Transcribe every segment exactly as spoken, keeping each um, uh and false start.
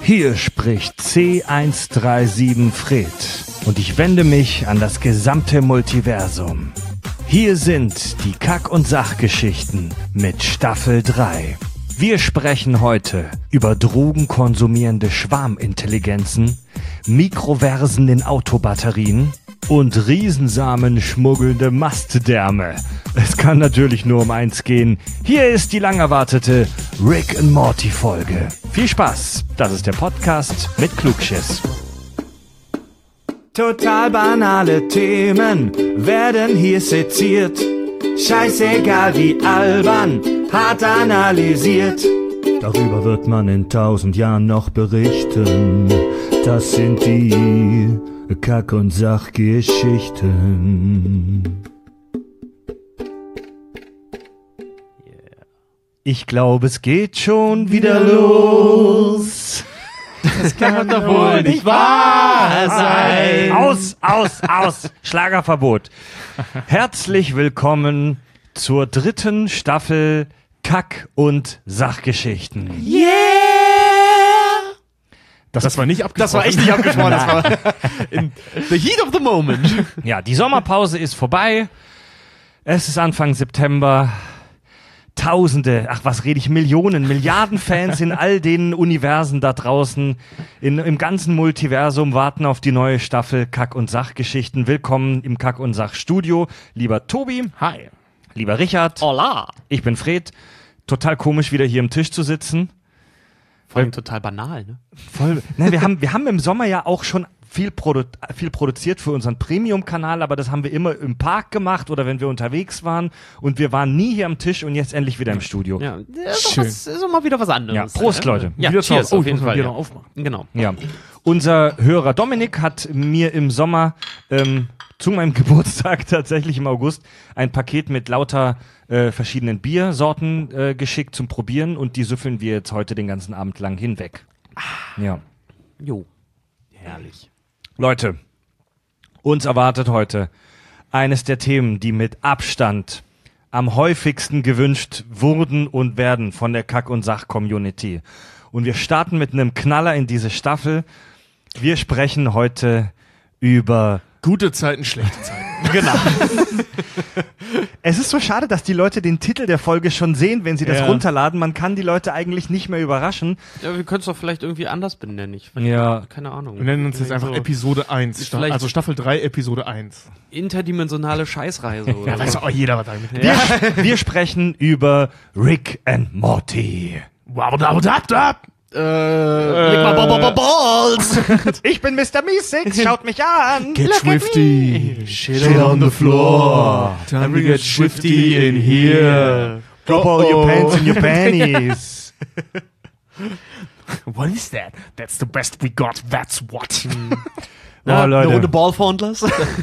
Hier spricht C hundertsiebenunddreißig Fred und ich wende mich an das gesamte Multiversum. Hier sind die Kack- und Sachgeschichten mit Staffel drei. Wir sprechen heute über drogenkonsumierende Schwarmintelligenzen, Mikroversen in Autobatterien und Riesensamen schmuggelnde Mastdärme. Es kann natürlich nur um eins gehen. Hier ist die lang erwartete Rick and Morty Folge. Viel Spaß, das ist der Podcast mit Klugschiss. Total banale Themen werden hier seziert. Scheißegal wie albern, hart analysiert. Darüber wird man in tausend Jahren noch berichten. Das sind die Kack- und Sachgeschichten. Ich glaube, es geht schon wieder los. Das kann doch wohl nicht wahr sein. Aus, aus, aus. Schlagerverbot. Herzlich willkommen zur dritten Staffel Kack- und Sachgeschichten. Yeah! Das, das war nicht abgesprochen. Das war echt nicht abgesprochen. Das war in the heat of the moment. Ja, die Sommerpause ist vorbei. Es ist Anfang September. Tausende, ach was rede ich, Millionen, Milliarden Fans in all den Universen da draußen, in, im ganzen Multiversum warten auf die neue Staffel Kack- und Sachgeschichten. Willkommen im Kack- und Sach-Studio. Lieber Tobi. Hi. Lieber Richard. Hola. Ich bin Fred. Total komisch, wieder hier am Tisch zu sitzen. Vor allem total banal, ne? Voll. Ne, wir haben, wir haben im Sommer ja auch schon viel, produ- viel produziert für unseren Premium-Kanal, aber das haben wir immer im Park gemacht oder wenn wir unterwegs waren und wir waren nie hier am Tisch und jetzt endlich wieder im Studio. Ja, ist doch, Schön. was, ist doch mal wieder was anderes. Ja, Prost, Leute. Ja, Wieder cheers, drauf. Oh, auf ich jeden muss mal Fall. Bier Ja. noch aufmachen. Genau. Ja. Unser Hörer Dominik hat mir im Sommer ähm, zu meinem Geburtstag tatsächlich im August ein Paket mit lauter äh, verschiedenen Biersorten äh, geschickt zum Probieren und die süffeln wir jetzt heute den ganzen Abend lang hinweg. Ja. Jo. Herrlich. Leute, uns erwartet heute eines der Themen, die mit Abstand am häufigsten gewünscht wurden und werden von der Kack- und Sach-Community. Und wir starten mit einem Knaller in diese Staffel. Wir sprechen heute über... Gute Zeiten, schlechte Zeiten. Genau. Es ist so schade, dass die Leute den Titel der Folge schon sehen, wenn sie das Ja. runterladen. Man kann die Leute eigentlich nicht mehr überraschen. Ja, wir können es doch vielleicht irgendwie anders benennen. Ich Ja. Keine Ahnung. Wir nennen uns jetzt einfach so Episode eins. Sta- vielleicht- also Staffel drei, Episode eins. interdimensionale Scheißreise. Oder Ja, so. weiß auch jeder, was damit. Wir, wir sprechen über Rick and Morty. Wow, da, da, da. Äh, leg mal Bob, Bob, Balls. Ich bin Mister Meeseeks, schaut mich an. Get Look at swifty. Shit Shit on the floor. Time to get swifty in here. Drop all your pants and your panties. What is that? That's the best we got. That's what. Ja, Eine Runde Leute, Ballfondlers.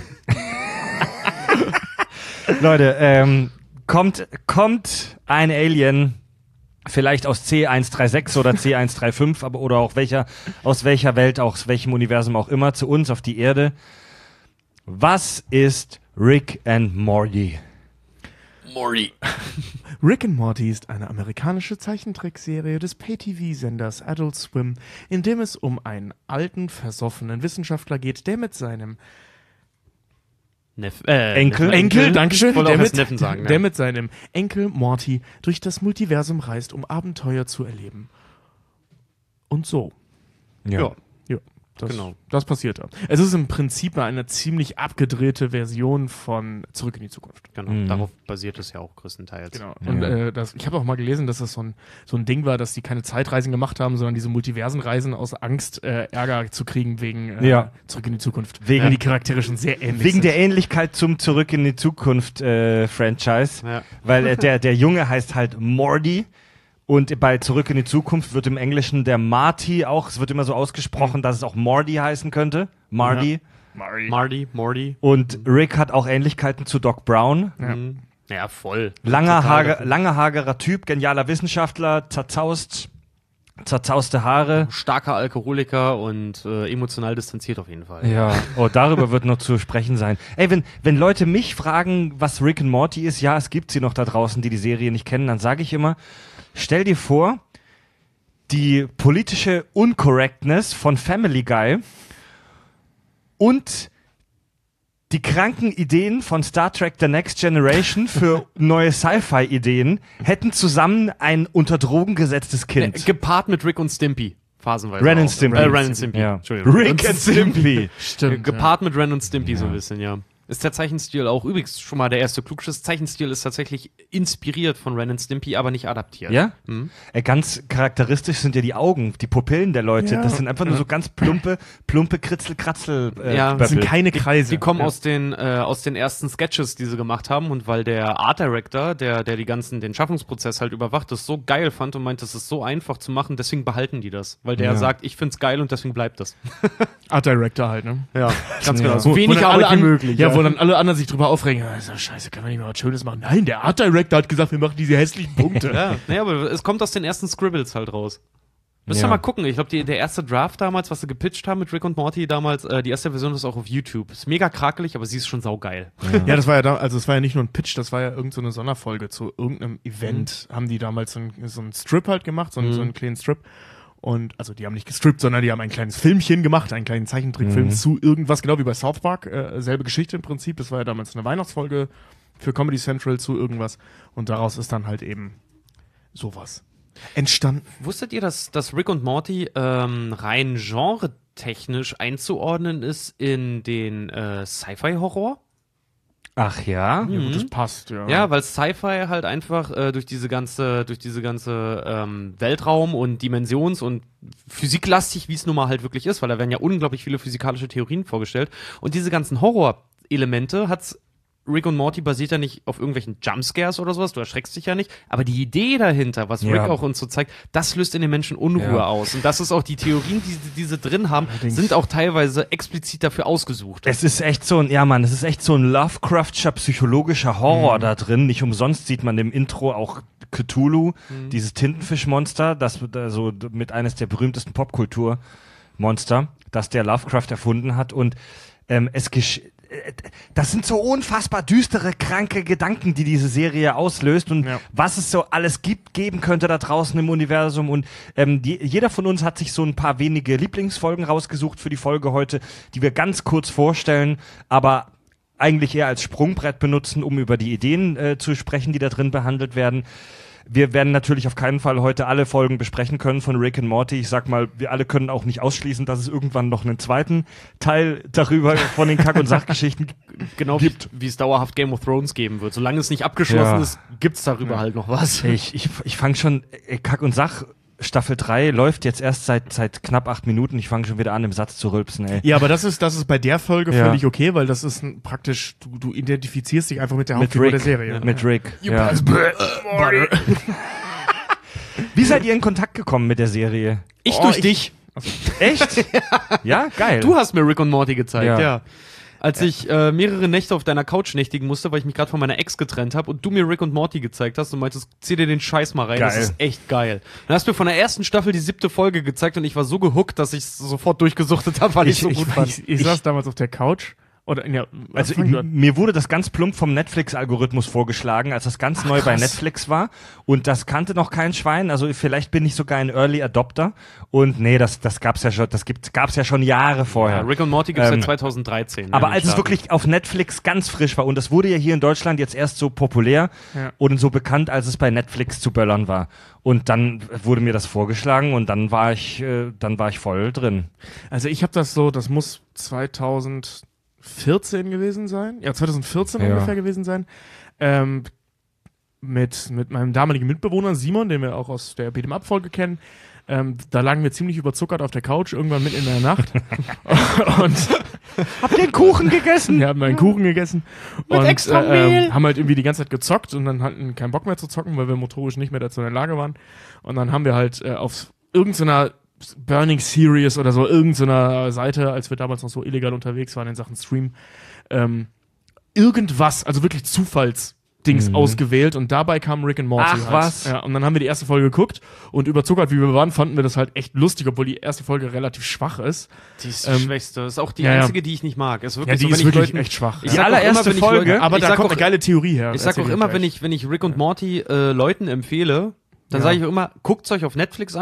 Leute ähm, kommt, kommt ein Alien, vielleicht aus C hundertsechsunddreißig oder C hundertfünfunddreißig, aber oder auch welcher, aus welcher Welt, aus welchem Universum auch immer, zu uns auf die Erde. Was ist Rick and Morty? Morty. Rick and Morty ist eine amerikanische Zeichentrickserie des Pay-T V-Senders Adult Swim, in dem es um einen alten, versoffenen Wissenschaftler geht, der mit seinem Neff, äh, Enkel? Neffen. Enkel, Dankeschön, Wollte der auch mit, erst Neffen sagen. der ja. mit seinem Enkel Morty durch das Multiversum reist, um Abenteuer zu erleben. Und so. Ja. Ja, das, Genau. das passiert da. Es ist im Prinzip eine ziemlich abgedrehte Version von Zurück in die Zukunft. Genau, Mhm. darauf basiert es ja auch größtenteils. Genau. Und Ja. äh, das, ich habe auch mal gelesen, dass das so ein, so ein Ding war, dass die keine Zeitreisen gemacht haben, sondern diese Multiversenreisen aus Angst, äh, Ärger zu kriegen wegen äh, Ja. Zurück in die Zukunft. Wegen- Weil die Charaktere schon sehr ähnlich Wegen sind. der Ähnlichkeit zum Zurück in die Zukunft äh, Franchise. Ja. Weil äh, der, der Junge heißt halt Morty. Und bei Zurück in die Zukunft wird im Englischen der Marty auch, es wird immer so ausgesprochen, dass es auch Morty heißen könnte. Marty. Marty. Marty, Morty. Und Rick hat auch Ähnlichkeiten zu Doc Brown. Ja. Mhm. Ja, voll. Langer, Total hager, dafür. langer, hagerer Typ, genialer Wissenschaftler, zerzaust, zerzauste Haare. Starker Alkoholiker und äh, emotional distanziert auf jeden Fall. Ja, oh, darüber wird noch zu sprechen sein. Ey, wenn, wenn Leute mich fragen, was Rick and Morty ist, ja, es gibt sie noch da draußen, die die Serie nicht kennen, dann sage ich immer, stell dir vor, die politische Uncorrectness von Family Guy und die kranken Ideen von Star Trek The Next Generation für neue Sci-Fi-Ideen hätten zusammen ein unter Drogen gesetztes Kind. Nee, gepaart mit Rick und Stimpy. Phasenweise. Ren and auch. Stimpy. Äh, Ren and Stimpy. Ja. Entschuldigung. Rick and Stimpy. Stimmt. Gepaart mit Ren und Stimpy ja. so ein bisschen, ja. Ist der Zeichenstil auch übrigens schon mal der erste Klugschiss. Zeichenstil ist tatsächlich inspiriert von Ren and Stimpy, aber nicht adaptiert. Ja? Mhm. Äh, ganz charakteristisch sind ja die Augen, die Pupillen der Leute. Ja. Das sind einfach nur so ganz plumpe, plumpe Kritzel-Kratzel. Äh, Ja, Das sind Böppel. keine Kreise. Die kommen ja. aus den äh, aus den ersten Sketches, die sie gemacht haben, und weil der Art Director, der der die ganzen den Schaffungsprozess halt überwacht, das so geil fand und meint, das ist so einfach zu machen, deswegen behalten die das, weil der Ja. sagt, ich find's geil und deswegen bleibt das. Art Director halt, ne? Ja, ganz Ja. genau. So Wo- wo wenig dann alle Arbeit wie an- möglich. Ja, wo dann alle anderen sich drüber aufregen. Ja, ist ja scheiße, können wir nicht mal was Schönes machen? Nein, der Art Director hat gesagt, wir machen diese hässlichen Punkte. Ja, naja, aber es kommt aus den ersten Scribbles halt raus. Müsst ihr Ja. mal gucken. Ich glaube, der erste Draft damals, was sie gepitcht haben mit Rick und Morty damals, äh, die erste Version ist auch auf YouTube. Ist mega krakelig, aber sie ist schon saugeil. Ja, das war ja da, also es war ja nicht nur ein Pitch, das war ja irgendeine so eine Sonderfolge zu irgendeinem Event. Haben die damals so, ein, so einen Strip halt gemacht, so, einen- Mhm. so einen kleinen Strip. Und also die haben nicht gestrippt, sondern die haben ein kleines Filmchen gemacht, einen kleinen Zeichentrickfilm Mhm. zu irgendwas, genau wie bei South Park, äh, selbe Geschichte im Prinzip. Das war ja damals eine Weihnachtsfolge für Comedy Central zu irgendwas. Und daraus ist dann halt eben sowas entstanden. Wusstet ihr, dass, dass Rick und Morty ähm, rein genre-technisch einzuordnen ist in den äh, Sci-Fi-Horror? Ach ja? Ja, Mhm. gut, das passt, ja. Ja, weil Sci-Fi halt einfach äh, durch diese ganze, durch diese ganze ähm, Weltraum- und Dimensions- und physiklastig, wie es nun mal halt wirklich ist, weil da werden ja unglaublich viele physikalische Theorien vorgestellt. Und diese ganzen Horror-Elemente hat's Rick und Morty basiert ja nicht auf irgendwelchen Jumpscares oder sowas, du erschreckst dich ja nicht, aber die Idee dahinter, was Rick Ja. auch uns so zeigt, das löst in den Menschen Unruhe Ja. aus. Und das ist auch die Theorien, die die sie drin haben, Allerdings. sind auch teilweise explizit dafür ausgesucht. Es ist echt so ein, ja Mann, es ist echt so ein Lovecraftscher psychologischer Horror Mhm. da drin. Nicht umsonst sieht man im Intro auch Cthulhu, dieses Tintenfischmonster, das also mit eines der berühmtesten Popkulturmonster, das der Lovecraft erfunden hat. Und ähm, es gesch äh, das sind so unfassbar düstere, kranke Gedanken, die diese Serie auslöst und Ja. was es so alles gibt, geben könnte da draußen im Universum. Und ähm, die, jeder von uns hat sich so ein paar wenige Lieblingsfolgen rausgesucht für die Folge heute, die wir ganz kurz vorstellen, aber eigentlich eher als Sprungbrett benutzen, um über die Ideen äh, zu sprechen, die da drin behandelt werden. Wir werden natürlich auf keinen Fall heute alle Folgen besprechen können von Rick and Morty. Ich sag mal, wir alle können auch nicht ausschließen, dass es irgendwann noch einen zweiten Teil darüber von den Kack- und Sachgeschichten Genau wie, wie es dauerhaft Game of Thrones geben wird. Solange es nicht abgeschlossen Ja. ist, gibt's darüber halt noch was. Ich, ich, ich fange schon, äh, Kack und Sach, Staffel drei läuft jetzt erst seit, seit knapp acht Minuten. Ich fange schon wieder an, im Satz zu rülpsen, ey. Ja, aber das ist, das ist bei der Folge Ja. völlig okay, weil das ist ein, praktisch, du, du identifizierst dich einfach mit der Mit Hauptfigur Rick. der Serie. Mit Rick. You Ja. press butter. Wie seid ihr in Kontakt gekommen mit der Serie? Ich Oh, durch ich- dich. Echt? ja, geil. Du hast mir Rick und Morty gezeigt, Ja. ja. Als ich äh, mehrere Nächte auf deiner Couch nächtigen musste, weil ich mich gerade von meiner Ex getrennt habe und du mir Rick und Morty gezeigt hast und meintest, zieh dir den Scheiß mal rein, das Geil. ist echt geil. Dann hast du mir von der ersten Staffel die siebte Folge gezeigt und ich war so gehuckt, dass ich es sofort durchgesuchtet habe, weil ich Ich- so ich- gut fand. Ich, ich saß damals auf der Couch. Oder, ja, Also fang du an. mir wurde das ganz plump vom Netflix-Algorithmus vorgeschlagen, als das ganz neu bei krass. Netflix war und das kannte noch kein Schwein, also vielleicht bin ich sogar ein Early Adopter und nee, das, das gab's ja schon, das gibt, gab's ja schon Jahre vorher. Ja, Rick und Morty gibt's Ähm, seit zweitausenddreizehn. Aber ja, als es Staaten. wirklich auf Netflix ganz frisch war und das wurde ja hier in Deutschland jetzt erst so populär Ja. und so bekannt, als es bei Netflix zu böllern war. Und dann wurde mir das vorgeschlagen und dann war ich, äh, dann war ich voll drin. Also ich habe das so, das muss zweitausendvierzehn gewesen sein. Ja, zweitausendvierzehn Ja. ungefähr gewesen sein. Ähm, mit, mit meinem damaligen Mitbewohner Simon, den wir auch aus der Beat'em Up-Folge kennen. Ähm, da lagen wir ziemlich überzuckert auf der Couch, irgendwann mitten in der Nacht. und Habt ihr einen Kuchen gegessen? wir haben einen Kuchen gegessen. Mit und, extra äh, Mehl. ähm, haben halt irgendwie die ganze Zeit gezockt und dann hatten keinen Bock mehr zu zocken, weil wir motorisch nicht mehr dazu in der Lage waren. Und dann haben wir halt äh, auf irgendeiner Burning Series oder so, irgendeiner Seite, als wir damals noch so illegal unterwegs waren in Sachen Stream, ähm, irgendwas, also wirklich Zufallsdings Mhm. ausgewählt und dabei kam Rick and Morty. Ach, halt. was? Ja, und dann haben wir die erste Folge geguckt und überzuckert, wie wir waren, fanden wir das halt echt lustig, obwohl die erste Folge relativ schwach ist. Die ist die ähm, schwächste. Das ist auch die ja, ja. einzige, die ich nicht mag. Ist wirklich Ja, die so, wenn ist ich wirklich Leuten, echt schwach. Ich Die sag auch allererste immer, wenn ich Folge, Leuten, Aber ich da sag kommt auch, eine geile Theorie her. Ich sag Erzähl auch dir immer, gleich. wenn ich, wenn ich Rick und Morty äh, Leuten empfehle, dann Ja. sage ich auch immer, guckt's euch auf Netflix an,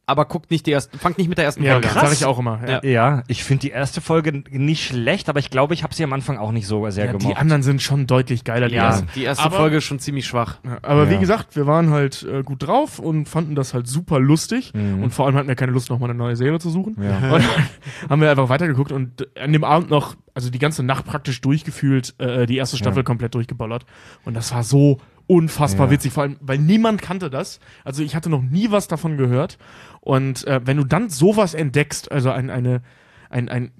aber guckt nicht die erste, fangt nicht mit der ersten Ja, Folge krass. an. Sag ich auch immer. Ja. Ja. Ja, ich finde die erste Folge nicht schlecht, aber ich glaube, ich habe sie am Anfang auch nicht so sehr Ja, die gemocht. anderen sind schon deutlich geiler. die Ja, ersten. die erste Aber- Folge ist schon ziemlich schwach. Ja, aber Ja. wie gesagt, wir waren halt äh, gut drauf und fanden das halt super lustig. Mhm. Und vor allem hatten wir keine Lust, nochmal eine neue Serie zu suchen. Ja. Und dann haben wir einfach weitergeguckt und an dem Abend noch, also die ganze Nacht praktisch durchgefühlt, äh, die erste Staffel Ja. komplett durchgeballert. Und das war so unfassbar Ja. witzig, vor allem, weil niemand kannte das. Also ich hatte noch nie was davon gehört. Und äh, wenn du dann sowas entdeckst, also ein, eine, ein, ein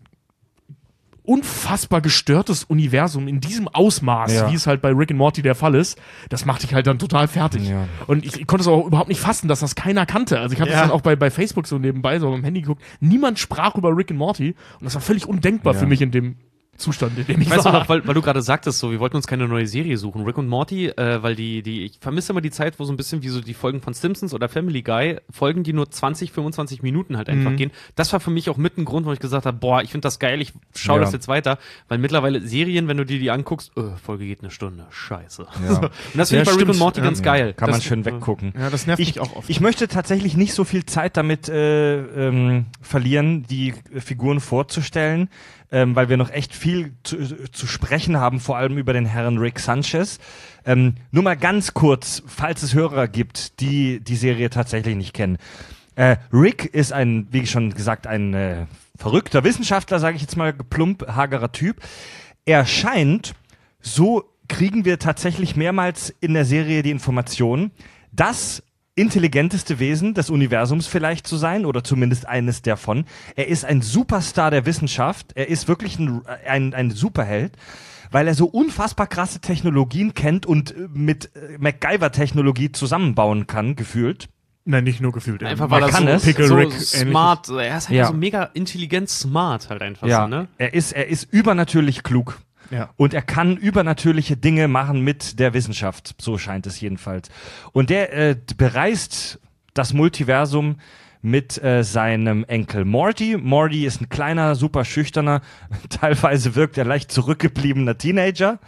unfassbar gestörtes Universum in diesem Ausmaß, Ja. wie es halt bei Rick and Morty der Fall ist, das macht dich halt dann total fertig. Ja. Und ich, ich konnte es auch überhaupt nicht fassen, dass das keiner kannte. Also ich habe Ja. das dann auch bei, bei Facebook so nebenbei, so am Handy geguckt. Niemand sprach über Rick and Morty und das war völlig undenkbar Ja. für mich in dem Zustand, in dem ich Weißt du war. noch, weil, weil du gerade sagtest, so, wir wollten uns keine neue Serie suchen. Rick und Morty, äh, weil die, die, ich vermisse immer die Zeit, wo so ein bisschen wie so die Folgen von Simpsons oder Family Guy, Folgen, die nur zwanzig, fünfundzwanzig Minuten halt einfach Mhm. gehen. Das war für mich auch mit ein Grund, wo ich gesagt habe, boah, ich finde das geil, ich schaue Ja. das jetzt weiter. Weil mittlerweile Serien, wenn du dir die anguckst, öh, Folge geht eine Stunde, scheiße. Ja. So. Und das finde Ja, ich bei Rick stimmt. und Morty Ja. ganz geil. Kann man das, schön weggucken. Ja, das nervt Ich, mich auch oft. ich möchte tatsächlich nicht so viel Zeit damit äh, ähm, verlieren, die äh, Figuren vorzustellen, ähm, weil wir noch echt viel zu, zu sprechen haben, vor allem über den Herrn Rick Sanchez. Ähm, nur mal ganz kurz, falls es Hörer gibt, die die Serie tatsächlich nicht kennen. Äh, Rick ist ein, wie schon gesagt, ein äh, verrückter Wissenschaftler, sage ich jetzt mal, plump, hagerer Typ. Er scheint, so kriegen wir tatsächlich mehrmals in der Serie die Information, das intelligenteste Wesen des Universums vielleicht zu sein oder zumindest eines davon. Er ist ein Superstar der Wissenschaft. Er ist wirklich ein, ein, ein Superheld, weil er so unfassbar krasse Technologien kennt und äh, mit äh, MacGyver-Technologie zusammenbauen kann, gefühlt. Nein, nicht nur gefühlt. Einfach Man weil er kann so, es. Pickle so Rick smart, er ist halt Ja. so mega intelligent smart halt einfach Ja, so, ne? er ist, er ist übernatürlich klug. Ja. Und er kann übernatürliche Dinge machen mit der Wissenschaft, so scheint es jedenfalls. Und der äh, bereist das Multiversum mit äh, seinem Enkel Morty. Morty ist ein kleiner, super schüchterner, teilweise wirkt er leicht zurückgebliebener Teenager.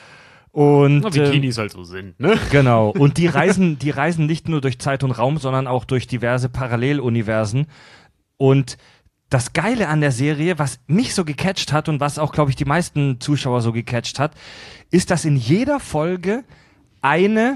Und Na, wie ähm, Teenies halt so sind, ne? genau. Und die reisen, die reisen nicht nur durch Zeit und Raum, sondern auch durch diverse Paralleluniversen. Und das Geile an der Serie, was mich so gecatcht hat und was auch, glaube ich, die meisten Zuschauer so gecatcht hat, ist, dass in jeder Folge eine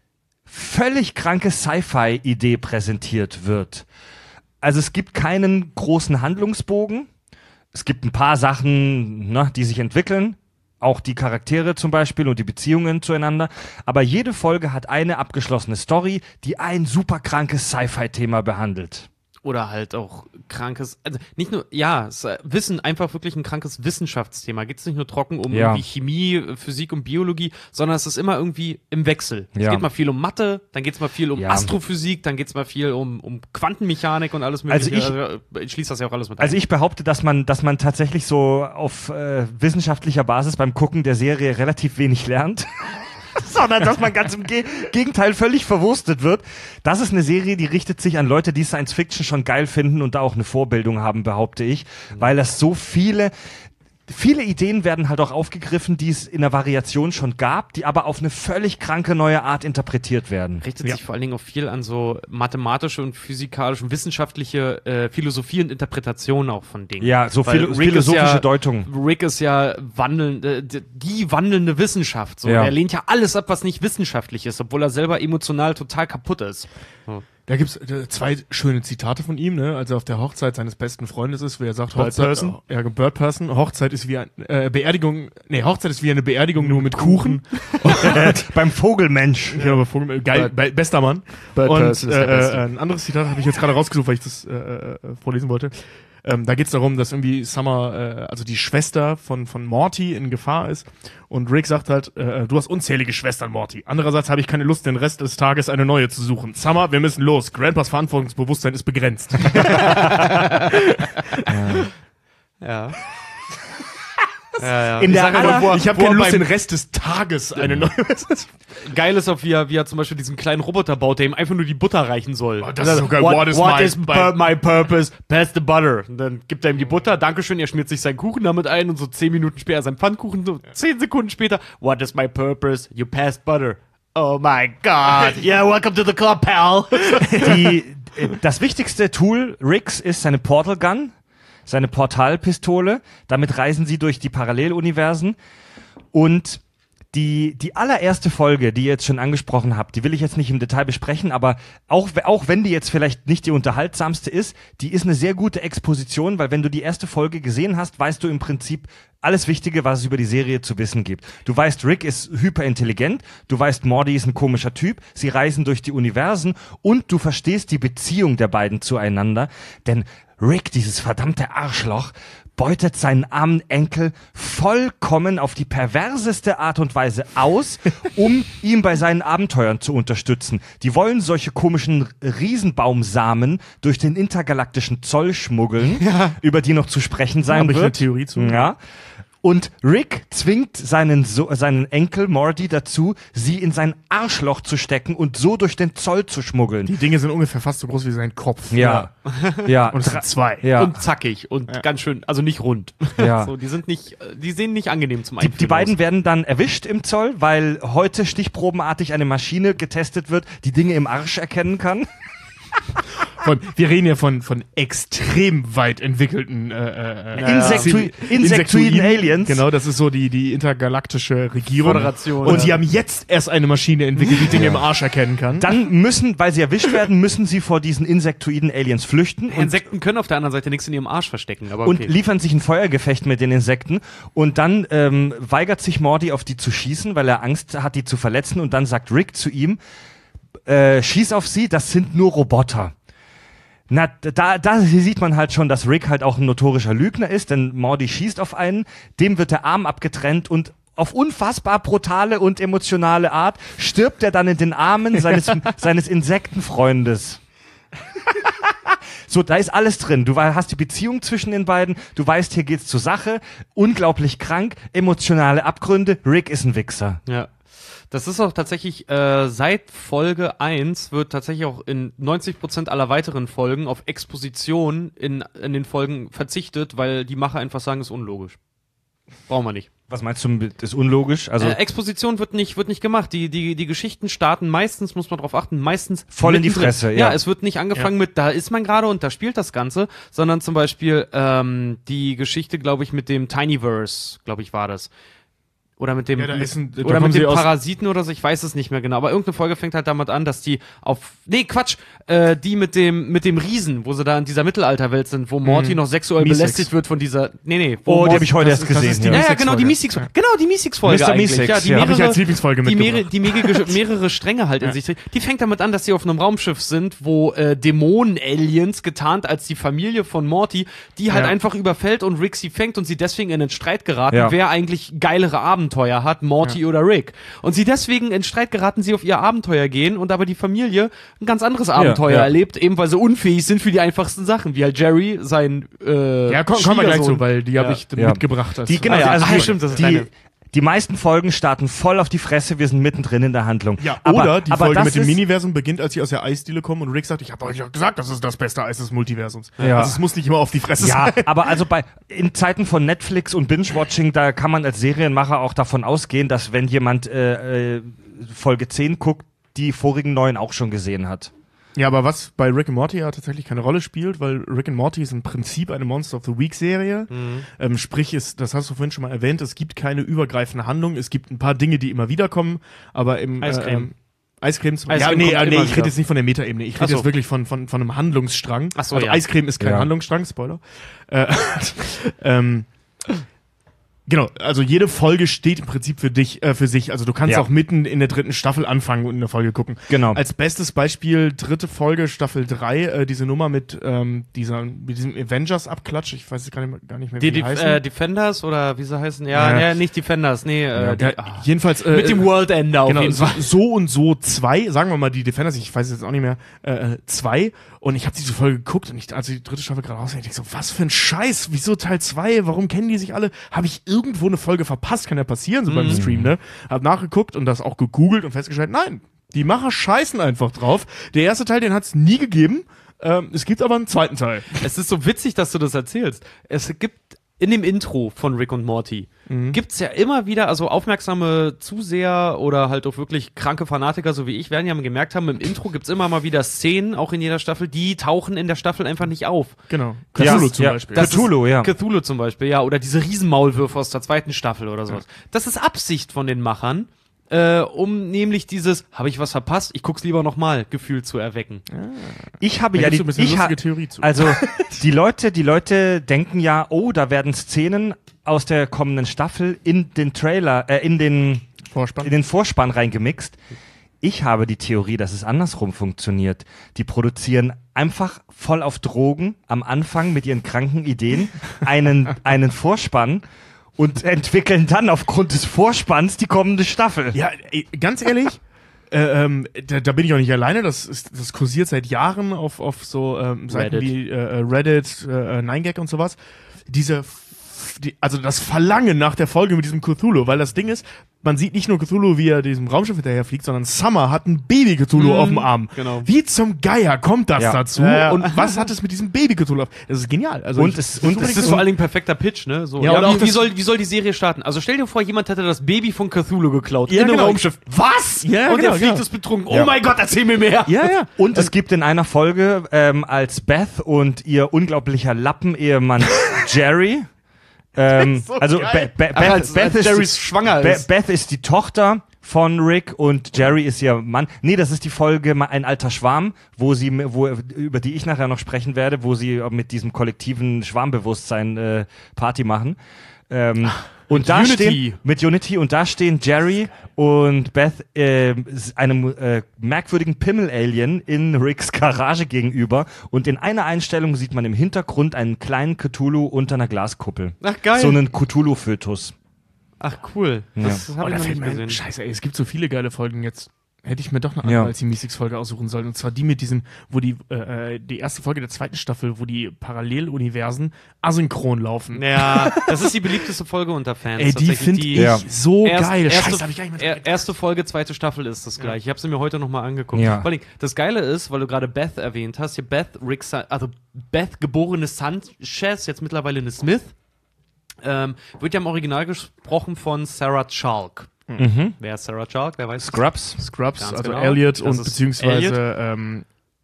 völlig kranke Sci-Fi-Idee präsentiert wird. Also es gibt keinen großen Handlungsbogen. Es gibt ein paar Sachen, ne, die sich entwickeln. Auch die Charaktere zum Beispiel und die Beziehungen zueinander. Aber jede Folge hat eine abgeschlossene Story, die ein super krankes Sci-Fi-Thema behandelt. Oder halt auch krankes, also nicht nur, ja, es, äh, Wissen, einfach wirklich ein krankes Wissenschaftsthema. Geht es nicht nur trocken um Ja. irgendwie Chemie, Physik und Biologie, sondern es ist immer irgendwie im Wechsel. Es Ja. geht mal viel um Mathe, dann geht es mal viel um Ja. Astrophysik, dann geht es mal viel um, um Quantenmechanik und alles Also mögliche. ich- Also ich schließe das ja auch alles mit ein. Also ich behaupte, dass man, dass man tatsächlich so auf äh, wissenschaftlicher Basis beim Gucken der Serie relativ wenig lernt. Sondern dass man ganz im Ge Gegenteil völlig verwurstet wird. Das ist eine Serie, die richtet sich an Leute, die Science Fiction schon geil finden und da auch eine Vorbildung haben, behaupte ich. Weil es so viele, viele Ideen werden halt auch aufgegriffen, die es in der Variation schon gab, die aber auf eine völlig kranke neue Art interpretiert werden. Richtet Ja. sich vor allen Dingen auch viel an so mathematische und physikalische und wissenschaftliche äh, Philosophie und Interpretation auch von Dingen. Ja, so Weil philo Rick ist philosophische ja, Deutung. Rick ist ja wandeln, äh, d- die wandelnde Wissenschaft. So. Ja. Er lehnt ja alles ab, was nicht wissenschaftlich ist, obwohl er selber emotional total kaputt ist. So. Da gibt's äh, zwei schöne Zitate von ihm, ne? Als er auf der Hochzeit seines besten Freundes ist, wo er sagt, Bird Hochzeit, Person? ja, Bird Person, Hochzeit ist wie ein, äh, Beerdigung, nee, Hochzeit ist wie eine Beerdigung nur mit Kuchen. Beim Vogelmensch. Ja, aber Vogel, geil, be bester Mann. Bird Und Person ist der äh, Beste. äh, ein anderes Zitat habe ich jetzt gerade rausgesucht, weil ich das äh, äh, vorlesen wollte. Ähm, da geht's darum, dass irgendwie Summer, äh, also die Schwester von von Morty in Gefahr ist. Und Rick sagt halt, äh, du hast unzählige Schwestern, Morty. Andererseits habe ich keine Lust, den Rest des Tages eine neue zu suchen. Summer, wir müssen los. Grandpas Verantwortungsbewusstsein ist begrenzt. Ja. Ja, ja. In Ich der sag ja aller- nur, wo er- Ich habe wo er keine Lust, beim- den Rest des Tages eine neue. Geil ist auch, wie er, wie er zum Beispiel diesen kleinen Roboter baut, der ihm einfach nur die Butter reichen soll. Oh, das ist so geil. What, What is what my- is pur my purpose? Pass the butter. Und dann gibt er ihm die Butter, Dankeschön, er schmiert sich seinen Kuchen damit ein und so zehn Minuten später sein Pfannkuchen, so zehn Sekunden später, what is my purpose? You passed butter. Oh my God. Yeah, welcome to the club, pal. Die, das wichtigste Tool Ricks ist seine Portal Gun, seine Portalpistole. Damit reisen sie durch die Paralleluniversen. Und die, die allererste Folge, die ihr jetzt schon angesprochen habt, die will ich jetzt nicht im Detail besprechen, aber auch, auch wenn die jetzt vielleicht nicht die unterhaltsamste ist, die ist eine sehr gute Exposition, weil wenn du die erste Folge gesehen hast, weißt du im Prinzip alles Wichtige, was es über die Serie zu wissen gibt. Du weißt, Rick ist hyperintelligent, du weißt, Morty ist ein komischer Typ, sie reisen durch die Universen und du verstehst die Beziehung der beiden zueinander, denn Rick, dieses verdammte Arschloch, beutet seinen armen Enkel vollkommen auf die perverseste Art und Weise aus, um ihn bei seinen Abenteuern zu unterstützen. Die wollen solche komischen Riesenbaumsamen durch den intergalaktischen Zoll schmuggeln, ja. über die noch zu sprechen sein da wird. Ich eine Theorie zu. Ja. Und Rick zwingt seinen, so seinen Enkel Morty dazu, sie in sein Arschloch zu stecken und so durch den Zoll zu schmuggeln. Die Dinge sind ungefähr fast so groß wie sein Kopf. Ja. ja. Und es sind zwei. Ja. Und zackig und ja. ganz schön, also nicht rund. Ja. So, die sind nicht, die sehen nicht angenehm zum Die, Einführen die beiden aus. werden dann erwischt im Zoll, weil heute stichprobenartig eine Maschine getestet wird, die Dinge im Arsch erkennen kann. Von, wir reden ja von, von extrem weit entwickelten äh, äh, Insektui- Insektoiden Aliens. Genau, das ist so die, die intergalaktische Regierung. Föderation, Und ja. die haben jetzt erst eine Maschine entwickelt, die Dinge ja. im Arsch erkennen kann. Dann müssen, weil sie erwischt werden, müssen sie vor diesen Insektoiden Aliens flüchten. Und Insekten können auf der anderen Seite nichts in ihrem Arsch verstecken, aber Und okay. liefern sich ein Feuergefecht mit den Insekten. Und dann ähm, weigert sich Morty, auf die zu schießen, weil er Angst hat, die zu verletzen. Und dann sagt Rick zu ihm, äh, schieß auf sie, das sind nur Roboter. Na, da, da sieht man halt schon, dass Rick halt auch ein notorischer Lügner ist, denn Morty schießt auf einen, dem wird der Arm abgetrennt und auf unfassbar brutale und emotionale Art stirbt er dann in den Armen seines, seines Insektenfreundes. So, da ist alles drin. Du hast die Beziehung zwischen den beiden, du weißt, hier geht's zur Sache, unglaublich krank, emotionale Abgründe, Rick ist ein Wichser. Ja. Das ist auch tatsächlich, äh, seit Folge eins wird tatsächlich auch in neunzig Prozent aller weiteren Folgen auf Exposition in, in den Folgen verzichtet, weil die Macher einfach sagen, ist unlogisch. Brauchen wir nicht. Was meinst du, das ist unlogisch? Also äh, Exposition wird nicht, wird nicht gemacht. Die, die, die Geschichten starten meistens, muss man drauf achten, meistens voll in die mittendrin. Fresse, ja. Ja, es wird nicht angefangen Ja. mit, da ist man gerade und da spielt das Ganze, sondern zum Beispiel ähm, die Geschichte, glaube ich, mit dem Tinyverse, glaube ich, war das. Oder mit dem, Ja, da mit, ist ein- da oder kommen mit sie dem aus- Parasiten oder so, ich weiß es nicht mehr genau. Aber irgendeine Folge fängt halt damit an, dass die auf, nee, Quatsch, äh, die mit dem, mit dem Riesen, wo sie da in dieser Mittelalterwelt sind, wo Morty noch sexuell Meeseeks. belästigt wird von dieser, nee, nee. Wo oh, die Morty- habe ich heute das erst ist- das gesehen. ist die ja. ja, ja, Meeseeks-Folge. genau, die Meeseeks, Ja. genau, die Meeseeks-Folge Mister eigentlich. Meeseeks, ja, die ja. Habe ich mehrere- als Lieblingsfolge die, mehrere, mitgebracht. die mehrere, mehrere Stränge halt in sich trägt. Die fängt damit an, dass sie auf einem Raumschiff sind, wo äh, Dämonen-Aliens, getarnt als die Familie von Morty, die halt Ja. einfach überfällt und Rick sie fängt und sie deswegen in den Streit geraten, Ja. wer eigentlich geilere Abenteuer hat, Morty Ja. oder Rick. Und sie deswegen in Streit geraten, sie auf ihr Abenteuer gehen und aber die Familie ein ganz anderes Abenteuer ja. erlebt, eben weil sie unfähig sind für die einfachsten Sachen, wie halt Jerry, sein äh, Ja, komm, kommen wir gleich Schwiegersohn. zu, weil die habe Ja. ich Ja. mitgebracht. Als Die, genau, Ah, ja, also ah, die, stimmt, das ist die, deine. die meisten Folgen starten voll auf die Fresse, wir sind mittendrin in der Handlung. Ja, aber, oder die aber Folge das mit dem ist- Miniversum beginnt, als sie aus der Eisdiele kommen und Rick sagt, ich habe euch doch gesagt, das ist das beste Eis des Multiversums. Ja. Also es muss nicht immer auf die Fresse Ja, sein. aber also bei in Zeiten von Netflix und Binge-Watching, da kann man als Serienmacher auch davon ausgehen, dass wenn jemand äh, äh, Folge zehn guckt, die vorigen neun auch schon gesehen hat. Ja, aber was bei Rick and Morty ja tatsächlich keine Rolle spielt, weil Rick and Morty ist im Prinzip eine Monster of the Week Serie. Mhm. Ähm, sprich, ist, das hast du vorhin schon mal erwähnt, es gibt keine übergreifende Handlung, es gibt ein paar Dinge, die immer wieder kommen, aber im Eiscreme. Äh, ähm, Eiscreme, zum- Eiscreme ja, nee, kommt äh, nee immer ich wieder. rede jetzt nicht von der Metaebene, ich Ach rede so. jetzt wirklich von, von, von einem Handlungsstrang. Ach so, also ja. Eiscreme ist kein Ja. Handlungsstrang, Spoiler. Äh, ähm, Genau, also jede Folge steht im Prinzip für dich, äh, für sich. Also du kannst Ja. auch mitten in der dritten Staffel anfangen und eine Folge gucken. Genau. Als bestes Beispiel dritte Folge, Staffel drei, äh, diese Nummer mit, ähm, dieser, mit diesem Avengers-Abklatsch, ich weiß jetzt gar nicht mehr, gar nicht mehr Die, wie die die heißen. äh, Defenders oder wie sie heißen? Ja, Ja. ja. nicht Defenders, nee, äh, ja, die, ja, ah. jedenfalls äh, mit dem World Ender auf genau, jeden so, Fall. so und so zwei, sagen wir mal die Defenders, ich weiß jetzt auch nicht mehr, äh, zwei. Und ich habe diese Folge geguckt und ich, als die dritte Staffel gerade rausgeht, ich so, was für ein Scheiß, wieso Teil zwei, warum kennen die sich alle? Habe ich irgendwo eine Folge verpasst? Kann ja passieren, so beim Stream, ne? Hab nachgeguckt und das auch gegoogelt und festgestellt, nein, die Macher scheißen einfach drauf. Der erste Teil, den hat es nie gegeben. Ähm, es gibt aber einen zweiten Teil. Es ist so witzig, dass du das erzählst. Es gibt in dem Intro von Rick und Morty mhm. gibt's ja immer wieder, also aufmerksame Zuseher oder halt auch wirklich kranke Fanatiker, so wie ich, werden ja gemerkt haben, im Intro gibt's immer mal wieder Szenen, auch in jeder Staffel, die tauchen in der Staffel einfach nicht auf. Genau. Cthulhu ja, zum ja, Beispiel. Das Cthulhu, ist, ja. Cthulhu zum Beispiel, ja. Oder diese Riesenmaulwürfe aus der zweiten Staffel oder sowas. Ja. Das ist Absicht von den Machern, äh, um nämlich dieses, habe ich was verpasst? Ich guck's lieber nochmal, Gefühl zu erwecken. Ah. Ich habe da ja die, ein bisschen ich ha- Theorie zu. Also, die Leute, die Leute denken ja, oh, da werden Szenen aus der kommenden Staffel in den Trailer, äh, in den Vorspann. in den Vorspann reingemixt. Ich habe die Theorie, dass es andersrum funktioniert. Die produzieren einfach voll auf Drogen am Anfang mit ihren kranken Ideen einen, einen Vorspann und entwickeln dann aufgrund des Vorspanns die kommende Staffel. Ja, ey, ganz ehrlich, äh, ähm, da, da bin ich auch nicht alleine. Das ist, das kursiert seit Jahren auf, auf so ähm, Seiten Reddit. wie äh, Reddit, äh, nine gag und sowas. Diese Die, also das Verlangen nach der Folge mit diesem Cthulhu, weil das Ding ist, man sieht nicht nur Cthulhu, wie er diesem Raumschiff hinterherfliegt, sondern Summer hat ein Baby-Cthulhu Mhm, auf dem Arm. genau. Wie zum Geier kommt das Ja. dazu? Ja, ja. Und was hat es mit diesem Baby-Cthulhu auf? Das ist genial. Also Und ich, es- und Das es- ist vor allen Dingen ein perfekter Pitch, ne? So. Ja, Ja, und und auch auch, wie das- soll, wie soll die Serie starten? Also stell dir vor, jemand hätte das Baby von Cthulhu geklaut. Ja, in einem genau. Raumschiff. Was? Ja, und genau, er fliegt genau. es betrunken. Ja. Oh mein Gott, erzähl mir mehr. ja, ja. Und es gibt in einer Folge, ähm, als Beth und ihr unglaublicher Lappen-Ehemann Jerry, ähm, so also geil. Be Be Ach, Beth, als- Beth als ist Jerry die, schwanger Be ist. Beth ist die Tochter von Rick und Jerry ist ihr Mann. Nee, das ist die Folge Ma- Ein alter Schwarm, wo sie, wo, über die ich nachher noch sprechen werde, wo sie mit diesem kollektiven Schwarmbewusstsein äh, Party machen. Ähm, und da Unity. stehen mit Unity und da stehen Jerry und Beth äh, einem äh, merkwürdigen Pimmel-Alien in Ricks Garage gegenüber und in einer Einstellung sieht man im Hintergrund einen kleinen Cthulhu unter einer Glaskuppel. Ach, geil. So einen Cthulhu-Fötus. Ach, cool. Das Oh, habe da ich noch fällt nicht mir ein, gesehen. Scheiße, ey, es gibt so viele geile Folgen jetzt. Hätte ich mir doch eine Ja. andere als die Mystics-Folge aussuchen sollen. Und zwar die mit diesem, wo die, äh, die erste Folge der zweiten Staffel, wo die Paralleluniversen asynchron laufen. Ja, das ist die beliebteste Folge unter Fans. Ey, die tatsächlich. finde ich Ja. so Erst- geil. Erste, Scheiße, hab ich gar nicht mehr dran er, gedacht. erste Folge, zweite Staffel ist das gleich. Ich habe sie mir heute nochmal angeguckt. Ja. Vor allem, das Geile ist, weil du gerade Beth erwähnt hast, hier Beth, Rick, Sa- also Beth geborene Sanchez, jetzt mittlerweile eine Smith, ähm, wird ja im Original gesprochen von Sarah Chalk. Mhm. Wer ist Sarah Chalk? Wer weiß? Scrubs. Scrubs, Ganz also genau. Elliot Das und ist beziehungsweise, ähm,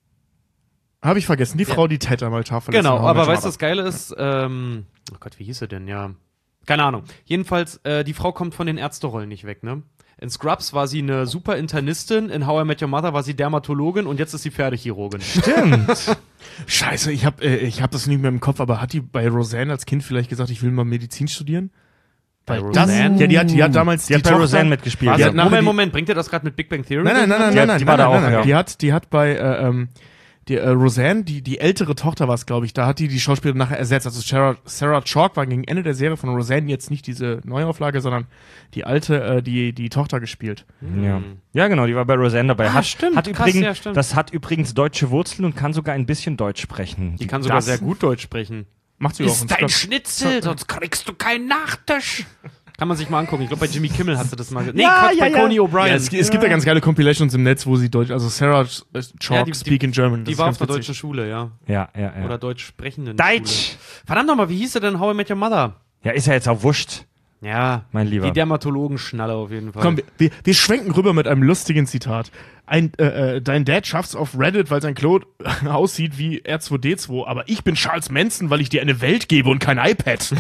habe ich vergessen, die Frau, die Ted einmal scharf verletzt Genau, hat. aber weißt du, das Geile ist, ähm, oh Gott, wie hieß sie denn? Ja, keine Ahnung. Jedenfalls, äh, die Frau kommt von den Ärzterollen nicht weg, ne? In Scrubs war sie eine super Internistin, in How I Met Your Mother war sie Dermatologin und jetzt ist sie Pferdechirurgin. Stimmt. Scheiße, ich habe äh, ich hab das nicht mehr im Kopf, aber hat die bei Roseanne als Kind vielleicht gesagt, ich will mal Medizin studieren? Bei Weil das, Roseanne? ja, die hat, die hat damals Die hat bei Tochter- Roseanne mitgespielt. Also, Die hat nachher Moment, die- Moment, bringt ihr das gerade mit Big Bang Theory? Nein, nein, nein, nein, Die nein, hat- die nein, war nein, da nein, auch, nein. ja. Die hat, die hat bei äh, ähm, die äh, Roseanne, die die ältere Tochter war es, glaube ich, da hat die die Schauspielerin nachher ersetzt. Also Sarah, Sarah Chalk war gegen Ende der Serie von Roseanne jetzt nicht diese Neuauflage, sondern die alte, äh, die die Tochter gespielt. Ja. ja, genau, die war bei Roseanne dabei. Ah, hat, stimmt, hat krass, übrigens, ja, stimmt. Das hat übrigens deutsche Wurzeln und kann sogar ein bisschen Deutsch sprechen. Die kann sogar Das- sehr gut Deutsch sprechen. Macht sie auch. Ist in dein Scrubs. Schnitzel, sonst kriegst du keinen Nachtisch. Kann man sich mal angucken. Ich glaube, bei Jimmy Kimmel hast du das mal. ge- Nee, Ja, Quatsch, ja, bei ja. Coney O'Brien. Ja, es, es gibt ja ganz geile Compilations im Netz, wo sie Deutsch, also Sarah äh, Chalk Ja, die- speak in German. Das Die ist war ganz auf der witzig. deutschen Schule, ja. Ja, ja, ja. Oder deutsch sprechenden Deutsch! Schule. Verdammt nochmal, wie hieß sie denn How I Met Your Mother? Ja, ist ja jetzt auch wurscht, Ja, mein Lieber. die Dermatologen-Schnalle auf jeden Fall. Komm, wir, wir, wir schwenken rüber mit einem lustigen Zitat. Ein, äh, äh, dein Dad schafft's auf Reddit, weil sein Klo aussieht wie R zwei D zwei, aber ich bin Charles Manson, weil ich dir eine Welt gebe und kein iPad.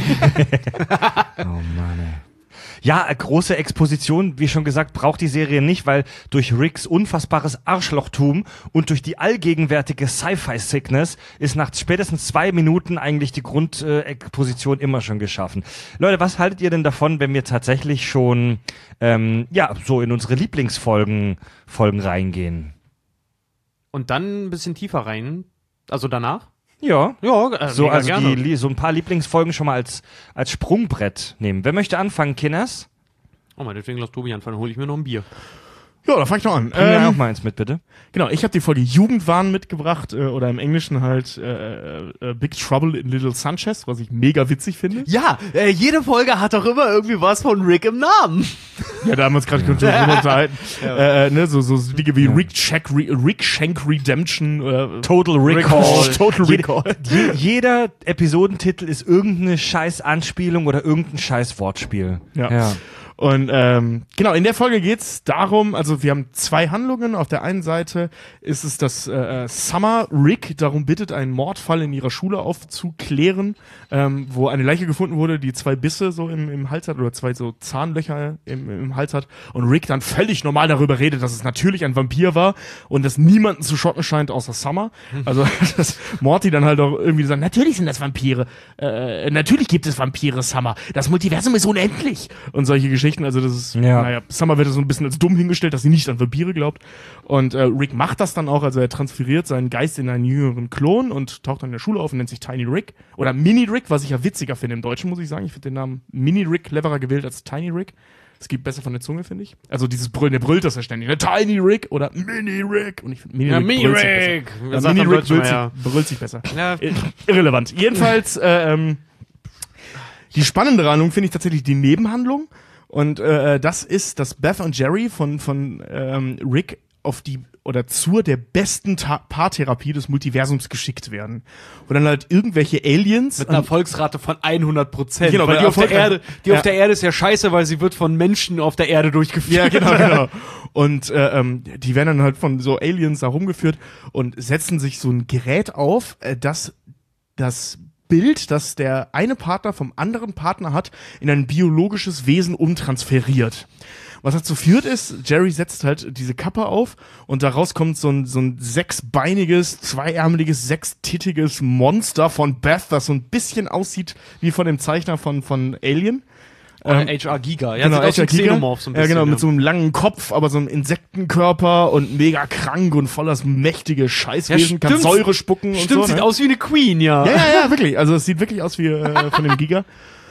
Oh Mann, ey. Ja, äh, große Exposition, wie schon gesagt, braucht die Serie nicht, weil durch Ricks unfassbares Arschlochtum und durch die allgegenwärtige Sci-Fi-Sickness ist nach spätestens zwei Minuten eigentlich die Grundexposition immer schon geschaffen. Leute, was haltet ihr denn davon, wenn wir tatsächlich schon ähm, ja so in unsere Lieblingsfolgen Folgen reingehen? Und dann ein bisschen tiefer rein. Also danach? Ja. Ja, äh, So, mega also gerne. die, so ein paar Lieblingsfolgen schon mal als, als Sprungbrett nehmen. Wer möchte anfangen, Kinders? Oh mein, deswegen lass Tobi anfangen, hole ich mir noch ein Bier. Ja, da fang ich noch an. Bring mir Ähm, auch mal eins mit, bitte. Genau, ich habe die Folge Jugendwahn mitgebracht, äh, oder im Englischen halt äh, äh, Big Trouble in Little Sanchez, was ich mega witzig finde. Ja, äh, jede Folge hat doch immer irgendwie was von Rick im Namen. Ja, da haben wir uns gerade schon drüber unterhalten. Ja. Äh, ne, so, so Dinge wie ja. Rick, Shack, Rick Shank Redemption. Äh, Total Recall. Total Recall. Je, jeder Episodentitel ist irgendeine scheiß Anspielung oder irgendein scheiß Wortspiel. Ja. ja. Und ähm, genau, in der Folge geht's darum, also wir haben zwei Handlungen. Auf der einen Seite ist es, dass äh, Summer Rick darum bittet, einen Mordfall in ihrer Schule aufzuklären, ähm, wo eine Leiche gefunden wurde, die zwei Bisse so im, im Hals hat oder zwei so Zahnlöcher im, im Hals hat. Und Rick dann völlig normal darüber redet, dass es natürlich ein Vampir war und dass niemanden zu schocken scheint, außer Summer. Also dass Morty dann halt auch irgendwie sagt, natürlich sind das Vampire. Äh, natürlich gibt es Vampire, Summer. Das Multiversum ist unendlich. Und solche Geschichten. Also das ist, ja. naja, Summer wird so ein bisschen als dumm hingestellt, dass sie nicht an Vampire glaubt. Und äh, Rick macht das dann auch, also er transferiert seinen Geist in einen jüngeren Klon und taucht dann in der Schule auf und nennt sich Tiny Rick. Oder Mini Rick, was ich ja witziger finde im Deutschen, muss ich sagen. Ich finde den Namen Mini Rick cleverer gewählt als Tiny Rick. Es geht besser von der Zunge, finde ich. Also dieses Brüllen, der brüllt das ja ständig. Ne? Tiny Rick oder Mini Rick. Und ich finde Mini ja, Rick Mini brüllt Rick. sich besser. Ja, Mini Rick brüllt, ja. sich, brüllt sich besser. Ja. Irrelevant. Jedenfalls, äh, ähm, die spannende Handlung finde ich tatsächlich die Nebenhandlung. Und äh, das ist, dass Beth und Jerry von von ähm, Rick auf die oder zur der besten Ta- Paartherapie des Multiversums geschickt werden. Wo dann halt irgendwelche Aliens mit einer Erfolgsrate von hundert Prozent. Genau, weil die auf der Erde, die ja. auf der Erde ist ja scheiße, weil sie wird von Menschen auf der Erde durchgeführt. Ja, genau, genau. Und äh, ähm, die werden dann halt von so Aliens da rumgeführt und setzen sich so ein Gerät auf, äh, das das Bild, das der eine Partner vom anderen Partner hat, in ein biologisches Wesen umtransferiert. Was dazu führt ist, Jerry setzt halt diese Kappe auf und daraus kommt so ein, so ein sechsbeiniges, zweiärmeliges, sechstittiges Monster von Beth, das so ein bisschen aussieht wie von dem Zeichner von, von Alien. Ähm, H R Giga. Ja, genau, sieht aus wie H R Giga. Xenomorph so ein bisschen. Ja, genau, mit ja. so einem langen Kopf, aber so einem Insektenkörper und mega krank und voll das mächtige Scheißwesen, ja, kann Säure spucken stimmt, und so. Stimmt, sieht ne? aus wie eine Queen, ja. Ja, ja, ja, wirklich. Also es sieht wirklich aus wie äh, von dem Giga.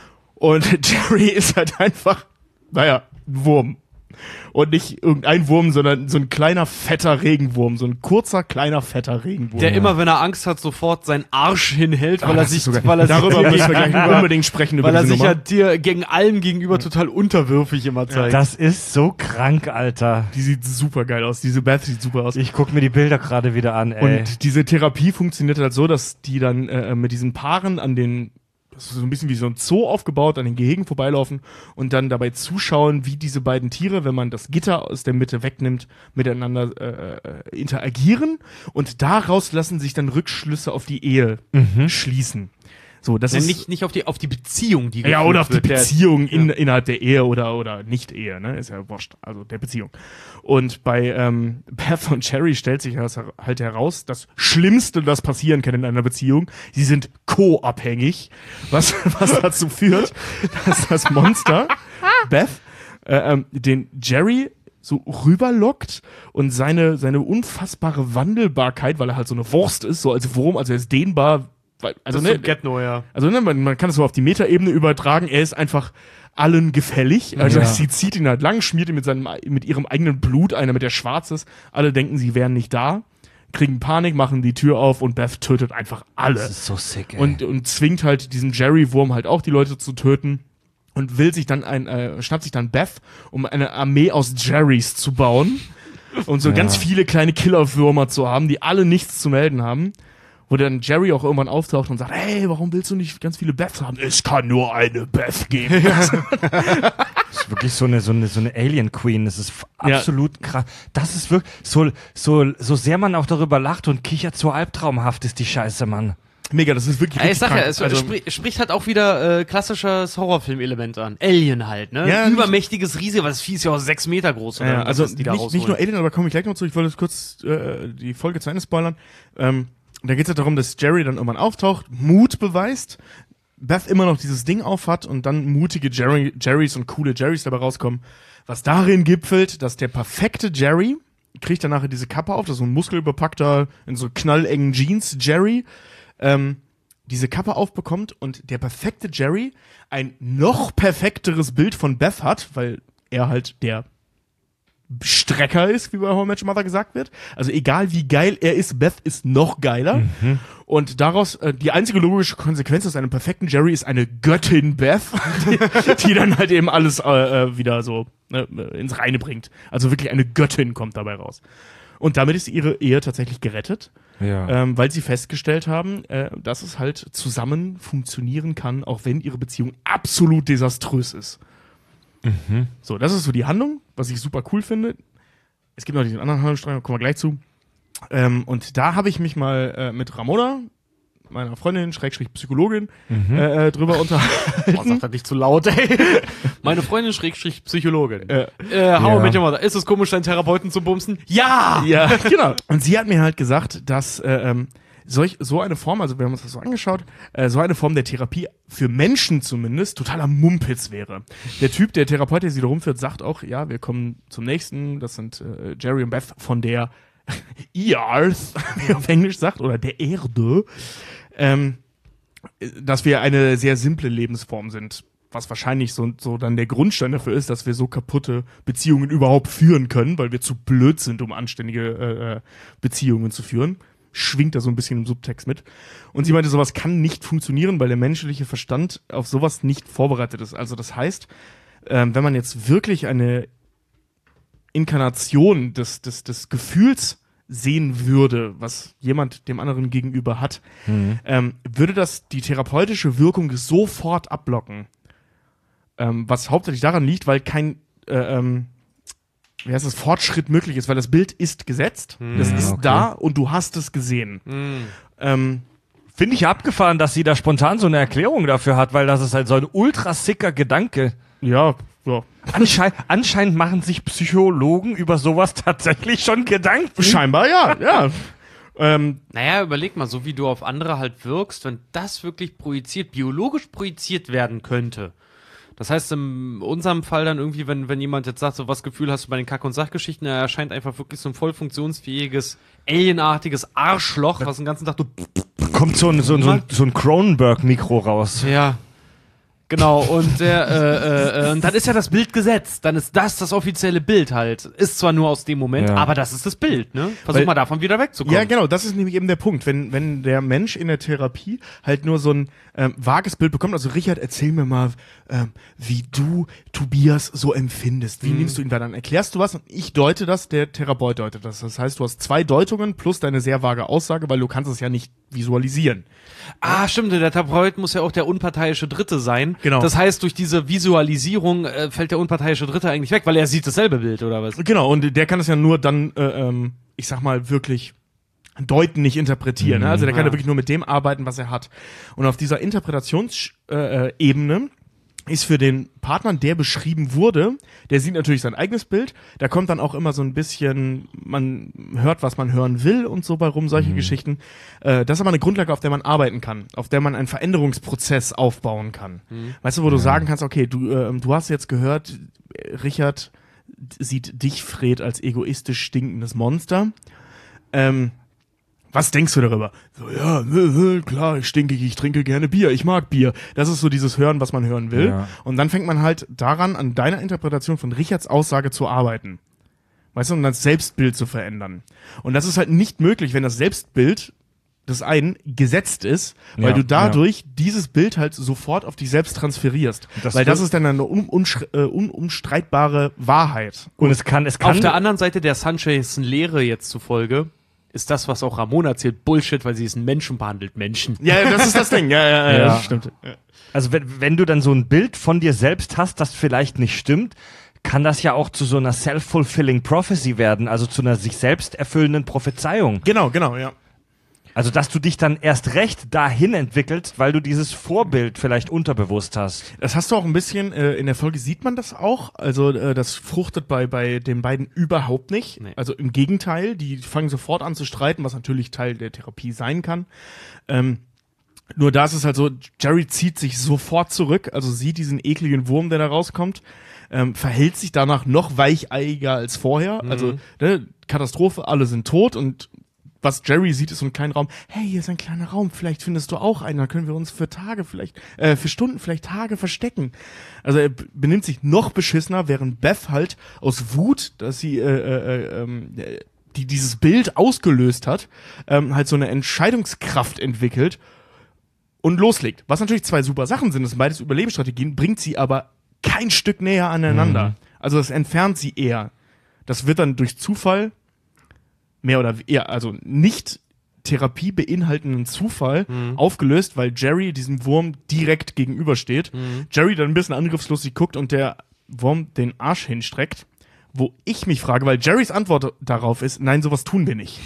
Und Jerry ist halt einfach, naja, ein Wurm. Und nicht irgendein Wurm, sondern so ein kleiner, fetter Regenwurm. So ein kurzer, kleiner, fetter Regenwurm. Der ja. immer, wenn er Angst hat, sofort seinen Arsch hinhält, weil ah, er sich, sogar, weil er darüber sich müssen wir gleich unbedingt sprechen, über weil er diese sich Nummer. ja dir gegen allen gegenüber total unterwürfig immer zeigt. Das ist so krank, Alter. Die sieht super geil aus. Diese Beth sieht super aus. Ich guck mir die Bilder gerade wieder an, ey. Und diese Therapie funktioniert halt so, dass die dann äh, mit diesen Paaren an den, das ist so ein bisschen wie so ein Zoo aufgebaut, an den Gehegen vorbeilaufen und dann dabei zuschauen, wie diese beiden Tiere, wenn man das Gitter aus der Mitte wegnimmt, miteinander äh, interagieren. Und daraus lassen sich dann Rückschlüsse auf die Ehe Mhm. schließen. So, das ja, ist nicht, nicht auf die, auf die Beziehung, die ja, oder auf die wird, Beziehung der, in, ja. innerhalb der Ehe oder, oder Nicht-Ehe, ne? Ist ja wurscht. Also der Beziehung. Und bei ähm, Beth und Jerry stellt sich das halt heraus, das Schlimmste, das passieren kann in einer Beziehung, sie sind co-abhängig, was, was dazu führt, dass das Monster Beth äh, ähm, den Jerry so rüberlockt und seine, seine unfassbare Wandelbarkeit, weil er halt so eine Wurst ist, so als Wurm, also er ist dehnbar. Weil, also, das ne, ist so Get-No, ja. Also ne, man, man kann es so auf die Metaebene übertragen, er ist einfach allen gefällig. Also Ja. sie zieht ihn halt lang, schmiert ihn mit seinem mit ihrem eigenen Blut, einer mit der schwarz ist. Alle denken, sie wären nicht da, kriegen Panik, machen die Tür auf und Beth tötet einfach alle. Das ist so sick, ey. Und, und zwingt halt diesen Jerry-Wurm halt auch die Leute zu töten und will sich dann ein, äh, schnappt sich dann Beth, um eine Armee aus Jerrys zu bauen und so Ja. ganz viele kleine Killerwürmer zu haben, die alle nichts zu melden haben. Wo dann Jerry auch irgendwann auftaucht und sagt, hey, warum willst du nicht ganz viele Beths haben? Es kann nur eine Beth geben. Das ist wirklich so eine, so eine, so eine Alien Queen. Das ist f- Ja. absolut krass. Das ist wirklich, so, so, so sehr man auch darüber lacht und kichert, so albtraumhaft ist die Scheiße, Mann. Mega, das ist wirklich Ja, ich richtig sag ja, krank. es Also, spri- spricht halt auch wieder äh, klassisches Horrorfilm-Element an. Alien halt, ne? Ja, Übermächtiges Riese, was Vieh ist ja auch sechs Meter groß. Oder ja, was also ist die da nicht, nicht nur Alien, aber komme ich gleich noch zu. Ich wollte jetzt kurz äh, die Folge zu Ende spoilern. Ähm, da geht es ja darum, dass Jerry dann irgendwann auftaucht, Mut beweist, Beth immer noch dieses Ding aufhat und dann mutige Jerry, Jerrys und coole Jerrys dabei rauskommen. Was darin gipfelt, dass der perfekte Jerry, kriegt dann nachher diese Kappe auf, das ist so ein muskelüberpackter, in so knallengen Jeans Jerry, ähm, diese Kappe aufbekommt und der perfekte Jerry ein noch perfekteres Bild von Beth hat, weil er halt der Strecker ist, wie bei How I Met Your Mother gesagt wird. Also egal wie geil er ist, Beth ist noch geiler. Mhm. Und daraus, äh, die einzige logische Konsequenz aus einem perfekten Jerry ist eine Göttin Beth, die, die dann halt eben alles äh, äh, wieder so ne, ins Reine bringt. Also wirklich eine Göttin kommt dabei raus. Und damit ist ihre Ehe tatsächlich gerettet, Ja. ähm, weil sie festgestellt haben, äh, dass es halt zusammen funktionieren kann, auch wenn ihre Beziehung absolut desaströs ist. Mhm. So, das ist so die Handlung, was ich super cool finde. Es gibt noch diesen anderen Handlungsstrang, da kommen wir gleich zu. Ähm, und da habe ich mich mal äh, mit Ramona, meiner Freundin, Schrägstrich Psychologin, Mhm. äh, drüber unterhalten. Boah, sag das nicht zu laut, ey. Meine Freundin Schrägstrich Psychologin. Äh, Äh, how ja. I Met Your Mother. Ist es komisch, deinen Therapeuten zu bumsen? Ja! Ja, genau. Und sie hat mir halt gesagt, dass äh, ähm, solch, so eine Form, also wir haben uns das so angeschaut, äh, so eine Form der Therapie für Menschen zumindest totaler Mumpitz wäre. Der Typ, der Therapeut, der sie da rumführt, sagt auch, ja, wir kommen zum nächsten, das sind äh, Jerry und Beth von der Earth, wie er auf Englisch sagt, oder der Erde, ähm, dass wir eine sehr simple Lebensform sind. Was wahrscheinlich so, so dann der Grundstein dafür ist, dass wir so kaputte Beziehungen überhaupt führen können, weil wir zu blöd sind, um anständige äh, Beziehungen zu führen. Schwingt da so ein bisschen im Subtext mit. Und sie meinte, sowas kann nicht funktionieren, weil der menschliche Verstand auf sowas nicht vorbereitet ist. Also das heißt, ähm, wenn man jetzt wirklich eine Inkarnation des, des, des Gefühls sehen würde, was jemand dem anderen gegenüber hat, Mhm. ähm, würde das die therapeutische Wirkung sofort abblocken. Ähm, was hauptsächlich daran liegt, weil kein äh, ähm, wie heißt das, Fortschritt möglich ist, weil das Bild ist gesetzt, das Ja, ist okay. da und du hast es gesehen. Mhm. Ähm, Finde ich abgefahren, dass sie da spontan so eine Erklärung dafür hat, weil das ist halt so ein ultra sicker Gedanke. ja, ja. Anschein anscheinend machen sich Psychologen über sowas tatsächlich schon Gedanken. Scheinbar ja, ja. Ähm, Naja, überleg mal, so wie du auf andere halt wirkst, wenn das wirklich projiziert, biologisch projiziert werden könnte. Das heißt, in unserem Fall dann irgendwie, wenn, wenn jemand jetzt sagt, so was Gefühl hast du bei den Kack- und Sachgeschichten, er erscheint einfach wirklich so ein voll funktionsfähiges, alienartiges Arschloch, was den ganzen Tag du Kommt so ein, so ein, so ein, so ein Cronenberg-Mikro raus. Ja. Genau, und der, äh, äh, äh, und dann ist ja das Bild gesetzt. Dann ist das das offizielle Bild halt. Ist zwar nur aus dem Moment, Ja. aber das ist das Bild, ne? Versuch Weil- mal davon wieder wegzukommen. Ja, genau, das ist nämlich eben der Punkt. Wenn, wenn der Mensch in der Therapie halt nur so ein ähm, vages Bild bekommt, also Richard, erzähl mir mal, ähm, wie du Tobias so empfindest. Wie Mhm. nimmst du ihn da dann? Erklärst du was und ich deute das, der Therapeut deutet das. Das heißt, du hast zwei Deutungen plus deine sehr vage Aussage, weil du kannst es ja nicht visualisieren. Ah, stimmt, der Therapeut muss ja auch der unparteiische Dritte sein. Genau. Das heißt, durch diese Visualisierung äh, fällt der unparteiische Dritte eigentlich weg, weil er sieht dasselbe Bild, oder was? Genau, und der kann es ja nur dann, äh, ähm, ich sag mal, wirklich deuten, nicht interpretieren. Ne? Also der kann ja. Ja. wirklich nur mit dem arbeiten, was er hat. Und auf dieser Interpretationsebene äh, äh, Ebene ist für den Partner, der beschrieben wurde, der sieht natürlich sein eigenes Bild, da kommt dann auch immer so ein bisschen, man hört, was man hören will und so bei rum, solche Geschichten. Äh, das ist aber eine Grundlage, auf der man arbeiten kann, auf der man einen Veränderungsprozess aufbauen kann. Weißt du, wo du sagen kannst, okay, du, äh, du hast jetzt gehört, Richard sieht dich, Fred, als egoistisch stinkendes Monster. Ähm, was denkst du darüber? So, ja, äh, äh, klar, ich stinke, ich trinke gerne Bier, ich mag Bier. Das ist so dieses Hören, was man hören will. Ja. Und dann fängt man halt daran, an deiner Interpretation von Richards Aussage zu arbeiten. Weißt du, um das Selbstbild zu verändern. Und das ist halt nicht möglich, wenn das Selbstbild des einen gesetzt ist, weil Ja, du dadurch dieses Bild halt sofort auf dich selbst transferierst. Das weil das wird- ist dann eine un unsch- äh, unumstreitbare Wahrheit. Und es kann, es kann. Auf der anderen Seite der Sanchez-Lehre jetzt zufolge ist das, was auch Ramona erzählt, Bullshit, weil sie ist ein Mensch und behandelt Menschen. Ja, das ist das Ding. Ja, ja, ja, Ja. das stimmt. Ja. Also wenn, wenn du dann so ein Bild von dir selbst hast, das vielleicht nicht stimmt, kann das ja auch zu so einer self-fulfilling prophecy werden, also zu einer sich selbst erfüllenden Prophezeiung. Genau, genau, ja. Also dass du dich dann erst recht dahin entwickelst, weil du dieses Vorbild vielleicht unterbewusst hast. Das hast du auch ein bisschen, äh, in der Folge sieht man das auch. Also äh, das fruchtet bei, bei den beiden überhaupt nicht. Nee. Also im Gegenteil, die fangen sofort an zu streiten, was natürlich Teil der Therapie sein kann. Ähm, nur da ist es halt so, Jerry zieht sich sofort zurück, also sieht diesen ekligen Wurm, der da rauskommt, ähm, verhält sich danach noch weicheiger als vorher. Also ne, Katastrophe, alle sind tot und was Jerry sieht, ist so ein kleiner Raum. Hey, hier ist ein kleiner Raum. Vielleicht findest du auch einen. Dann können wir uns für Tage vielleicht, äh, für Stunden, vielleicht Tage verstecken. Also er b- benimmt sich noch beschissener, während Beth halt aus Wut, dass sie äh, äh, ähm, äh, die dieses Bild ausgelöst hat, ähm, halt so eine Entscheidungskraft entwickelt und loslegt. Was natürlich zwei super Sachen sind. Das sind beides Überlebensstrategien, bringt sie aber kein Stück näher aneinander. Also das entfernt sie eher. Das wird dann durch Zufall mehr oder eher, also nicht Therapie beinhaltenden Zufall mhm. aufgelöst, weil Jerry diesem Wurm direkt gegenübersteht. Mhm. Jerry dann ein bisschen angriffslustig guckt und der Wurm den Arsch hinstreckt, wo ich mich frage, weil Jerrys Antwort darauf ist, nein, sowas tun wir nicht.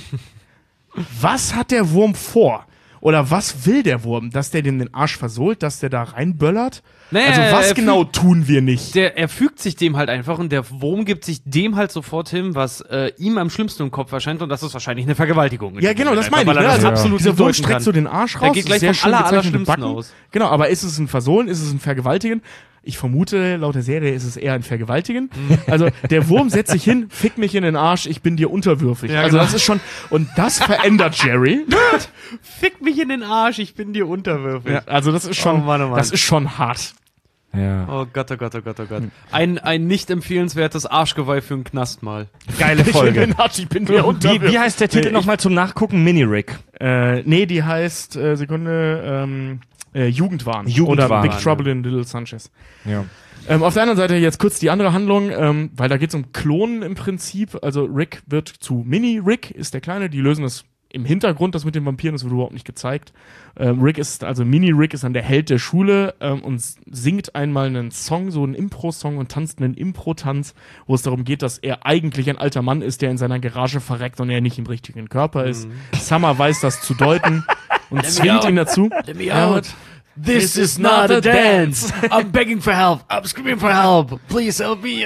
Was hat der Wurm vor? Oder was will der Wurm? Dass der dem den Arsch versohlt, dass der da reinböllert? Naja, also was genau fügt, tun wir nicht? Der, er fügt sich dem halt einfach und der Wurm gibt sich dem halt sofort hin, was äh, ihm am schlimmsten im Kopf erscheint und das ist wahrscheinlich eine Vergewaltigung. Ja, genau, das meine ich. Weil er Ne? das Also, absolut dieser Wurm deuten streckt kann. so den Arsch raus. Der geht gleich sehr vom schön aller, gezeichnete Allerschlimmsten Backen. aus. Genau, aber ist es ein Versohlen, ist es ein Vergewaltigen? Ich vermute, laut der Serie ist es eher ein Vergewaltigen. Also der Wurm setzt sich hin, fick mich in den Arsch, ich bin dir unterwürfig. Ja, also genau. das ist schon, und das verändert Jerry. Fick mich in den Arsch, ich bin dir unterwürfig. Ja, also das ist schon, Oh Mann, oh Mann. das ist schon hart. Ja. Oh Gott, oh Gott, oh Gott, oh Gott. Ein, ein nicht empfehlenswertes Arschgeweih für einen Knast mal. Geile Ich bin Folge. in den Arsch, ich bin dir Wie, unterwürfig. wie heißt der Titel Nee, nochmal zum Nachgucken? Mini-Rick. Äh, nee, die heißt, äh, Sekunde, ähm, äh, Jugendwahn. Jugendwahn. Oder Big Trouble in Little Sanchez. Ja. Ähm, auf der anderen Seite jetzt kurz die andere Handlung, ähm, weil da geht es um Klonen im Prinzip. Also Rick wird zu Mini-Rick, ist der Kleine. Die lösen das im Hintergrund, das mit den Vampiren, das wird überhaupt nicht gezeigt. Ähm, Rick ist, also Mini-Rick ist dann der Held der Schule ähm, und singt einmal einen Song, so einen Impro-Song und tanzt einen Impro-Tanz, wo es darum geht, dass er eigentlich ein alter Mann ist, der in seiner Garage verreckt und er nicht im richtigen Körper ist. Mhm. Summer weiß das zu deuten und zwingt ihn dazu. Let me out. This is not a dance. I'm begging for help. I'm screaming for help. Please help me.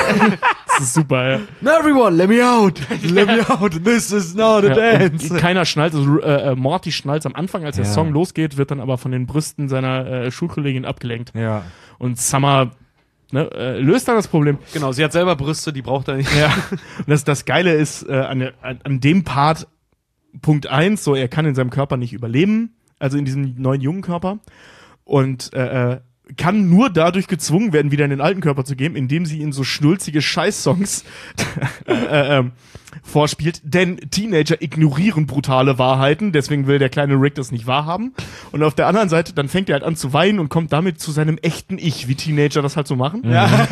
Das ist super, ja. No, everyone, let me out. Let me out. This is not a Ja, dance. und keiner schnallt, also äh, Morty schnallt am Anfang, als der Ja. Song losgeht, wird dann aber von den Brüsten seiner äh, Schulkollegin abgelenkt. Ja. Und Summer ne, äh, löst dann das Problem. Genau, sie hat selber Brüste, die braucht er nicht. Ja. Und das, das Geile ist, äh, an, der, an, an dem Part, Punkt eins, so er kann in seinem Körper nicht überleben, also in diesem neuen jungen Körper. Und äh, äh, kann nur dadurch gezwungen werden, wieder in den alten Körper zu gehen, indem sie ihn so schnulzige Scheiß-Songs äh, äh, vorspielt. Denn Teenager ignorieren brutale Wahrheiten, deswegen will der kleine Rick das nicht wahrhaben. Und auf der anderen Seite, dann fängt er halt an zu weinen und kommt damit zu seinem echten Ich, wie Teenager das halt so machen. Ja.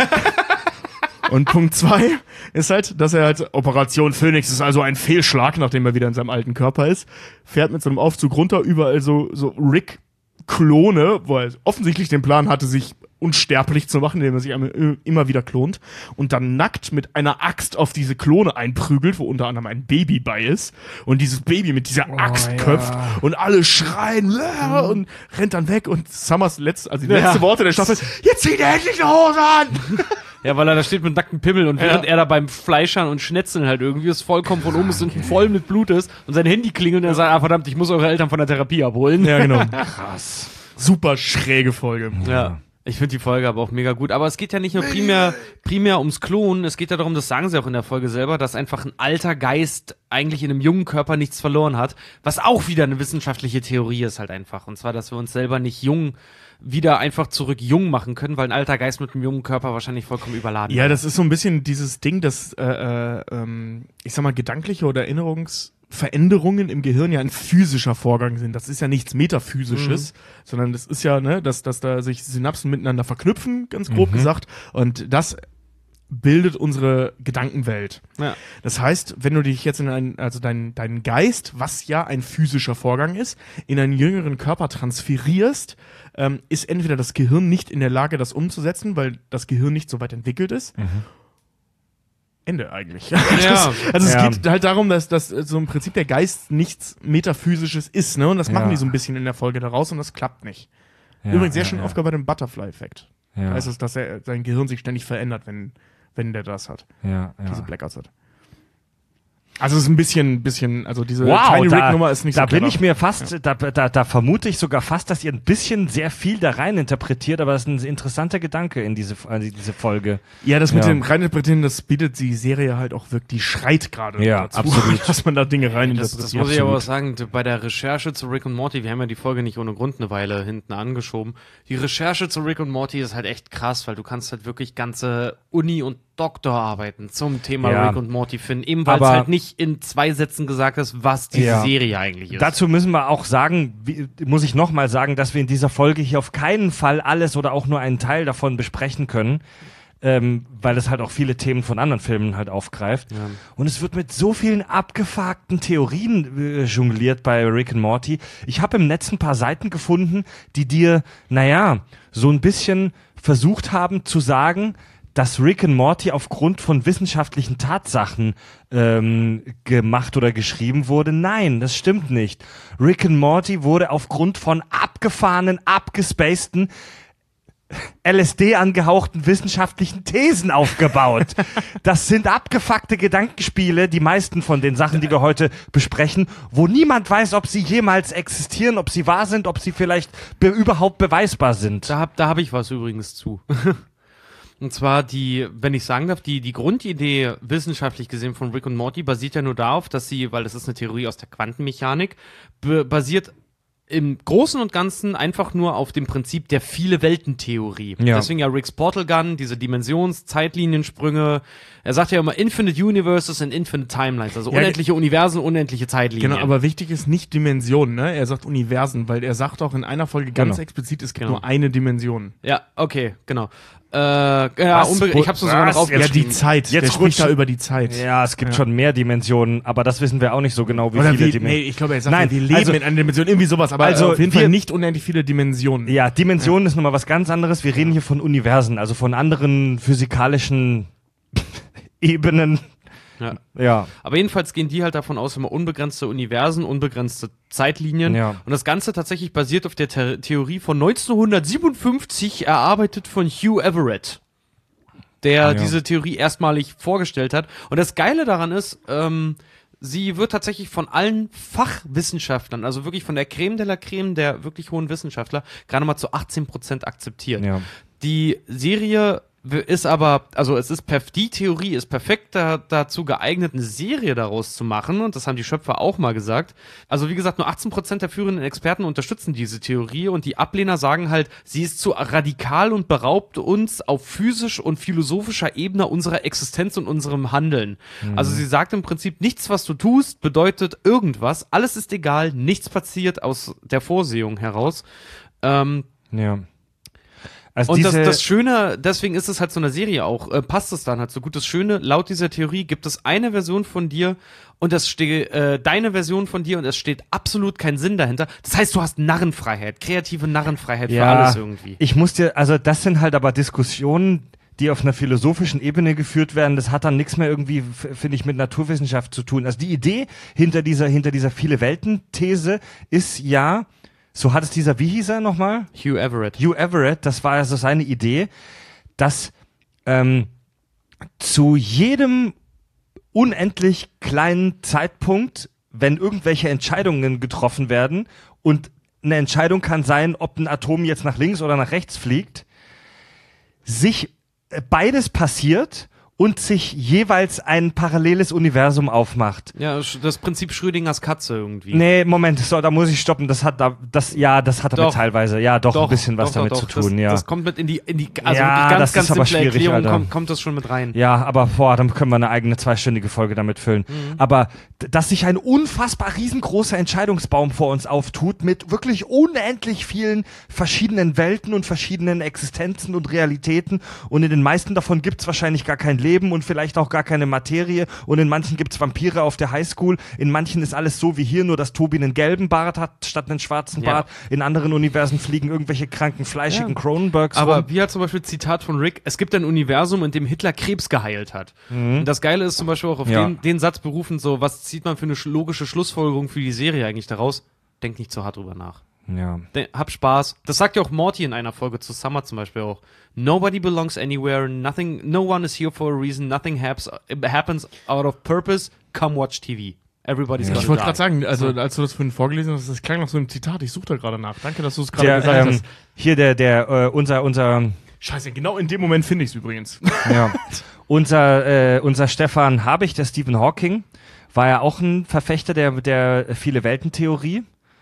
Und Punkt zwei ist halt, dass er halt, Operation Phoenix ist also ein Fehlschlag, nachdem er wieder in seinem alten Körper ist, fährt mit so einem Aufzug runter, überall so, so Rick Klone, wo er offensichtlich den Plan hatte, sich unsterblich zu machen, indem er sich immer wieder klont und dann nackt mit einer Axt auf diese Klone einprügelt, wo unter anderem ein Baby bei ist und dieses Baby mit dieser Axt ja. köpft und alle schreien äh, und rennt dann weg und Summers letzte, also die letzte Ja. Worte der Staffel, jetzt zieht er endlich eine Hose an! Ja, weil er da steht mit nacktem Pimmel und während Ja. er da beim Fleischern und Schnetzeln halt irgendwie ist vollkommen von oben bis unten voll mit Blut ist und sein Handy klingelt und er sagt, ah verdammt, ich muss eure Eltern von der Therapie abholen. Ja, genau. Krass. Super schräge Folge. Ja. Ich finde die Folge aber auch mega gut. Aber es geht ja nicht nur primär, primär ums Klonen, es geht ja darum, das sagen sie auch in der Folge selber, dass einfach ein alter Geist eigentlich in einem jungen Körper nichts verloren hat. Was auch wieder eine wissenschaftliche Theorie ist halt einfach. Und zwar, dass wir uns selber nicht jung wieder einfach zurück jung machen können, weil ein alter Geist mit einem jungen Körper wahrscheinlich vollkommen überladen Ja, wäre. das ist so ein bisschen dieses Ding, dass, äh, äh, ähm, ich sag mal, gedankliche oder Erinnerungsveränderungen im Gehirn ja ein physischer Vorgang sind. Das ist ja nichts Metaphysisches, mhm. sondern das ist ja, ne, dass, dass da sich Synapsen miteinander verknüpfen, ganz grob Mhm. gesagt. Und das bildet unsere Gedankenwelt. Ja. Das heißt, wenn du dich jetzt in einen, also deinen deinen Geist, was ja ein physischer Vorgang ist, in einen jüngeren Körper transferierst, ähm, ist entweder das Gehirn nicht in der Lage, das umzusetzen, weil das Gehirn nicht so weit entwickelt ist. Mhm. Ende eigentlich. Ja. Das, also es Ja. geht halt darum, dass, dass so im Prinzip der Geist nichts Metaphysisches ist, ne? Und das machen Ja. die so ein bisschen in der Folge daraus und das klappt nicht. Ja, Übrigens sehr ja, schön ja. Aufgabe beim Butterfly-Effekt. Ja. Da heißt es, dass er, sein Gehirn sich ständig verändert, wenn, wenn der das hat. Ja, Diese ja. Blackouts hat. Also es ist ein bisschen, bisschen, also diese Wow, Tiny da, Rick-Nummer ist nicht da so bin clever. ich mir fast, da, da, da vermute ich sogar fast, dass ihr ein bisschen sehr viel da rein interpretiert, aber das ist ein interessanter Gedanke in diese, in diese Folge. Ja, das mit Ja. dem Reininterpretieren, das bietet die Serie halt auch wirklich, die schreit gerade Ja, dazu, absolut. dass man da Dinge Das, reininterpretiert. das muss ich aber auch sagen, bei der Recherche zu Rick und Morty, wir haben ja die Folge nicht ohne Grund eine Weile hinten angeschoben. Die Recherche zu Rick und Morty ist halt echt krass, weil du kannst halt wirklich ganze Uni- und Doktorarbeiten zum Thema Ja. Rick und Morty finden, eben weil es Aber- halt nicht in zwei Sätzen gesagt ist, was diese Ja. Serie eigentlich ist. Dazu müssen wir auch sagen, wie, muss ich nochmal sagen, dass wir in dieser Folge hier auf keinen Fall alles oder auch nur einen Teil davon besprechen können. ähm, weil es halt auch viele Themen von anderen Filmen halt aufgreift. Ja. Und es wird mit so vielen abgefuckten Theorien äh, jongliert bei Rick and Morty. Ich habe im Netz ein paar Seiten gefunden, die dir, naja, so ein bisschen versucht haben zu sagen, dass Rick and Morty aufgrund von wissenschaftlichen Tatsachen ähm, gemacht oder geschrieben wurde. Nein, das stimmt nicht. Rick and Morty wurde aufgrund von abgefahrenen, abgespaceden, L S D angehauchten wissenschaftlichen Thesen aufgebaut. Das sind abgefuckte Gedankenspiele, die meisten von den Sachen, die wir heute besprechen, wo niemand weiß, ob sie jemals existieren, ob sie wahr sind, ob sie vielleicht be- überhaupt beweisbar sind. Da hab, da hab ich was übrigens zu. Und zwar die, wenn ich sagen darf, die, die Grundidee wissenschaftlich gesehen von Rick und Morty basiert ja nur darauf, dass sie, weil das ist eine Theorie aus der Quantenmechanik, be- basiert im Großen und Ganzen einfach nur auf dem Prinzip der Viele-Welten-Theorie. Ja. Deswegen ja Ricks Portal Gun, diese Dimensions-, Zeitliniensprünge. Er sagt ja immer Infinite Universes and Infinite Timelines, also Ja, unendliche Universen, unendliche Zeitlinien. Genau, aber wichtig ist nicht Dimensionen, ne? Er sagt Universen, weil er sagt auch in einer Folge ganz Genau. explizit, es gibt Genau. nur eine Dimension. Ja, okay, genau. Äh, ja, Was? unbe- ich hab's sogar noch Was? Ja, aufgeschrieben. die Zeit. Jetzt der spricht da rutsch- über die Zeit. Ja, es gibt Ja. schon mehr Dimensionen, aber das wissen wir auch nicht so genau, wie Oder viele wie, Dimensionen. nee, ich glaube, er sagt, Nein, wir leben also- in einer Dimension, irgendwie sowas, aber Also, also auf jeden wir- Fall nicht unendlich viele Dimensionen. Ja, Dimensionen ist nochmal was ganz anderes. Wir reden hier von Universen, also von anderen physikalischen Ebenen. Ja. Ja. Aber jedenfalls gehen die halt davon aus, immer unbegrenzte Universen, unbegrenzte Zeitlinien. Ja. Und das Ganze tatsächlich basiert auf der The- Theorie von neunzehnhundertsiebenundfünfzig, erarbeitet von Hugh Everett, der Ah, ja. diese Theorie erstmalig vorgestellt hat. Und das Geile daran ist, ähm, sie wird tatsächlich von allen Fachwissenschaftlern, also wirklich von der Creme de la Creme der wirklich hohen Wissenschaftler, gerade mal zu achtzehn Prozent akzeptiert. Ja. Die Serie w- ist aber, also es ist perf- die Theorie ist perfekt da, dazu geeignet, eine Serie daraus zu machen, und das haben die Schöpfer auch mal gesagt. Also wie gesagt, nur achtzehn Prozent der führenden Experten unterstützen diese Theorie, und die Ablehner sagen halt, sie ist zu radikal und beraubt uns auf physisch und philosophischer Ebene unserer Existenz und unserem Handeln. Also sie sagt im Prinzip, nichts, was du tust, bedeutet irgendwas, alles ist egal, nichts passiert aus der Vorsehung heraus. Ähm, Ja. Also und das, diese, das Schöne, deswegen ist es halt so eine Serie auch, äh, passt es dann halt so gut. Das Schöne, laut dieser Theorie gibt es eine Version von dir und das steht, äh, deine Version von dir, und es steht absolut kein Sinn dahinter. Das heißt, du hast Narrenfreiheit, kreative Narrenfreiheit für ja, alles irgendwie. ich muss dir, also das sind halt aber Diskussionen, die auf einer philosophischen Ebene geführt werden. Das hat dann nichts mehr irgendwie, f- finde ich, mit Naturwissenschaft zu tun. Also die Idee hinter dieser, hinter dieser Viele-Welten-These ist ja, so hat es dieser, wie hieß er nochmal? Hugh Everett. Hugh Everett, das war also seine Idee, dass ähm, zu jedem unendlich kleinen Zeitpunkt, wenn irgendwelche Entscheidungen getroffen werden, und eine Entscheidung kann sein, ob ein Atom jetzt nach links oder nach rechts fliegt, sich äh, beides passiert und sich jeweils ein paralleles Universum aufmacht. Ja, sch- das Prinzip Schrödingers Katze irgendwie. Nee, Moment, so, da muss ich stoppen. Das hat da, das, ja, das hat damit Doch. teilweise, ja, doch, ein bisschen was doch, damit doch, zu doch. tun, das, ja. Das kommt mit in die, in die also Ja, wirklich ganz, das ganz ist aber simple schwierig, Erklärung, Alter. kommt, kommt das schon mit rein. Ja, aber boah, dann können wir eine eigene zweistündige Folge damit füllen. Mhm. Aber d- dass sich ein unfassbar riesengroßer Entscheidungsbaum vor uns auftut mit wirklich unendlich vielen verschiedenen Welten und verschiedenen Existenzen und Realitäten, und in den meisten davon gibt's wahrscheinlich gar kein Leben und vielleicht auch gar keine Materie, und in manchen gibt's Vampire auf der Highschool, in manchen ist alles so wie hier, nur dass Tobi einen gelben Bart hat statt einen schwarzen Ja. Bart. In anderen Universen fliegen irgendwelche kranken, fleischigen Ja. Cronenbergs Aber rum. wie hat zum Beispiel Zitat von Rick, es gibt ein Universum, in dem Hitler Krebs geheilt hat. Und das Geile ist zum Beispiel auch auf Ja. den, den Satz berufen, so, was zieht man für eine sch- logische Schlussfolgerung für die Serie eigentlich daraus? Denk nicht zu hart drüber nach. Ja. De hab Spaß. Das sagt ja auch Morty in einer Folge zu Summer zum Beispiel auch. Nobody belongs anywhere, nothing, no one is here for a reason, nothing haps, happens out of purpose, come watch T V. Everybody's Ja. gonna Ich wollte die. gerade sagen, also als du das vorhin vorgelesen hast, das klang noch so ein Zitat, ich suche da gerade nach. Danke, dass du es gerade Der, gesagt ähm, hast. hier der, der, äh, unser, unser, Scheiße, genau in dem Moment finde ich es übrigens. ja, unser, äh, unser Stefan Habich, der Stephen Hawking, war ja auch ein Verfechter der, der Viele-Welten-Theorie.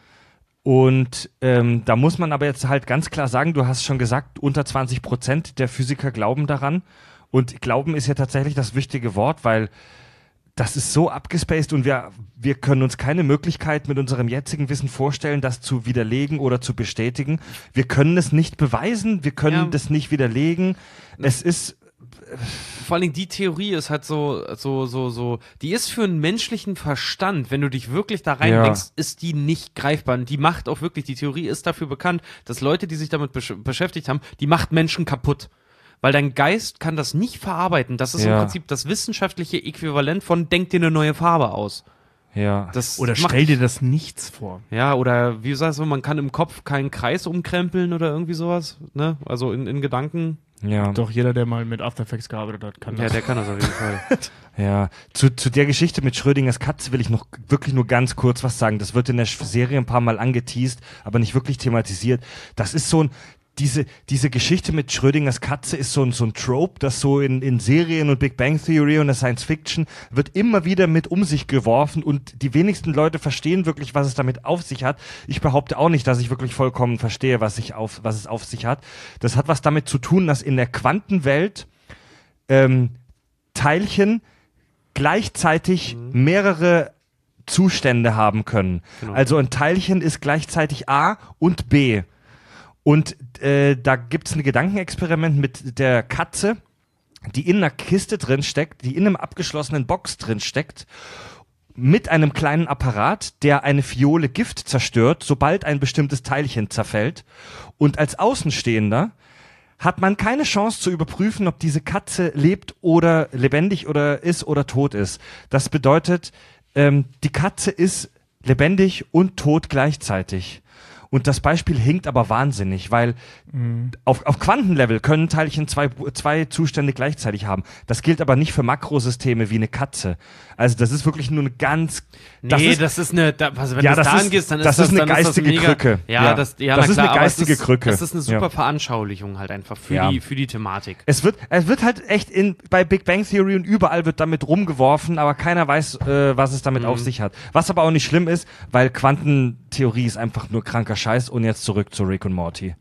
Und ähm, da muss man aber jetzt halt ganz klar sagen, du hast schon gesagt, unter zwanzig Prozent der Physiker glauben daran. Und Glauben ist ja tatsächlich das wichtige Wort, weil das ist so abgespaced, und wir, wir können uns keine Möglichkeit mit unserem jetzigen Wissen vorstellen, das zu widerlegen oder zu bestätigen. Wir können es nicht beweisen, wir können Ja. das nicht widerlegen. Es ist vor allen Dingen die Theorie ist halt so, so, so, so, die ist für einen menschlichen Verstand, wenn du dich wirklich da reindenkst, Ja. ist die nicht greifbar. Und die macht auch wirklich, die Theorie ist dafür bekannt, dass Leute, die sich damit besch- beschäftigt haben, die macht Menschen kaputt. Weil dein Geist kann das nicht verarbeiten. Das ist Ja. im Prinzip das wissenschaftliche Äquivalent von denk dir eine neue Farbe aus. Ja. Das Oder macht- stell dir das nichts vor. Ja, oder wie sagst du, man kann im Kopf keinen Kreis umkrempeln oder irgendwie sowas, ne? Also in, in Gedanken. ja. Doch jeder, der mal mit After Effects gearbeitet hat, kann Ja, das. der kann das auf jeden Fall. Ja, zu, zu der Geschichte mit Schrödingers Katze will ich noch wirklich nur ganz kurz was sagen. Das wird in der Sch- Serie ein paar Mal angeteased, aber nicht wirklich thematisiert. Das ist so ein, diese, diese Geschichte mit Schrödingers Katze ist so ein, so ein Trope, das so in, in Serien und Big Bang Theory und der Science Fiction wird immer wieder mit um sich geworfen und die wenigsten Leute verstehen wirklich, was es damit auf sich hat. Ich behaupte auch nicht, dass ich wirklich vollkommen verstehe, was, ich auf, was es auf sich hat. Das hat was damit zu tun, dass in der Quantenwelt ähm, Teilchen gleichzeitig mehrere Zustände haben können. Genau. Also ein Teilchen ist gleichzeitig A und B. Und äh, da gibt es ein Gedankenexperiment mit der Katze, die in einer Kiste drin steckt, die in einem abgeschlossenen Box drin steckt, mit einem kleinen Apparat, der eine Fiole Gift zerstört, sobald ein bestimmtes Teilchen zerfällt. Und als Außenstehender hat man keine Chance zu überprüfen, ob diese Katze lebt oder lebendig oder ist oder tot ist. Das bedeutet, ähm, die Katze ist lebendig und tot gleichzeitig. Und das Beispiel hinkt aber wahnsinnig, weil auf, auf Quantenlevel können Teilchen zwei, zwei Zustände gleichzeitig haben. Das gilt aber nicht für Makrosysteme wie eine Katze. Also das ist wirklich nur eine ganz... Nee, das ist, das ist eine, da, also wenn Ja, du es das da ist- angehst, dann ist das das, ist eine dann ist geistige das mega, Krücke. Ja, Ja. das, ja, Das na ist eine klar, aber es geistige ist, Krücke. Das ist eine super Ja. Veranschaulichung halt einfach für, Ja. die, für die Thematik. Es wird, es wird halt echt in, bei Big Bang Theory und überall wird damit rumgeworfen, aber keiner weiß, äh, was es damit Mhm. auf sich hat. Was aber auch nicht schlimm ist, weil Quantentheorie ist einfach nur kranker Scheiß. Und jetzt zurück zu Rick und Morty.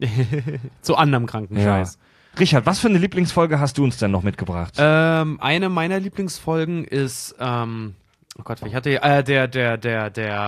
Zu anderem kranken Ja. Scheiß. Richard, was für eine Lieblingsfolge hast du uns denn noch mitgebracht? Ähm, eine meiner Lieblingsfolgen ist, ähm, oh Gott, ich hatte, äh, der, der, der,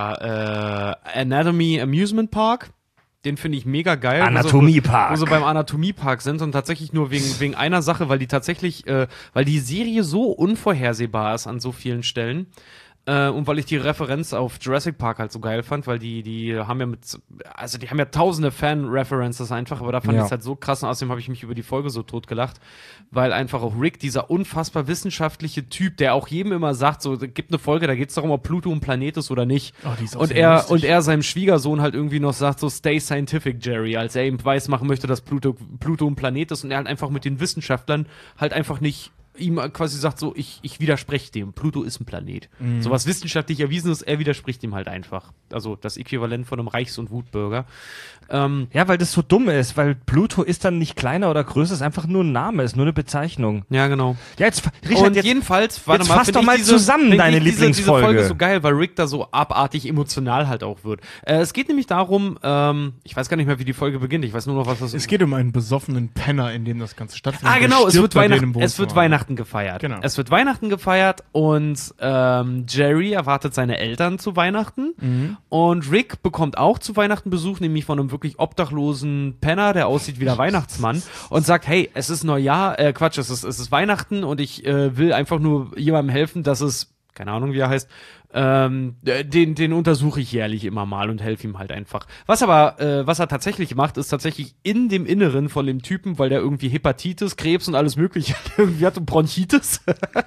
der, äh, Anatomy Amusement Park. Den finde ich mega geil. wo sie- Anatomiepark. Wo sie beim Anatomiepark sind und tatsächlich nur wegen, wegen einer Sache, weil die tatsächlich, äh, weil die Serie so unvorhersehbar ist an so vielen Stellen. Äh, und weil ich die Referenz auf Jurassic Park halt so geil fand, weil die, die haben ja mit, also die haben ja tausende Fan-References einfach, aber da fand Ja. ich es halt so krass und außerdem habe ich mich über die Folge so tot gelacht, weil einfach auch Rick, dieser unfassbar wissenschaftliche Typ, der auch jedem immer sagt, so, gibt eine Folge, da geht es darum, ob Pluto ein Planet ist oder nicht. Oh, die ist auch und sehr er, lustig. und er seinem Schwiegersohn halt irgendwie noch sagt, so, stay scientific, Jerry, als er ihm weismachen möchte, dass Pluto, Pluto ein Planet ist und er halt einfach mit den Wissenschaftlern halt einfach nicht ihm quasi sagt so, ich, ich widerspreche dem, Pluto ist ein Planet. Mhm. So was wissenschaftlich erwiesen ist, er widerspricht ihm halt einfach. Also das Äquivalent von einem Reichs- und Wutbürger. Ähm, Ja, weil das so dumm ist, weil Pluto ist dann nicht kleiner oder größer, ist einfach nur ein Name, ist nur eine Bezeichnung. ja, genau. Ja, jetzt, Richard, Und jetzt, jedenfalls, warte jetzt mal, fass find doch ich mal diese, zusammen find deine ich diese, Lieblingsfolge. Diese Folge so geil, weil Rick da so abartig emotional halt auch wird. Äh, es geht nämlich darum, ähm, ich weiß gar nicht mehr, wie die Folge beginnt, ich weiß nur noch, was das Es geht um einen besoffenen Penner, in dem das Ganze stattfindet. Ah, Der genau, es stirbt wird, bei denen im Weihnachten, es wird Wohnzimmer. Weihnachten gefeiert. Genau. Es wird Weihnachten gefeiert und ähm, Jerry erwartet seine Eltern zu Weihnachten Mhm. und Rick bekommt auch zu Weihnachten Besuch, nämlich von einem wirklich obdachlosen Penner, der aussieht wie der Weihnachtsmann und sagt, hey, es ist Neujahr, äh, Quatsch, es ist, es ist Weihnachten und ich äh, will einfach nur jemandem helfen, dass es, keine Ahnung, wie er heißt, ähm, den, den untersuche ich jährlich immer mal und helfe ihm halt einfach. Was aber, äh, was er tatsächlich macht, ist tatsächlich in dem Inneren von dem Typen, weil der irgendwie Hepatitis, Krebs und alles mögliche irgendwie hat und Bronchitis,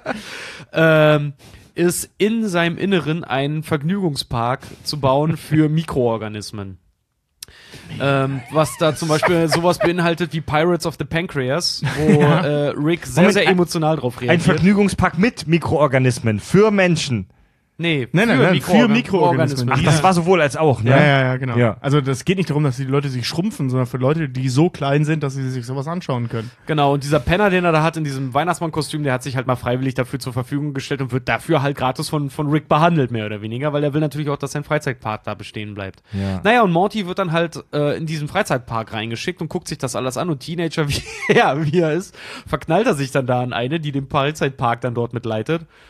ähm, ist in seinem Inneren ein Vergnügungspark zu bauen für Mikroorganismen. Ähm, was da zum Beispiel sowas beinhaltet wie Pirates of the Pancreas, wo Ja. äh, Rick sehr, Moment, sehr ein- emotional drauf ein reagiert. Vergnügungspark mit Mikroorganismen für Menschen. Nee, Nein, nein, nein, für Mikroorgan- Mikroorganismen. Ach, Die- das war sowohl als auch, ne? Ja, ja, ja, genau. Ja. Also das geht nicht darum, dass die Leute sich schrumpfen, sondern für Leute, die so klein sind, dass sie sich sowas anschauen können. Genau, und dieser Penner, den er da hat in diesem Weihnachtsmann-Kostüm, der hat sich halt mal freiwillig dafür zur Verfügung gestellt und wird dafür halt gratis von, von Rick behandelt, mehr oder weniger, weil er will natürlich auch, dass sein Freizeitpark da bestehen bleibt. Ja. Naja, und Morty wird dann halt äh, in diesen Freizeitpark reingeschickt und guckt sich das alles an und Teenager, wie, ja, wie er ist, verknallt er sich dann da an eine, die den Freizeitpark dann dort mitleitet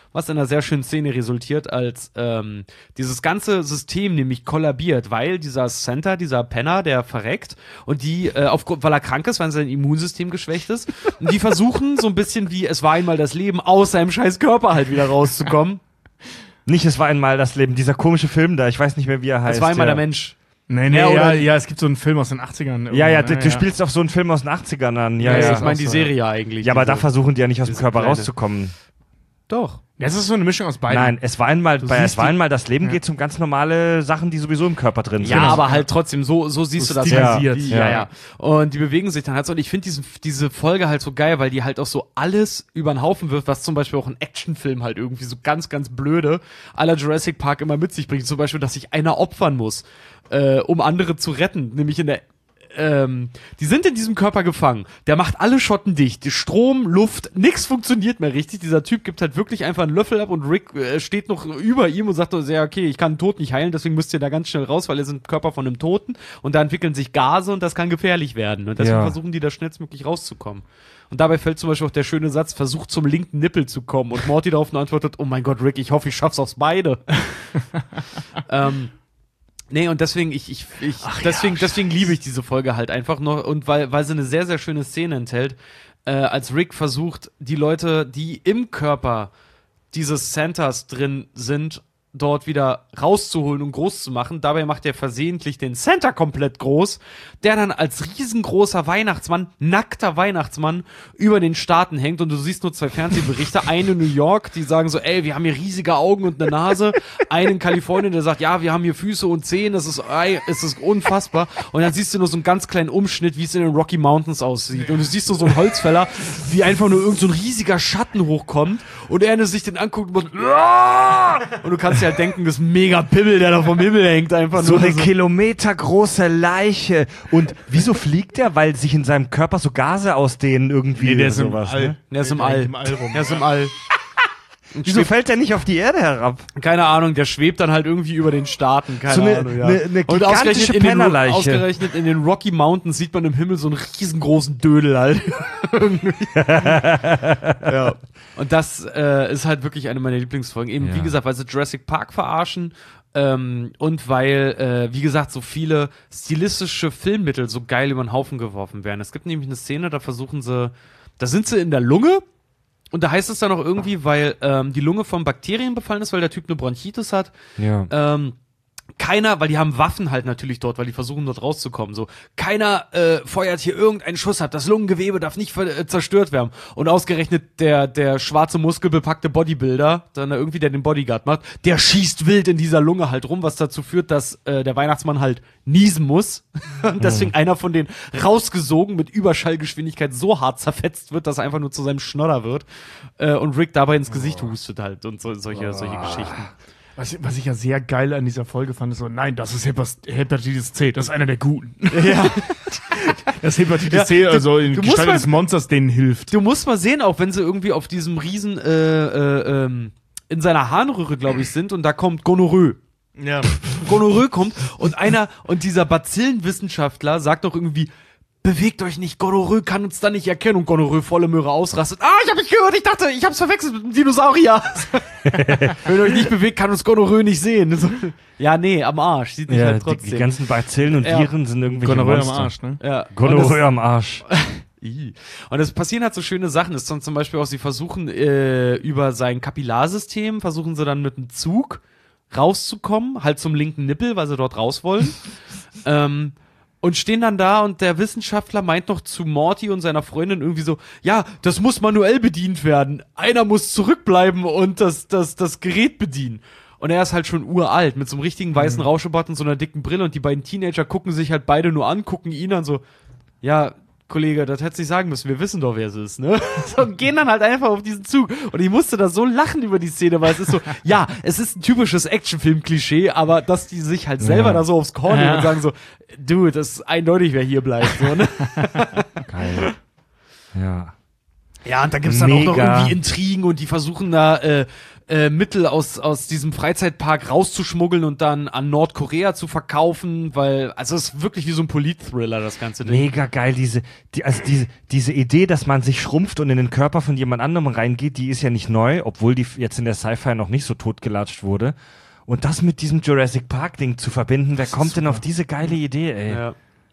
was in einer sehr schönen Szene resultiert, als ähm, dieses ganze System nämlich kollabiert, weil dieser Center, dieser Penner, der verreckt und die, äh, aufgrund, weil er krank ist, weil sein Immunsystem geschwächt ist, und die versuchen so ein bisschen wie, es war einmal das Leben, aus seinem scheiß Körper halt wieder rauszukommen. Nicht, es war einmal das Leben, dieser komische Film da, ich weiß nicht mehr, wie er heißt. Es war einmal ja. der Mensch. Nee, nee, Ja, ja, oder- ja, es gibt so einen Film aus den achtzigern. Ja, ja, irgendwo, du, du spielst auf so einen Film aus den achtzigern an. Ja, Ja, ja. ich meine die auch so, Serie eigentlich. Ja, aber diese- da versuchen die ja nicht aus dem diese Körper kleine- rauszukommen. Doch. Das ist so eine Mischung aus beiden. Nein, es war einmal, Du bei, siehst es war die- einmal das Leben Ja. geht um ganz normale Sachen, die sowieso im Körper drin sind. Ja, aber halt trotzdem, so, so siehst So du das stilisiert, ja. ja. ja, ja. Und die bewegen sich dann halt so. Und ich finde diesen, diese Folge halt so geil, weil die halt auch so alles über den Haufen wirft, was zum Beispiel auch ein Actionfilm halt irgendwie so ganz, ganz blöde à la Jurassic Park immer mit sich bringt. Zum Beispiel, dass sich einer opfern muss, äh, um andere zu retten. Nämlich in der Ähm, die sind in diesem Körper gefangen. Der macht alle Schotten dicht. Die Strom, Luft, nix funktioniert mehr richtig. Dieser Typ gibt halt wirklich einfach einen Löffel ab und Rick äh, steht noch über ihm und sagt so, ja, okay, ich kann einen Tod nicht heilen, deswegen müsst ihr da ganz schnell raus, weil ihr sind Körper von einem Toten und da entwickeln sich Gase und das kann gefährlich werden. Und deswegen Ja. versuchen die da schnellstmöglich rauszukommen. Und dabei fällt zum Beispiel auch der schöne Satz, versucht zum linken Nippel zu kommen. Und Morty darauf nur antwortet, oh mein Gott, Rick, ich hoffe, ich schaff's aufs beide. ähm, Nee, und deswegen, ich, ich, ich, deswegen, deswegen liebe ich diese Folge halt einfach noch und weil, weil sie eine sehr, sehr schöne Szene enthält, äh, als Rick versucht, die Leute, die im Körper dieses Centers drin sind, dort wieder rauszuholen und groß zu machen. Dabei macht er versehentlich den Center komplett groß, der dann als riesengroßer Weihnachtsmann, nackter Weihnachtsmann, über den Staaten hängt und du siehst nur zwei Fernsehberichte, eine in New York, die sagen so, ey, wir haben hier riesige Augen und eine Nase, einen in Kalifornien, der sagt, ja, wir haben hier Füße und Zehen, das ist, ey, es ist unfassbar und dann siehst du nur so einen ganz kleinen Umschnitt, wie es in den Rocky Mountains aussieht und du siehst nur so einen Holzfäller, wie einfach nur irgend so ein riesiger Schatten hochkommt und er sich den anguckt und, und du kannst dir halt denken, das ist ein mega Pimmel, der da vom Himmel hängt, einfach So nur. eine kilometergroße Leiche. Und wieso fliegt der? Weil sich in seinem Körper so Gase ausdehnen irgendwie Nee, der oder ist im sowas. All. Ne? Der ist im Der All. hängt im All rum. Der ist im All. Wieso fällt der nicht auf die Erde herab? Keine Ahnung, der schwebt dann halt irgendwie über den Staaten, keine So eine- Ahnung, ja. eine- eine Und ausgerechnet gigantische in, den, Pennerleiche. ausgerechnet in den Rocky Mountains sieht man im Himmel so einen riesengroßen Dödel halt. Irgendwie. Ja. Und das äh, ist halt wirklich eine meiner Lieblingsfolgen. Eben, Ja. wie gesagt, weil sie Jurassic Park verarschen ähm, und weil, äh, wie gesagt, so viele stilistische Filmmittel so geil über den Haufen geworfen werden. Es gibt nämlich eine Szene, da versuchen sie, da sind sie in der Lunge. Und da heißt es dann auch irgendwie, weil ähm, die Lunge von Bakterien befallen ist, weil der Typ eine Bronchitis hat. Ja. Ähm, keiner, weil die haben Waffen halt natürlich dort, weil die versuchen dort rauszukommen. So, keiner äh, feuert hier irgendeinen Schuss ab. Das Lungengewebe darf nicht ver- äh, zerstört werden. Und ausgerechnet der der schwarze muskelbepackte Bodybuilder, dann irgendwie der den Bodyguard macht, der schießt wild in dieser Lunge halt rum, was dazu führt, dass äh, der Weihnachtsmann halt niesen muss. Und deswegen einer von denen rausgesogen mit Überschallgeschwindigkeit so hart zerfetzt wird, dass er einfach nur zu seinem Schnodder wird. Äh, und Rick dabei ins Gesicht hustet halt und so, solche solche Geschichten. Was, was ich ja sehr geil an dieser Folge fand, ist so, nein, das ist Hepas- Hepatitis C, das ist einer der Guten. Ja. Das Hepatitis Ja, C, du- also in du musst Gestalt mal- des Monsters, denen hilft. Du musst mal sehen, auch wenn sie irgendwie auf diesem riesen äh, äh, ähm, in seiner Harnröhre, glaube ich, sind und da kommt Gonorrhoe. Ja. Gonorrhoe kommt und einer und dieser Bazillenwissenschaftler sagt doch irgendwie, bewegt euch nicht, Gonorrhoe kann uns da nicht erkennen und Gonorrhoe volle Möhre ausrastet. Ah, ich hab mich gehört, ich dachte, ich hab's verwechselt mit einem Dinosaurier. Wenn ihr euch nicht bewegt, kann uns Gonorrhoe nicht sehen. So, ja, nee, am Arsch, sieht mich Ja, halt die, trotzdem. die ganzen Bazillen und Ja. Viren sind irgendwelche Gonorrhoe am Monster. Arsch, ne? ja. Gonorrhoe am Arsch. I. Und es passieren halt so schöne Sachen. Es ist dann zum Beispiel auch, sie versuchen äh, über sein Kapillarsystem, versuchen sie dann mit einem Zug rauszukommen, halt zum linken Nippel, weil sie dort raus wollen. ähm, und stehen dann da und der Wissenschaftler meint noch zu Morty und seiner Freundin irgendwie so, ja, das muss manuell bedient werden. Einer muss zurückbleiben und das, das, das Gerät bedienen. Und er ist halt schon uralt, mit so einem richtigen weißen Rauschebart und so einer dicken Brille und die beiden Teenager gucken sich halt beide nur an, gucken ihn an so, ja, Kollege, das hättest du nicht sagen müssen, wir wissen doch, wer es ist, ne? So, und gehen dann halt einfach auf diesen Zug. Und ich musste da so lachen über die Szene, weil es ist so, ja, es ist ein typisches Actionfilm-Klischee, aber dass die sich halt selber Ja. da so aufs Korn nehmen Ja. und sagen so, dude, das ist eindeutig, wer hier bleibt, so, ne? Geil. Ja. Ja, und da gibt's dann auch noch Mega. irgendwie Intrigen und die versuchen da, äh, äh, Mittel aus, aus diesem Freizeitpark rauszuschmuggeln und dann an Nordkorea zu verkaufen, weil, also es ist wirklich wie so ein Polit-Thriller, das ganze Ding. Mega geil, diese, die, also diese, diese Idee, dass man sich schrumpft und in den Körper von jemand anderem reingeht, die ist ja nicht neu, obwohl die jetzt in der Sci-Fi noch nicht so totgelatscht wurde. Und das mit diesem Jurassic Park-Ding zu verbinden, wer kommt denn auf diese geile Idee, ey? Ja.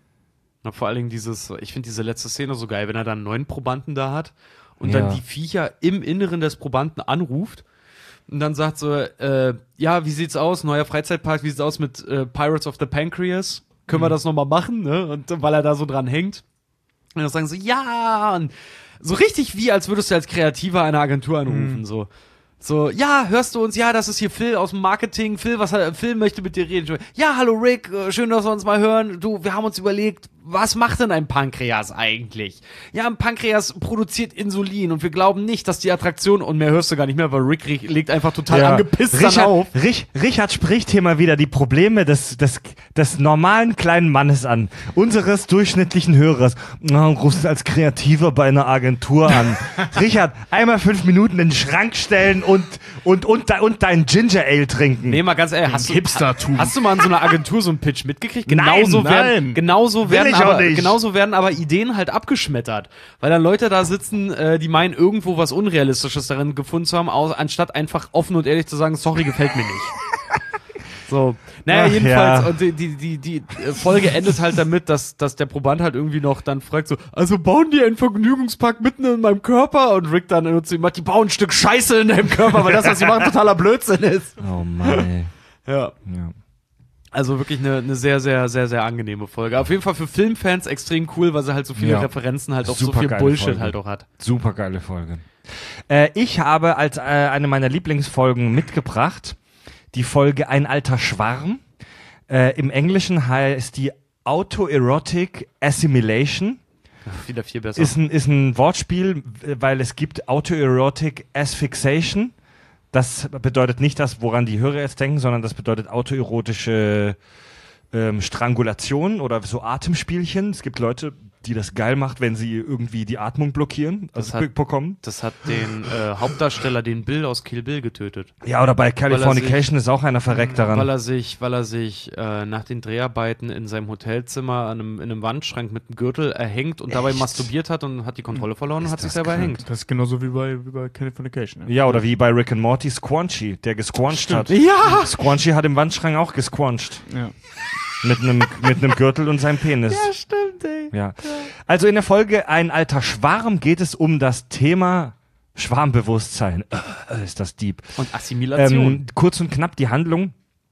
Na, vor allen Dingen dieses, ich finde diese letzte Szene so geil, wenn er dann einen neuen Probanden da hat und Ja. dann die Viecher im Inneren des Probanden anruft und dann sagt so, äh, ja, wie sieht's aus, neuer Freizeitpark, wie sieht's aus mit äh, Pirates of the Pancreas? Können wir das nochmal machen, ne? Und äh, weil er da so dran hängt. Und dann sagen so, ja, und so richtig wie, als würdest du als Kreativer eine Agentur anrufen, Mhm. so. So, ja, hörst du uns? Ja, das ist hier Phil aus dem Marketing. Phil, was Phil möchte mit dir reden. Ja, hallo Rick, äh, schön, dass wir uns mal hören. Du, wir haben uns überlegt, was macht denn ein Pankreas eigentlich? Ja, ein Pankreas produziert Insulin und wir glauben nicht, dass die Attraktion, und mehr hörst du gar nicht mehr, weil Rick re- legt einfach total Ja. angepisst dann Richard, auf. Rich, Richard spricht hier mal wieder die Probleme des, des, des normalen kleinen Mannes an. Unseres durchschnittlichen Hörers. Na, rufst du als Kreativer bei einer Agentur an. Richard, einmal fünf Minuten in den Schrank stellen und, und, und, de, und dein Ginger Ale trinken. Nee, mal ganz ehrlich, hast du, Hipstertum. hast du mal in so einer Agentur so einen Pitch mitgekriegt? Nein, Genauso nein. werden, genauso Will werden, ich auch aber, nicht. genauso werden aber Ideen halt abgeschmettert. Weil dann Leute da sitzen, äh, die meinen, irgendwo was Unrealistisches darin gefunden zu haben, aus, anstatt einfach offen und ehrlich zu sagen, sorry, gefällt mir nicht. So. Naja, Ach, jedenfalls, ja. und die, die, die, die Folge endet halt damit, dass, dass der Proband halt irgendwie noch dann fragt so, also bauen die einen Vergnügungspark mitten in meinem Körper? Und Rick dann nur zu ihm macht, die bauen ein Stück Scheiße in deinem Körper, weil das, was sie machen, totaler Blödsinn ist. Oh Mann, ey. Ja. Ja. Also wirklich eine, eine sehr, sehr, sehr, sehr angenehme Folge. Auf jeden Fall für Filmfans extrem cool, weil sie halt so viele Ja. Referenzen halt auf so Super viel geile Bullshit Folge. halt auch hat. Super geile Folge. Äh, ich habe als äh, eine meiner Lieblingsfolgen mitgebracht die Folge Ein alter Schwarm. Äh, Im Englischen heißt die Autoerotic Assimilation. Wieder viel besser. Ist ein, ist ein Wortspiel, weil es gibt Autoerotic Asphyxiation. Das bedeutet nicht das, woran die Hörer jetzt denken, sondern das bedeutet autoerotische ähm, Strangulation oder so Atemspielchen. Es gibt Leute, die das geil macht, wenn sie irgendwie die Atmung blockieren, Das also hat- bekommen. Das hat den äh, Hauptdarsteller, den Bill aus Kill Bill, getötet. Ja, oder bei er Californication ist auch einer verreckt daran. Weil er sich, weil er sich äh, nach den Dreharbeiten in seinem Hotelzimmer an einem, in einem Wandschrank mit einem Gürtel erhängt und dabei Echt? masturbiert hat und hat die Kontrolle verloren und Ist hat sich das selber krank. erhängt. Das ist genauso wie bei, wie bei Californication. Ja, oder wie bei Rick and Morty Squanchy, der gesquanched hat. Ja! Squanchy hat im Wandschrank auch gesquanched. Ja. Mit einem mit einem Gürtel und seinem Penis. Ja, stimmt, ey. Ja. Also in der Folge Ein alter Schwarm geht es um das Thema Schwarmbewusstsein. Äh, ist das deep. Und Assimilation. Ähm, kurz und knapp die Handlung.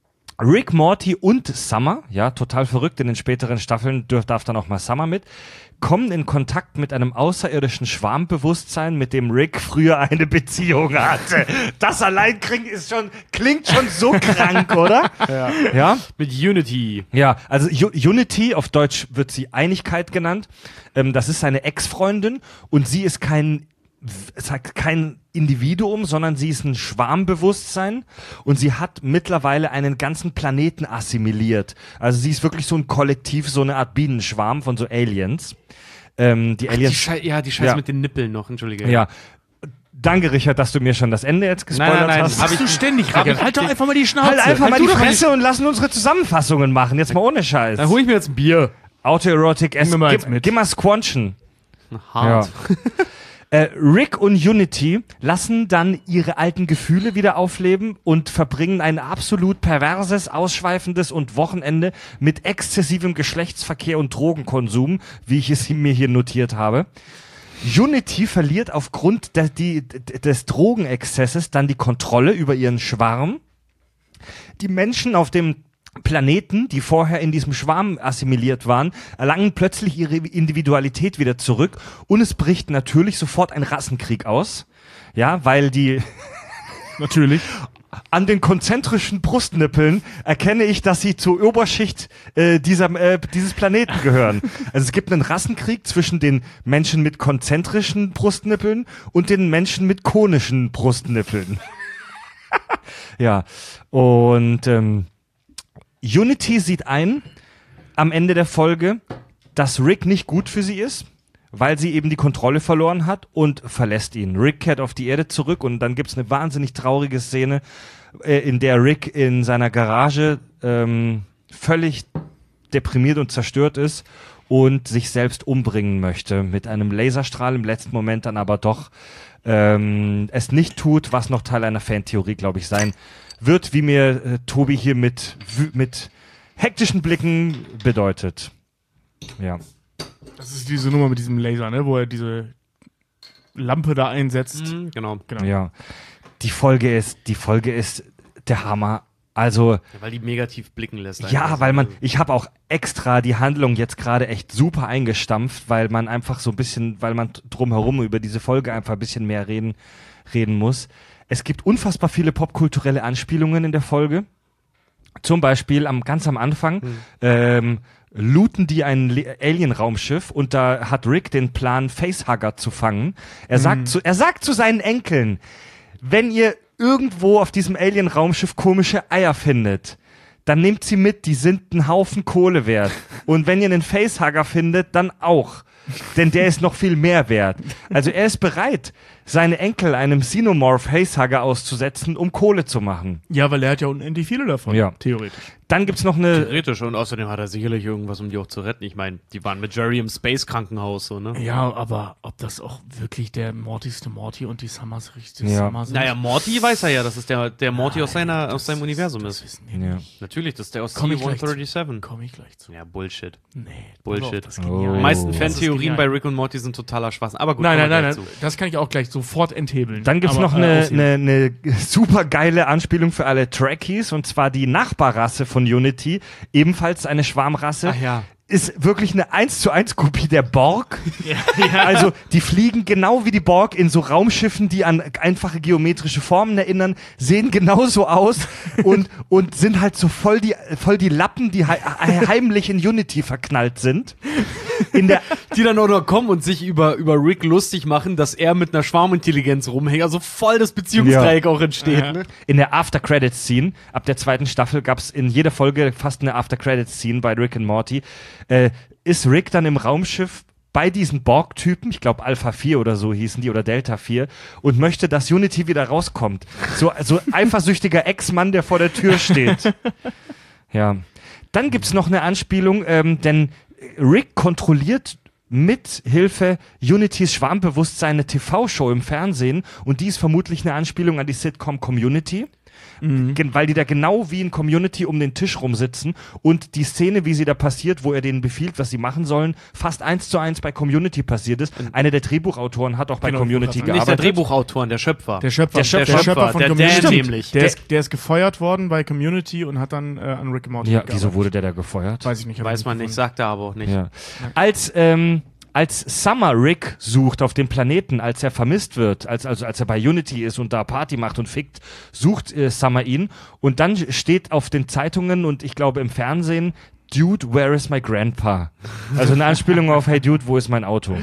Rick, Morty und Summer, ja, total verrückt, in den späteren Staffeln dürf, darf dann auch mal Summer mit, kommen in Kontakt mit einem außerirdischen Schwarmbewusstsein, mit dem Rick früher eine Beziehung hatte. Das allein klingt, ist schon, klingt schon so krank, oder? Ja. Ja. Mit Unity. Ja, also U- Unity, auf Deutsch wird sie Einigkeit genannt. Ähm, das ist seine Ex-Freundin und sie ist kein, es hat kein Individuum, sondern sie ist ein Schwarmbewusstsein und sie hat mittlerweile einen ganzen Planeten assimiliert. Also sie ist wirklich so ein Kollektiv, so eine Art Bienenschwarm von so Aliens. Ähm, die Ach, die Aliens. Schei ja, die Scheiße Ja. mit den Nippeln noch, entschuldige. Ja. Danke, Richard, dass du mir schon das Ende jetzt gespoilert Nein, nein, nein, hast. hab ich- du ständig, hab Rick. ich- Halt doch einfach mal die Schnauze. Halt einfach mal du die doch Fresse und lassen unsere Zusammenfassungen machen. Jetzt mal ohne Scheiß. Dann hol ich mir jetzt ein Bier. Autoerotic S. mir mal eins Gib, mit. gib mal Squanchen. Hart. Äh, Rick und Unity lassen dann ihre alten Gefühle wieder aufleben und verbringen ein absolut perverses, ausschweifendes und Wochenende mit exzessivem Geschlechtsverkehr und Drogenkonsum, wie ich es mir hier notiert habe. Unity verliert aufgrund der, die, des Drogenexzesses dann die Kontrolle über ihren Schwarm. Die Menschen auf dem Planeten, die vorher in diesem Schwarm assimiliert waren, erlangen plötzlich ihre Individualität wieder zurück und es bricht natürlich sofort ein Rassenkrieg aus. Ja, weil die Natürlich. an den konzentrischen Brustnippeln erkenne ich, dass sie zur Oberschicht äh, dieser, äh, dieses Planeten gehören. Also es gibt einen Rassenkrieg zwischen den Menschen mit konzentrischen Brustnippeln und den Menschen mit konischen Brustnippeln. Ja, und ähm, Unity sieht ein, am Ende der Folge, dass Rick nicht gut für sie ist, weil sie eben die Kontrolle verloren hat und verlässt ihn. Rick kehrt auf die Erde zurück und dann gibt's eine wahnsinnig traurige Szene, äh, in der Rick in seiner Garage ähm, völlig deprimiert und zerstört ist und sich selbst umbringen möchte mit einem Laserstrahl, im letzten Moment dann aber doch ähm, es nicht tut, was noch Teil einer Fantheorie, glaube ich, sein wird, wie mir äh, Tobi hier mit, mit hektischen Blicken bedeutet. Ja. Das ist diese Nummer mit diesem Laser, ne, wo er diese Lampe da einsetzt. Mhm, genau. Genau. Ja. Die Folge ist, die Folge ist der Hammer. Also, Ja, weil die negativ blicken lässt. ja, einfach. weil man, ich habe auch extra die Handlung jetzt gerade echt super eingestampft, weil man einfach so ein bisschen, weil man drumherum über diese Folge einfach ein bisschen mehr reden, reden muss. Es gibt unfassbar viele popkulturelle Anspielungen in der Folge. Zum Beispiel am, ganz am Anfang, Hm. ähm, looten die ein Le- Alien-Raumschiff und da hat Rick den Plan, Facehugger zu fangen. Er sagt zu, er sagt zu seinen Enkeln, wenn ihr irgendwo auf diesem Alien-Raumschiff komische Eier findet, dann nehmt sie mit, die sind einen Haufen Kohle wert. Und wenn ihr einen Facehugger findet, dann auch. Denn der ist noch viel mehr wert. Also er ist bereit, seine Enkel einem Xenomorph Facehugger auszusetzen, um Kohle zu machen. Ja, weil er hat ja unendlich viele davon, Ja. theoretisch. Dann gibt's noch eine... Theoretisch, und außerdem hat er sicherlich irgendwas, um die auch zu retten. Ich meine, die waren mit Jerry im Space-Krankenhaus, so, ne? Ja, aber ob das auch wirklich der Mortyste Morty und die Summers richtig Ja. Summer sind? Naja, Morty weiß er ja, dass es der, der Morty aus, seiner, das aus seinem Universum das ist. wissen wir Ja. nicht. Natürlich, das ist der aus Komm C ich gleich zu. hundertsiebenunddreißig. Komme ich gleich zu. Ja, Bullshit. Nee. Bullshit. Das ist Oh. genial. Die meisten Das ist Fantheorien genial. bei Rick und Morty sind totaler Schwachsinn. Aber gut, Nein, nein, kommen wir nein, gleich nein, das kann ich auch gleich sofort enthebeln. Dann gibt's Aber, noch äh, eine, aushebeln. eine, eine super geile Anspielung für alle Trekkies, und zwar die Nachbarrasse von Unity, ebenfalls eine Schwarmrasse, Ach ja. ist wirklich eine eins zu eins Kopie der Borg. Ja, ja. Also die fliegen genau wie die Borg in so Raumschiffen, die an einfache geometrische Formen erinnern, sehen genauso aus und, und sind halt so voll die, voll die Lappen, die hei- heimlich in Unity verknallt sind. In der Die dann auch noch kommen und sich über, über Rick lustig machen, dass er mit einer Schwarmintelligenz rumhängt. Also voll das Beziehungsdreieck auch entsteht. Ja. Ne? In der After-Credits-Scene, ab der zweiten Staffel gab's in jeder Folge fast eine After-Credits-Scene bei Rick und Morty, äh, ist Rick dann im Raumschiff bei diesen Borg-Typen, ich glaube Alpha vier oder so hießen die, oder Delta vier, und möchte, dass Unity wieder rauskommt. So, so eifersüchtiger Ex-Mann, der vor der Tür steht. Ja. Dann gibt's noch eine Anspielung, ähm, denn Rick kontrolliert mit Hilfe Unitys Schwarmbewusstsein eine T V-Show im Fernsehen, und die ist vermutlich eine Anspielung an die Sitcom Community, Gen- weil die da genau wie in Community um den Tisch rumsitzen, und die Szene, wie sie da passiert, wo er denen befiehlt, was sie machen sollen, fast eins zu eins bei Community passiert ist. Einer der Drehbuchautoren hat auch bei Genau, Community ich wollte Nicht der gearbeitet. Drehbuchautor, der Schöpfer. Der Schöpfer, Der Schöpfer. der Schöpfer von der Community. Dan nämlich. Der, Der- ist, der ist gefeuert worden bei Community und hat dann äh, an Rick and Morty Ja, gearbeitet. wieso wurde der da gefeuert? Weiß ich nicht. hab Weiß ich man nicht, gefunden. sagt er aber auch nicht. Ja. Als, ähm, als Summer Rick sucht auf dem Planeten, als er vermisst wird, als, also als er bei Unity ist und da Party macht und fickt, sucht äh, Summer ihn, und dann steht auf den Zeitungen und ich glaube im Fernsehen, Dude, where is my grandpa? Also eine Anspielung auf, hey Dude, wo ist mein Auto?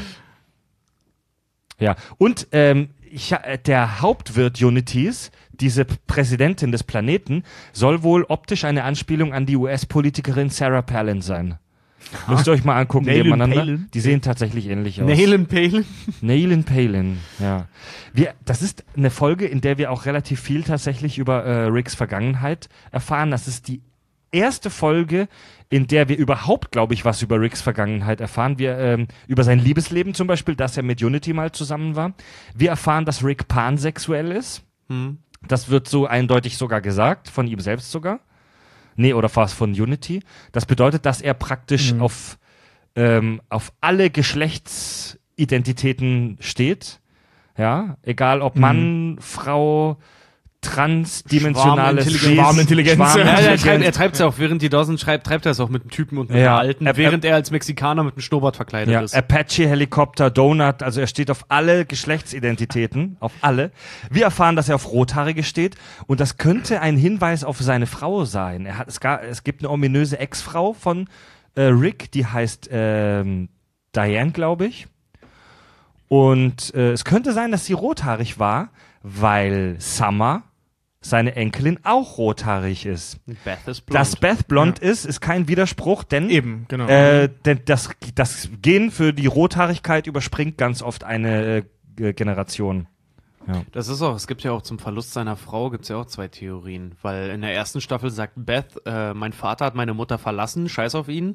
Ja, und ähm, ich, äh, der Hauptwirt Unitys, diese P- Präsidentin des Planeten, soll wohl optisch eine Anspielung an die U S-Politikerin Sarah Palin sein. Müsst ihr euch mal angucken, Nayland nebeneinander. Palin? Die sehen tatsächlich ähnlich aus. Nayland Palin? Nayland Palin, ja. Wir, das ist eine Folge, in der wir auch relativ viel tatsächlich über äh, Ricks Vergangenheit erfahren. Das ist die erste Folge, in der wir überhaupt, glaube ich, was über Ricks Vergangenheit erfahren. Wir ähm, über sein Liebesleben zum Beispiel, dass er mit Unity mal zusammen war. Wir erfahren, dass Rick pansexuell ist. Hm. Das wird so eindeutig sogar gesagt, von ihm selbst sogar. Nee, oder fast von Unity. Das bedeutet, dass er praktisch Mhm. auf, ähm, auf alle Geschlechtsidentitäten steht. Ja, egal ob Mann, Frau, transdimensionales Schwarmintelligenz. Wesen, Schwarmintelligenz. Ja, er Schwarmintelligenz. treibt, er treibt es ja auch, während die da sind, schreibt, treibt er es auch mit einem Typen und mit Ja. einer Alten, Er- während er als Mexikaner mit einem Schnurrbart verkleidet Ja, ist. Apache-Helikopter, Donut, also er steht auf alle Geschlechtsidentitäten, auf alle. Wir erfahren, dass er auf Rothaarige steht, und das könnte ein Hinweis auf seine Frau sein. Er hat, es, gar, es gibt eine ominöse Ex-Frau von äh, Rick, die heißt ähm, Diane, glaube ich. Und äh, es könnte sein, dass sie rothaarig war, weil Summer seine Enkelin auch rothaarig ist. Beth ist blond. Dass Beth blond ja. ist, ist kein Widerspruch, denn, Eben, genau. äh, denn das, das Gen für die Rothaarigkeit überspringt ganz oft eine äh, Generation. Ja. Das ist auch, es gibt ja auch zum Verlust seiner Frau gibt es ja auch zwei Theorien, weil in der ersten Staffel sagt Beth, äh, mein Vater hat meine Mutter verlassen, scheiß auf ihn.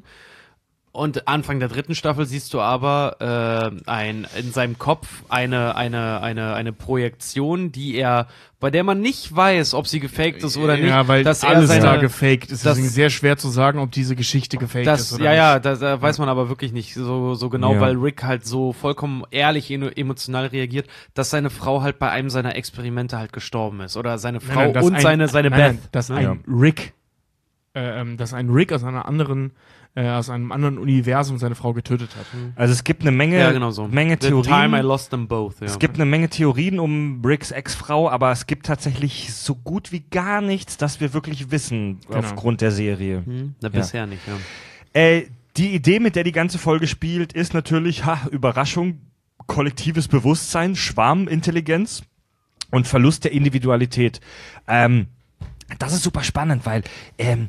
Und Anfang der dritten Staffel siehst du aber äh, ein, in seinem Kopf eine, eine, eine, eine Projektion, die er, bei der man nicht weiß, ob sie gefaked ist oder nicht. Ja, weil dass alles er seine, da gefaked ist. das, Deswegen sehr schwer zu sagen, ob diese Geschichte gefaked das, ist oder ja, nicht. Ja, ja, da, da weiß man aber wirklich nicht so, so genau, ja. weil Rick halt so vollkommen ehrlich emotional reagiert, dass seine Frau halt bei einem seiner Experimente halt gestorben ist. Oder seine Frau nein, nein, und ein, seine, seine nein, Beth. Nein, dass ne? ein Rick, äh, ähm, dass ein Rick aus einer anderen Äh, aus einem anderen Universum seine Frau getötet hat. Also es gibt eine Menge, ja, genau so. Menge The Theorien. time I lost them both, ja. Es gibt eine Menge Theorien um Ricks Ex-Frau, aber es gibt tatsächlich so gut wie gar nichts, das wir wirklich wissen Genau. aufgrund der Serie. Hm, na, Ja. bisher nicht, ja. Äh, die Idee, mit der die ganze Folge spielt, ist natürlich, ha, Überraschung, kollektives Bewusstsein, Schwarmintelligenz und Verlust der Individualität. Ähm, das ist super spannend, weil ähm,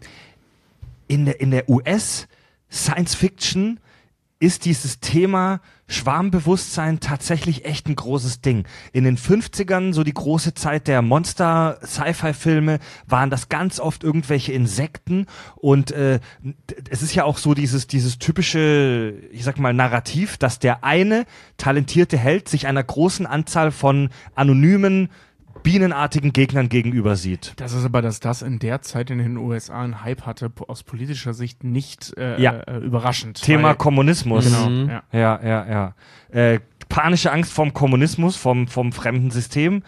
in der, in der U S Science Fiction ist dieses Thema Schwarmbewusstsein tatsächlich echt ein großes Ding. In den fünfzigern, so die große Zeit der Monster-Sci-Fi-Filme, waren das ganz oft irgendwelche Insekten und äh, es ist ja auch so dieses, dieses typische, ich sag mal, Narrativ, dass der eine talentierte Held sich einer großen Anzahl von anonymen bienenartigen Gegnern gegenüber sieht. Das ist aber, dass das in der Zeit in den U S A einen Hype hatte, aus politischer Sicht nicht äh, Ja. äh, überraschend. Thema weil, Kommunismus. Genau, Mhm. ja. Ja, ja, ja. Äh, panische Angst vom Kommunismus, vom, vom fremden System.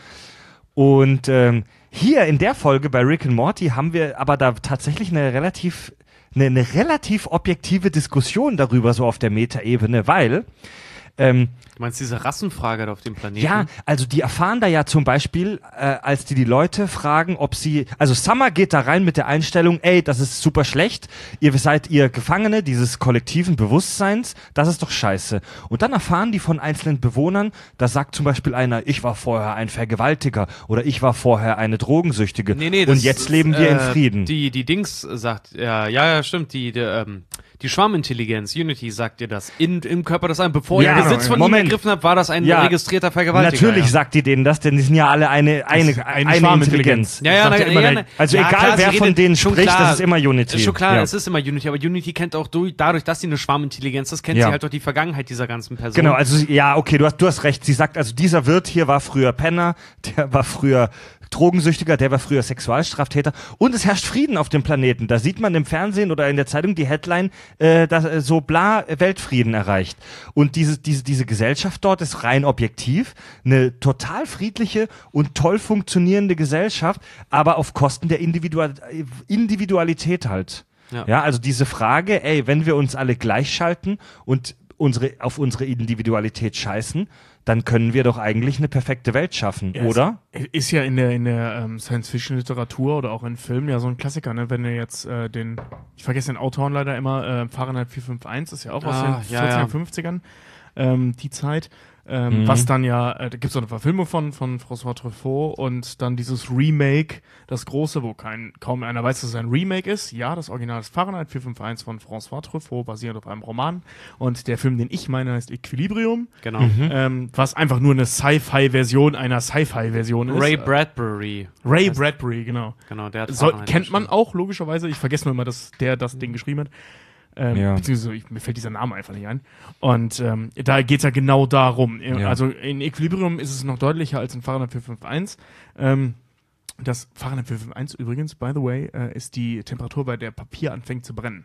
Und ähm, hier in der Folge bei Rick and Morty haben wir aber da tatsächlich eine relativ, eine, eine relativ objektive Diskussion darüber, so auf der Metaebene, weil ähm, Du meinst diese Rassenfrage da auf dem Planeten? ja, also die erfahren da ja zum Beispiel, äh, als die die Leute fragen, ob sie, also Summer geht da rein mit der Einstellung, ey, das ist super schlecht, ihr seid ihr Gefangene dieses kollektiven Bewusstseins, das ist doch scheiße. Und dann erfahren die von einzelnen Bewohnern, da sagt zum Beispiel einer, ich war vorher ein Vergewaltiger oder ich war vorher eine Drogensüchtige Nee, nee, das und jetzt ist, leben wir äh, in Frieden. Die, die Dings sagt, ja, ja, ja, stimmt, die, die, ähm, die Schwarmintelligenz, Unity sagt dir das, in, im Körper des einen. Bevor Ja, ihr Besitz von Moment. ihm ergriffen habt, war das ein Ja, registrierter Vergewaltiger. Natürlich ja. sagt die denen das, denn die sind ja alle eine, eine, ist eine, eine Intelligenz. Ja, ja, Sagt na, ja immer ja, der- na, Also ja, egal, klar, wer sie von redet- denen schon spricht, klar, das ist immer Unity. Ist schon klar, Ja. es ist immer Unity, aber Unity kennt auch durch, dadurch, dass sie eine Schwarmintelligenz ist, kennt Ja. sie halt auch die Vergangenheit dieser ganzen Person. Genau, also ja, okay, du hast, du hast recht. Sie sagt, also dieser Wirt hier war früher Penner, der war früher Drogensüchtiger, der war früher Sexualstraftäter und es herrscht Frieden auf dem Planeten. Da sieht man im Fernsehen oder in der Zeitung die Headline, äh, dass äh, so bla äh, Weltfrieden erreicht. Und diese, diese, diese Gesellschaft dort ist rein objektiv, eine total friedliche und toll funktionierende Gesellschaft, aber auf Kosten der Individual Individualität halt. Ja. Ja, also diese Frage, ey, wenn wir uns alle gleichschalten und unsere, auf unsere Individualität scheißen, dann können wir doch eigentlich eine perfekte Welt schaffen, Ja, oder? Es ist ja in der, in der ähm, Science-Fiction-Literatur oder auch in Filmen ja so ein Klassiker, ne? Wenn du jetzt äh, den, ich vergesse den Autoren leider immer, äh, Fahrenheit vier fünf eins ist ja auch aus Ah, den ja, vierziger, ja. fünfzigern, ähm, die Zeit. Ähm, Mhm. Was dann ja, äh, da gibt es auch eine Verfilmung von, von François Truffaut und dann dieses Remake, das große, wo kein, kaum einer weiß, dass es ein Remake ist. Ja, das Original ist Fahrenheit vier fünf eins von François Truffaut, basierend auf einem Roman. Und der Film, den ich meine, heißt Equilibrium, Genau. Mhm. ähm, was einfach nur eine Sci-Fi-Version einer Sci-Fi-Version ist. Ray Bradbury. Ray heißt- Bradbury, genau. Genau, der hat Soll, Fahrenheit kennt man geschrieben. auch, logischerweise. Ich vergesse nur immer, dass der das Ding geschrieben hat. Ähm, Ja. Beziehungsweise ich, mir fällt dieser Name einfach nicht ein. Und ähm, da geht es ja genau darum. Ja. Also in Equilibrium ist es noch deutlicher als in Fahrenheit vier fünf eins. Ähm, das Fahrenheit vier fünf eins übrigens, by the way, äh, ist die Temperatur, bei der Papier anfängt zu brennen.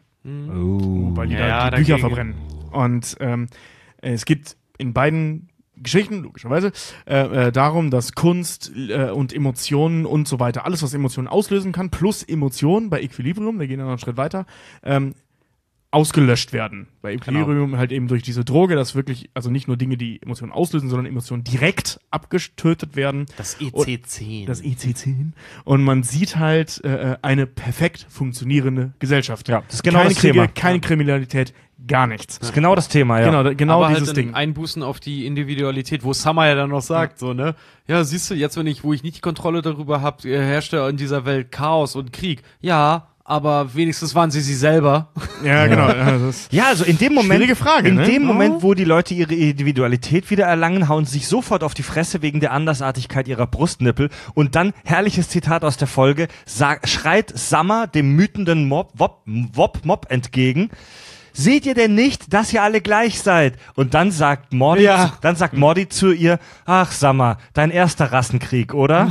Oh. Weil die Ja, da die Bücher dagegen. verbrennen. Und ähm, es geht in beiden Geschichten, logischerweise, äh, äh, darum, dass Kunst äh, und Emotionen und so weiter, alles, was Emotionen auslösen kann, plus Emotionen bei Equilibrium, wir gehen dann noch einen Schritt weiter, ähm, ausgelöscht werden. Bei Equilibrium halt eben durch diese Droge, dass wirklich, also nicht nur Dinge, die Emotionen auslösen, sondern Emotionen direkt abgetötet werden. Das E C zehn. Das E C zehn. Und man sieht halt äh, eine perfekt funktionierende Gesellschaft. Ja, das ist genau keine das Kriege, Thema. keine Kriminalität, gar nichts. Das ist genau das Thema, ja. Genau, da- genau aber dieses halt Ding. ein Einbußen auf die Individualität, wo Summer ja dann noch sagt, so, ne? Ja, siehst du, jetzt, wenn ich, wo ich nicht die Kontrolle darüber habe, herrscht ja in dieser Welt Chaos und Krieg. Ja, aber wenigstens waren sie sie selber. Ja, genau. Ja, das ist Ja, also in dem Moment, Schwierige Frage, in ne? dem Oh. Moment, wo die Leute ihre Individualität wieder erlangen, hauen sie sich sofort auf die Fresse wegen der Andersartigkeit ihrer Brustnippel und dann, herrliches Zitat aus der Folge, sag, schreit Summer dem mütenden Mob, Wop, Wop, Mob entgegen. Seht ihr denn nicht, dass ihr alle gleich seid? Und dann sagt Morty, Ja. zu, dann sagt Morty zu ihr, ach Summer, dein erster Rassenkrieg, oder?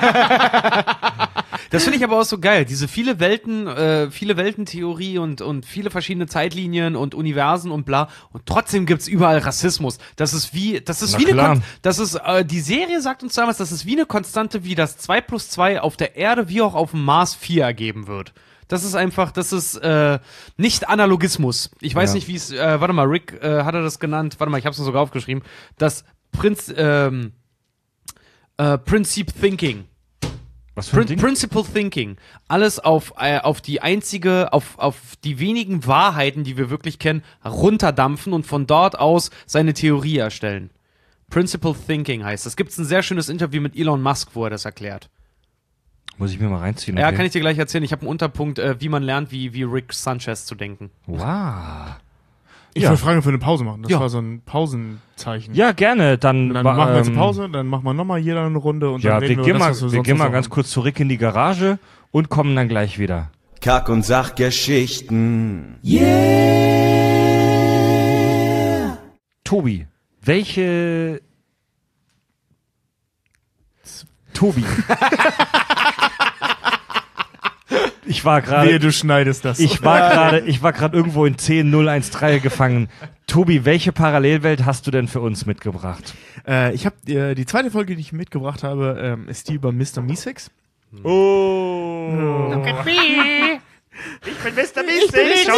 Das finde ich aber auch so geil. Diese viele Welten, äh, viele Weltentheorie und, und viele verschiedene Zeitlinien und Universen und bla. Und trotzdem gibt's überall Rassismus. Das ist wie, das ist Na wie eine, klar. Kon das ist, äh, die Serie sagt uns damals, das ist wie eine Konstante, wie das zwei plus zwei auf der Erde wie auch auf dem Mars vier ergeben wird. Das ist einfach, das ist äh, nicht Analogismus. Ich weiß Ja. nicht, wie es, äh, warte mal, Rick äh, hat er das genannt, warte mal, ich hab's mir sogar aufgeschrieben, das Prinz, ähm, äh, Principe Thinking. Was für ein Prin Ding? Principle Thinking. Alles auf, äh, auf die einzige, auf, auf die wenigen Wahrheiten, die wir wirklich kennen, runterdampfen und von dort aus seine Theorie erstellen. Principle Thinking heißt das. Gibt's ein sehr schönes Interview mit Elon Musk, wo er das erklärt. Muss ich mir mal reinziehen. Ja, okay. kann ich dir gleich erzählen. Ich habe einen Unterpunkt, äh, wie man lernt, wie, wie Rick Sanchez zu denken. Wow. Ich Ja. will Fragen für eine Pause machen. Das Ja. war so ein Pausenzeichen. Ja, gerne. Dann, Und dann wa- machen wir jetzt eine ähm, Pause, dann machen wir nochmal jeder eine Runde und Ja, dann wir reden wir gehen über mal, das, was wir wir sonst gehen noch mal so ganz haben. kurz zurück in die Garage und kommen dann gleich wieder. Kack- und Sachgeschichten. Tobi, welche... Tobi. Ich war Wehe, gerade... du schneidest das. Ich war gerade, ich war gerade irgendwo in zehn null eins drei gefangen. Tobi, welche Parallelwelt hast du denn für uns mitgebracht? äh, ich habe äh, die zweite Folge, die ich mitgebracht habe, ähm, ist die über Mister Meeseeks. Oh. Ich bin Mister Meeseeks.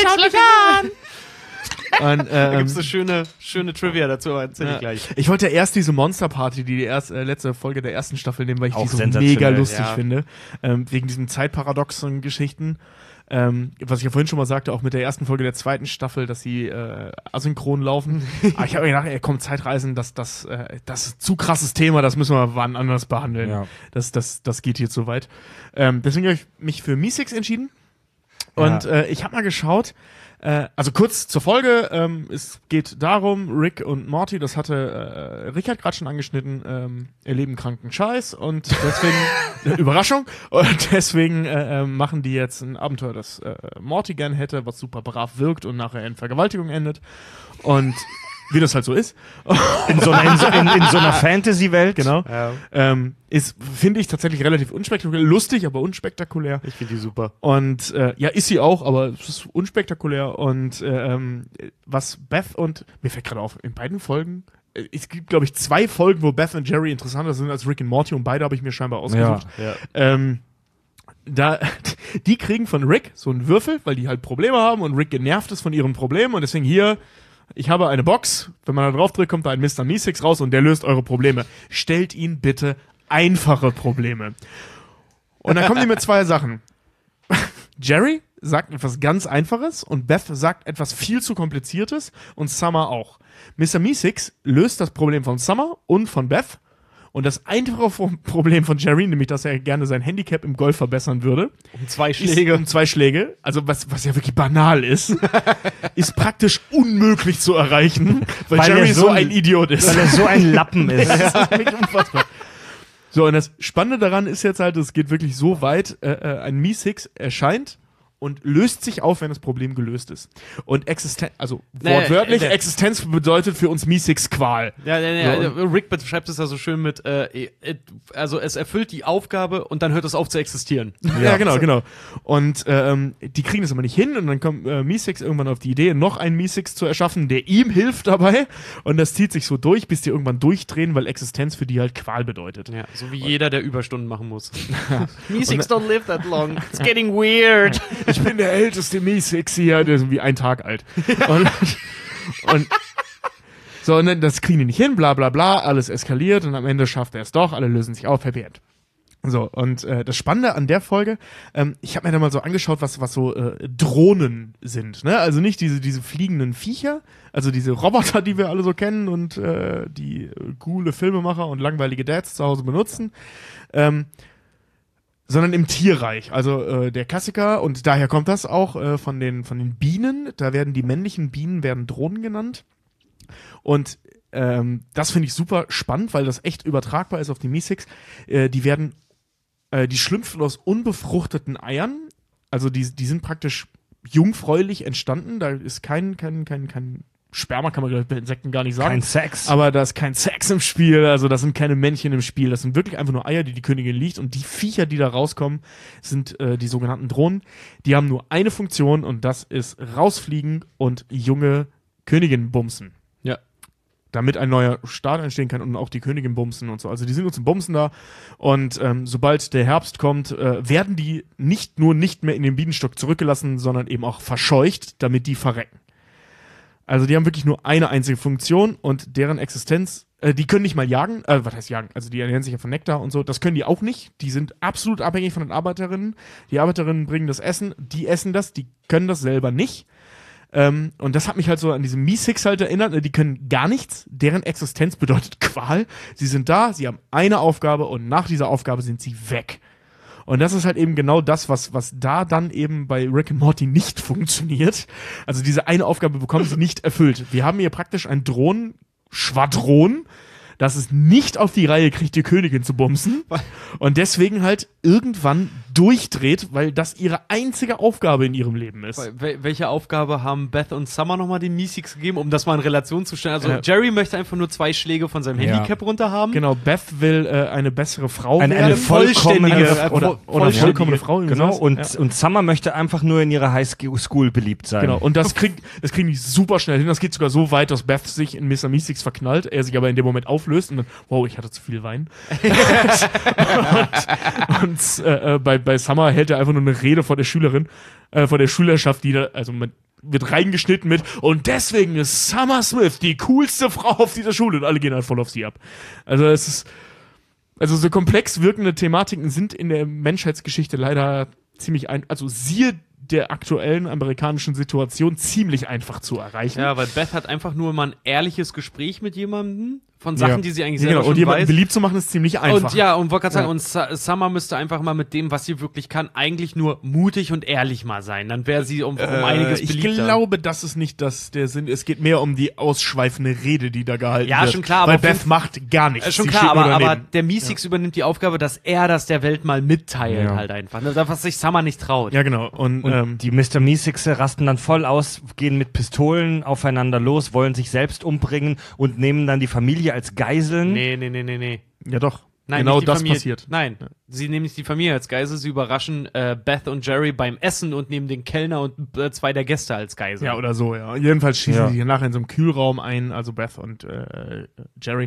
Und, Da ähm, gibt's eine schöne, schöne Trivia dazu, aber erzähl Ja. ich gleich. Ich wollte erst diese Monster-Party, die die erste, äh, letzte Folge der ersten Staffel nehmen, weil ich Auch die so sensationell, mega lustig ja. finde. Ähm, wegen diesen zeitparadoxen Geschichten. Ähm, was ich ja vorhin schon mal sagte, auch mit der ersten Folge der zweiten Staffel, dass sie äh, asynchron laufen. Aber ich habe mir gedacht, ey, komm, Zeitreisen, das, das, äh, das ist ein zu krasses Thema, das müssen wir wann anders behandeln. Ja. Das, das, das geht hier zu weit. Ähm, deswegen habe ich mich für Meeseeks entschieden. Und Ja. äh, ich habe mal geschaut, äh, also kurz zur Folge, ähm, es geht darum, Rick und Morty, das hatte äh, Richard gerade schon angeschnitten, ähm, erleben kranken Scheiß und deswegen, äh, Überraschung, und deswegen äh, äh, machen die jetzt ein Abenteuer, das äh, Morty gern hätte, was super brav wirkt und nachher in Vergewaltigung endet. Und wie das halt so ist. In so einer, in so, in, in so einer Fantasy-Welt. Genau. Ja. Ähm, ist, finde ich, tatsächlich relativ unspektakulär. Lustig, aber unspektakulär. Ich finde die super. Und äh, ja, ist sie auch, aber es ist unspektakulär. Und äh, ähm, was Beth und, mir fällt gerade auf, in beiden Folgen, äh, es gibt, glaube ich, zwei Folgen, wo Beth und Jerry interessanter sind als Rick und Morty und beide habe ich mir scheinbar ausgesucht. Ja. Ähm, da, die kriegen von Rick so einen Würfel, weil die halt Probleme haben und Rick genervt ist von ihren Problemen und deswegen hier, ich habe eine Box, wenn man da drauf drückt, kommt da ein Mister Meeseeks raus und der löst eure Probleme. Stellt ihn bitte einfache Probleme. Und dann kommen die mit zwei Sachen. Jerry sagt etwas ganz Einfaches und Beth sagt etwas viel zu Kompliziertes und Summer auch. Mister Meeseeks löst das Problem von Summer und von Beth und das einfache Problem von Jerry, nämlich dass er gerne sein Handicap im Golf verbessern würde, Um zwei ist Schläge. um zwei Schläge, also was, was ja wirklich banal ist, ist praktisch unmöglich zu erreichen, weil, Weil Jerry er so so ein Idiot ist. Weil er so ein Lappen ist. Das ist wirklich unfassbar. So, und das Spannende daran ist jetzt halt, es geht wirklich so weit, äh, äh, ein Meeseeks erscheint und löst sich auf, wenn das Problem gelöst ist. Und Existenz, also Nee, wortwörtlich, äh, der- Existenz bedeutet für uns Meeseeks Qual. Ja, ja, So, ja, Rick beschreibt es ja so schön mit, äh, äh, also es erfüllt die Aufgabe und dann hört es auf zu existieren. Ja, genau, genau. Und ähm, die kriegen das aber nicht hin und dann kommt äh, Meeseeks irgendwann auf die Idee, noch einen Meeseeks zu erschaffen, der ihm hilft dabei. Und das zieht sich so durch, bis die irgendwann durchdrehen, weil Existenz für die halt Qual bedeutet. Ja, so wie jeder, der Überstunden machen muss. Meeseeks don't live that long. It's getting weird. Ich bin der älteste Meeseeks hier, der ist irgendwie ein Tag alt. Und, und so, und dann, das kriegen die nicht hin, bla bla bla, alles eskaliert und am Ende schafft er es doch, alle lösen sich auf, Happy End. So, und äh, das Spannende an der Folge, ähm, ich habe mir da mal so angeschaut, was, was so äh, Drohnen sind. Ne? Also nicht diese, diese fliegenden Viecher, also diese Roboter, die wir alle so kennen und äh, die äh, coole Filmemacher und langweilige Dads zu Hause benutzen, ähm, sondern im Tierreich. Also äh, der Klassiker, und daher kommt das auch äh, von, den, von den Bienen. Da werden die männlichen Bienen werden Drohnen genannt. Und ähm, das finde ich super spannend, weil das echt übertragbar ist auf die Meeseeks. Äh, die werden Äh, die schlüpfen aus unbefruchteten Eiern. Also die, die sind praktisch jungfräulich entstanden. Da ist kein, kein, kein, kein Sperma, kann man bei Insekten gar nicht sagen. Kein Sex. Aber da ist kein Sex im Spiel. Also das sind keine Männchen im Spiel. Das sind wirklich einfach nur Eier, die die Königin liegt. Und die Viecher, die da rauskommen, sind äh, die sogenannten Drohnen. Die haben nur eine Funktion und das ist rausfliegen und junge Königin bumsen. Ja. Damit ein neuer Staat entstehen kann und auch die Königin bumsen und so. Also die sind nur zum Bumsen da und ähm, sobald der Herbst kommt, äh, werden die nicht nur nicht mehr in den Bienenstock zurückgelassen, sondern eben auch verscheucht, damit die verrecken. Also die haben wirklich nur eine einzige Funktion und deren Existenz, äh, die können nicht mal jagen, äh, was heißt jagen? Also die ernähren sich ja von Nektar und so, das können die auch nicht. Die sind absolut abhängig von den Arbeiterinnen. Die Arbeiterinnen bringen das Essen, die essen das, die können das selber nicht. Ähm, und das hat mich halt so an diese Meeseeks halt erinnert. Die können gar nichts. Deren Existenz bedeutet Qual. Sie sind da, sie haben eine Aufgabe und nach dieser Aufgabe sind sie weg. Und das ist halt eben genau das, was, was da dann eben bei Rick and Morty nicht funktioniert. Also diese eine Aufgabe bekommen sie nicht erfüllt. Wir haben hier praktisch ein Drohnenschwadron, das es nicht auf die Reihe kriegt, die Königin zu bumsen. Und deswegen halt irgendwann durchdreht, weil das ihre einzige Aufgabe in ihrem Leben ist. Wel- welche Aufgabe haben Beth und Summer nochmal den Meeseeks gegeben, um das mal in Relation zu stellen? Also Ja. Jerry möchte einfach nur zwei Schläge von seinem Ja. Handicap runter haben. Genau, Beth will äh, eine bessere Frau Eine, werden. eine vollkommene vollständige- Frau. oder, voll- oder vollständige- vollkommene Frau. irgendwie Genau, sowas. und, Ja. und Summer möchte einfach nur in ihrer Highschool beliebt sein. Genau, und das, krieg, das kriegen die super schnell hin. Das geht sogar so weit, dass Beth sich in Mister Meeseeks verknallt, er sich aber in dem Moment auflöst und dann, wow, ich hatte zu viel Wein. und und äh, bei, bei Summer hält er einfach nur eine Rede vor der Schülerin, äh, vor der Schülerschaft, die da, also man wird reingeschnitten mit, und deswegen ist Summer Smith die coolste Frau auf dieser Schule, und alle gehen halt voll auf sie ab. Also es ist, also so komplex wirkende Thematiken sind in der Menschheitsgeschichte leider ziemlich ein, also siehe der aktuellen amerikanischen Situation ziemlich einfach zu erreichen. Ja, weil Beth hat einfach nur mal ein ehrliches Gespräch mit jemandem von Sachen, Ja. die sie eigentlich Ja, selber genau. Und schon jemanden weiß. beliebt zu machen, ist ziemlich einfach. Und ja, und wollte gerade sagen, Ja. und Sa- Summer müsste einfach mal mit dem, was sie wirklich kann, eigentlich nur mutig und ehrlich mal sein. Dann wäre sie um, um einiges Äh, ich beliebter. glaube, das ist nicht das der Sinn. Es geht mehr um die ausschweifende Rede, die da gehalten Ja, wird. schon klar, aber Weil auf jeden Beth macht gar nichts. Äh, schon Sie klar, steht nur aber, aber daneben. der Meeseeks übernimmt die Aufgabe, dass er das der Welt mal mitteilt Ja. halt einfach. Ne? Das, was sich Summer nicht traut. Ja, genau. Und, Und ähm, die Mister Meeseeks rasten dann voll aus, gehen mit Pistolen aufeinander los, wollen sich selbst umbringen und nehmen dann die Familie als Geiseln. Nee, nee, nee, nee, nee. ja doch. Nein, genau nicht die das Familie, passiert. Nein, sie nehmen nicht die Familie als Geisel, sie überraschen äh, Beth und Jerry beim Essen und nehmen den Kellner und äh, zwei der Gäste als Geisel. Ja, oder so, ja. Jedenfalls schießen Ja. sie hier nachher in so einem Kühlraum ein, also Beth und äh, Jerry,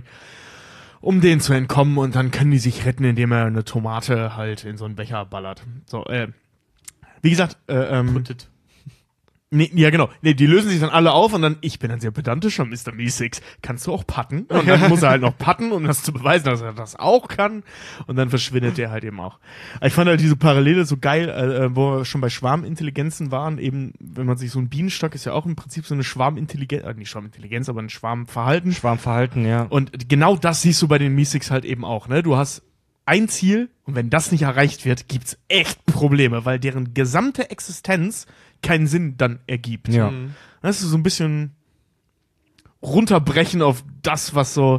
um denen zu entkommen, und dann können die sich retten, indem er eine Tomate halt in so einen Becher ballert. So, äh, wie gesagt, äh, ähm, Puttet. Nee, ja, genau. Nee, die lösen sich dann alle auf, und dann, ich bin ein sehr pedantischer Mister Meeseeks. Kannst du auch putten? Und dann muss er halt noch putten, um das zu beweisen, dass er das auch kann. Und dann verschwindet der halt eben auch. Ich fand halt diese Parallele so geil, äh, wo wir schon bei Schwarmintelligenzen waren, eben, wenn man sich so ein Bienenstock ist ja auch im Prinzip so eine Schwarmintelligenz, äh, nicht Schwarmintelligenz, aber ein Schwarmverhalten. Schwarmverhalten, ja. Und genau das siehst du bei den Meeseeks halt eben auch, ne? Du hast ein Ziel, und wenn das nicht erreicht wird, gibt's echt Probleme, weil deren gesamte Existenz keinen Sinn dann ergibt. Ja. Mhm. Das ist so ein bisschen runterbrechen auf das, was so,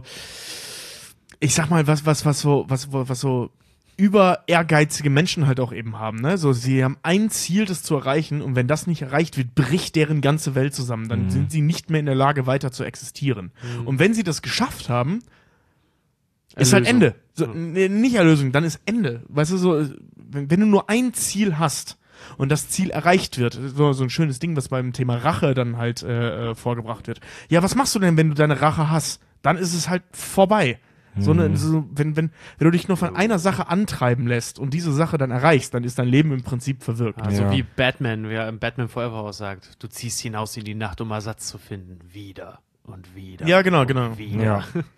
ich sag mal, was, was, was so, was, was so über ehrgeizige Menschen halt auch eben haben, ne? So, sie haben ein Ziel, das zu erreichen, und wenn das nicht erreicht wird, bricht deren ganze Welt zusammen. Dann Mhm. sind sie nicht mehr in der Lage, weiter zu existieren. Mhm. Und wenn sie das geschafft haben, ist halt Erlösung. Ende. So, nee, nicht Erlösung, dann ist Ende. Weißt du, so, wenn, wenn du nur ein Ziel hast und das Ziel erreicht wird, so, so ein schönes Ding, was beim Thema Rache dann halt äh, äh, vorgebracht wird. Ja, was machst du denn, wenn du deine Rache hast? Dann ist es halt vorbei. So eine, so, wenn, wenn, wenn du dich nur von einer Sache antreiben lässt und diese Sache dann erreichst, dann ist dein Leben im Prinzip verwirkt. Also Ja. wie Batman, wer im Batman Forever auch sagt, du ziehst hinaus in die Nacht, um Ersatz zu finden. Wieder und wieder. Ja, genau, und genau. Wieder. Ja.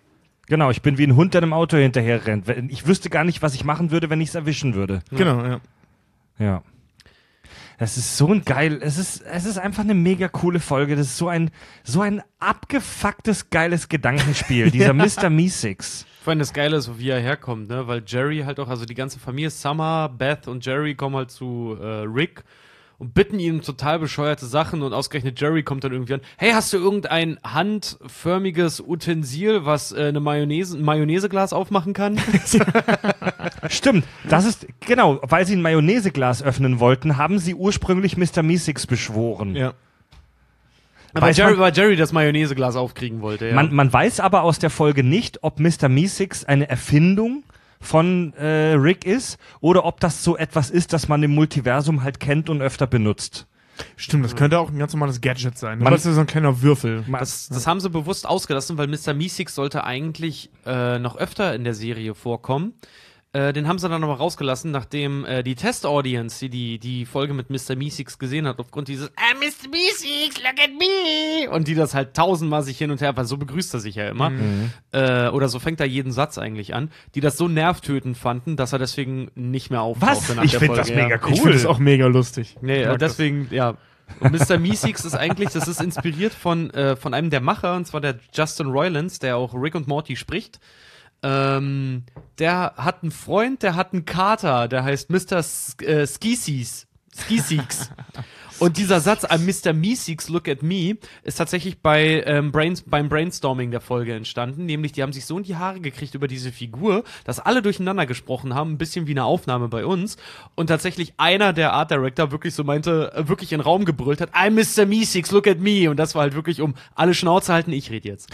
Genau, ich bin wie ein Hund, der einem Auto hinterher rennt. Ich wüsste gar nicht, was ich machen würde, wenn ich es erwischen würde. Genau, ja. Ja. Das ist so ein geil, es ist, es ist einfach eine mega coole Folge. Das ist so ein, so ein abgefucktes, geiles Gedankenspiel, dieser Mister Meeseeks. Vor allem das Geile ist, wie er herkommt, ne? Weil Jerry halt auch, also die ganze Familie, Summer, Beth und Jerry kommen halt zu äh, Rick und bitten ihn total bescheuerte Sachen und ausgerechnet Jerry kommt dann irgendwie an, hey, hast du irgendein handförmiges Utensil, was äh, eine Mayonnaise, ein Mayonnaiseglas aufmachen kann? Stimmt, das ist, genau, weil sie ein Mayonnaiseglas öffnen wollten, haben sie ursprünglich Mister Meeseeks beschworen. Ja. Weil Weiß Jerry, man- weil Jerry das Mayonnaiseglas aufkriegen wollte, ja. Man, man weiß aber aus der Folge nicht, ob Mister Meeseeks eine Erfindung von äh, Rick ist oder ob das so etwas ist, das man im Multiversum halt kennt und öfter benutzt. Stimmt, das könnte auch ein ganz normales Gadget sein. Man- Das ist so ein kleiner Würfel. Das, das haben sie bewusst ausgelassen, weil Mister Meeseeks sollte eigentlich äh, noch öfter in der Serie vorkommen. Äh, den haben sie dann aber rausgelassen, nachdem äh, die Test-Audience, die, die die Folge mit Mister Meeseeks gesehen hat, aufgrund dieses ah, Mister Meeseeks, look at me! Und die das halt tausendmal sich hin und her, weil so begrüßt er sich ja immer. Mhm. Äh, oder so fängt er jeden Satz eigentlich an. Die das so nervtötend fanden, dass er deswegen nicht mehr auftauchte nach Ich der finde Folge. das mega ja. cool. Ich finde das auch mega lustig. Nee, Ich äh, mag das. deswegen, ja. Und Mister Meeseeks ist eigentlich, das ist inspiriert von, äh, von einem der Macher, und zwar der Justin Roiland, der auch Rick und Morty spricht. Ähm, der hat einen Freund, der hat einen Kater, der heißt Mister S äh, Skeeseeks. Skeeseeks. Und dieser Satz, I'm Mister Meeseeks, look at me, ist tatsächlich bei, ähm, Brains, beim Brainstorming der Folge entstanden. Nämlich, die haben sich so in die Haare gekriegt über diese Figur, dass alle durcheinander gesprochen haben, ein bisschen wie eine Aufnahme bei uns. Und tatsächlich einer der Art Director wirklich so meinte, äh, wirklich in den Raum gebrüllt hat, I'm Mister Meeseeks, look at me. Und das war halt wirklich, um alle Schnauze halten, ich rede jetzt.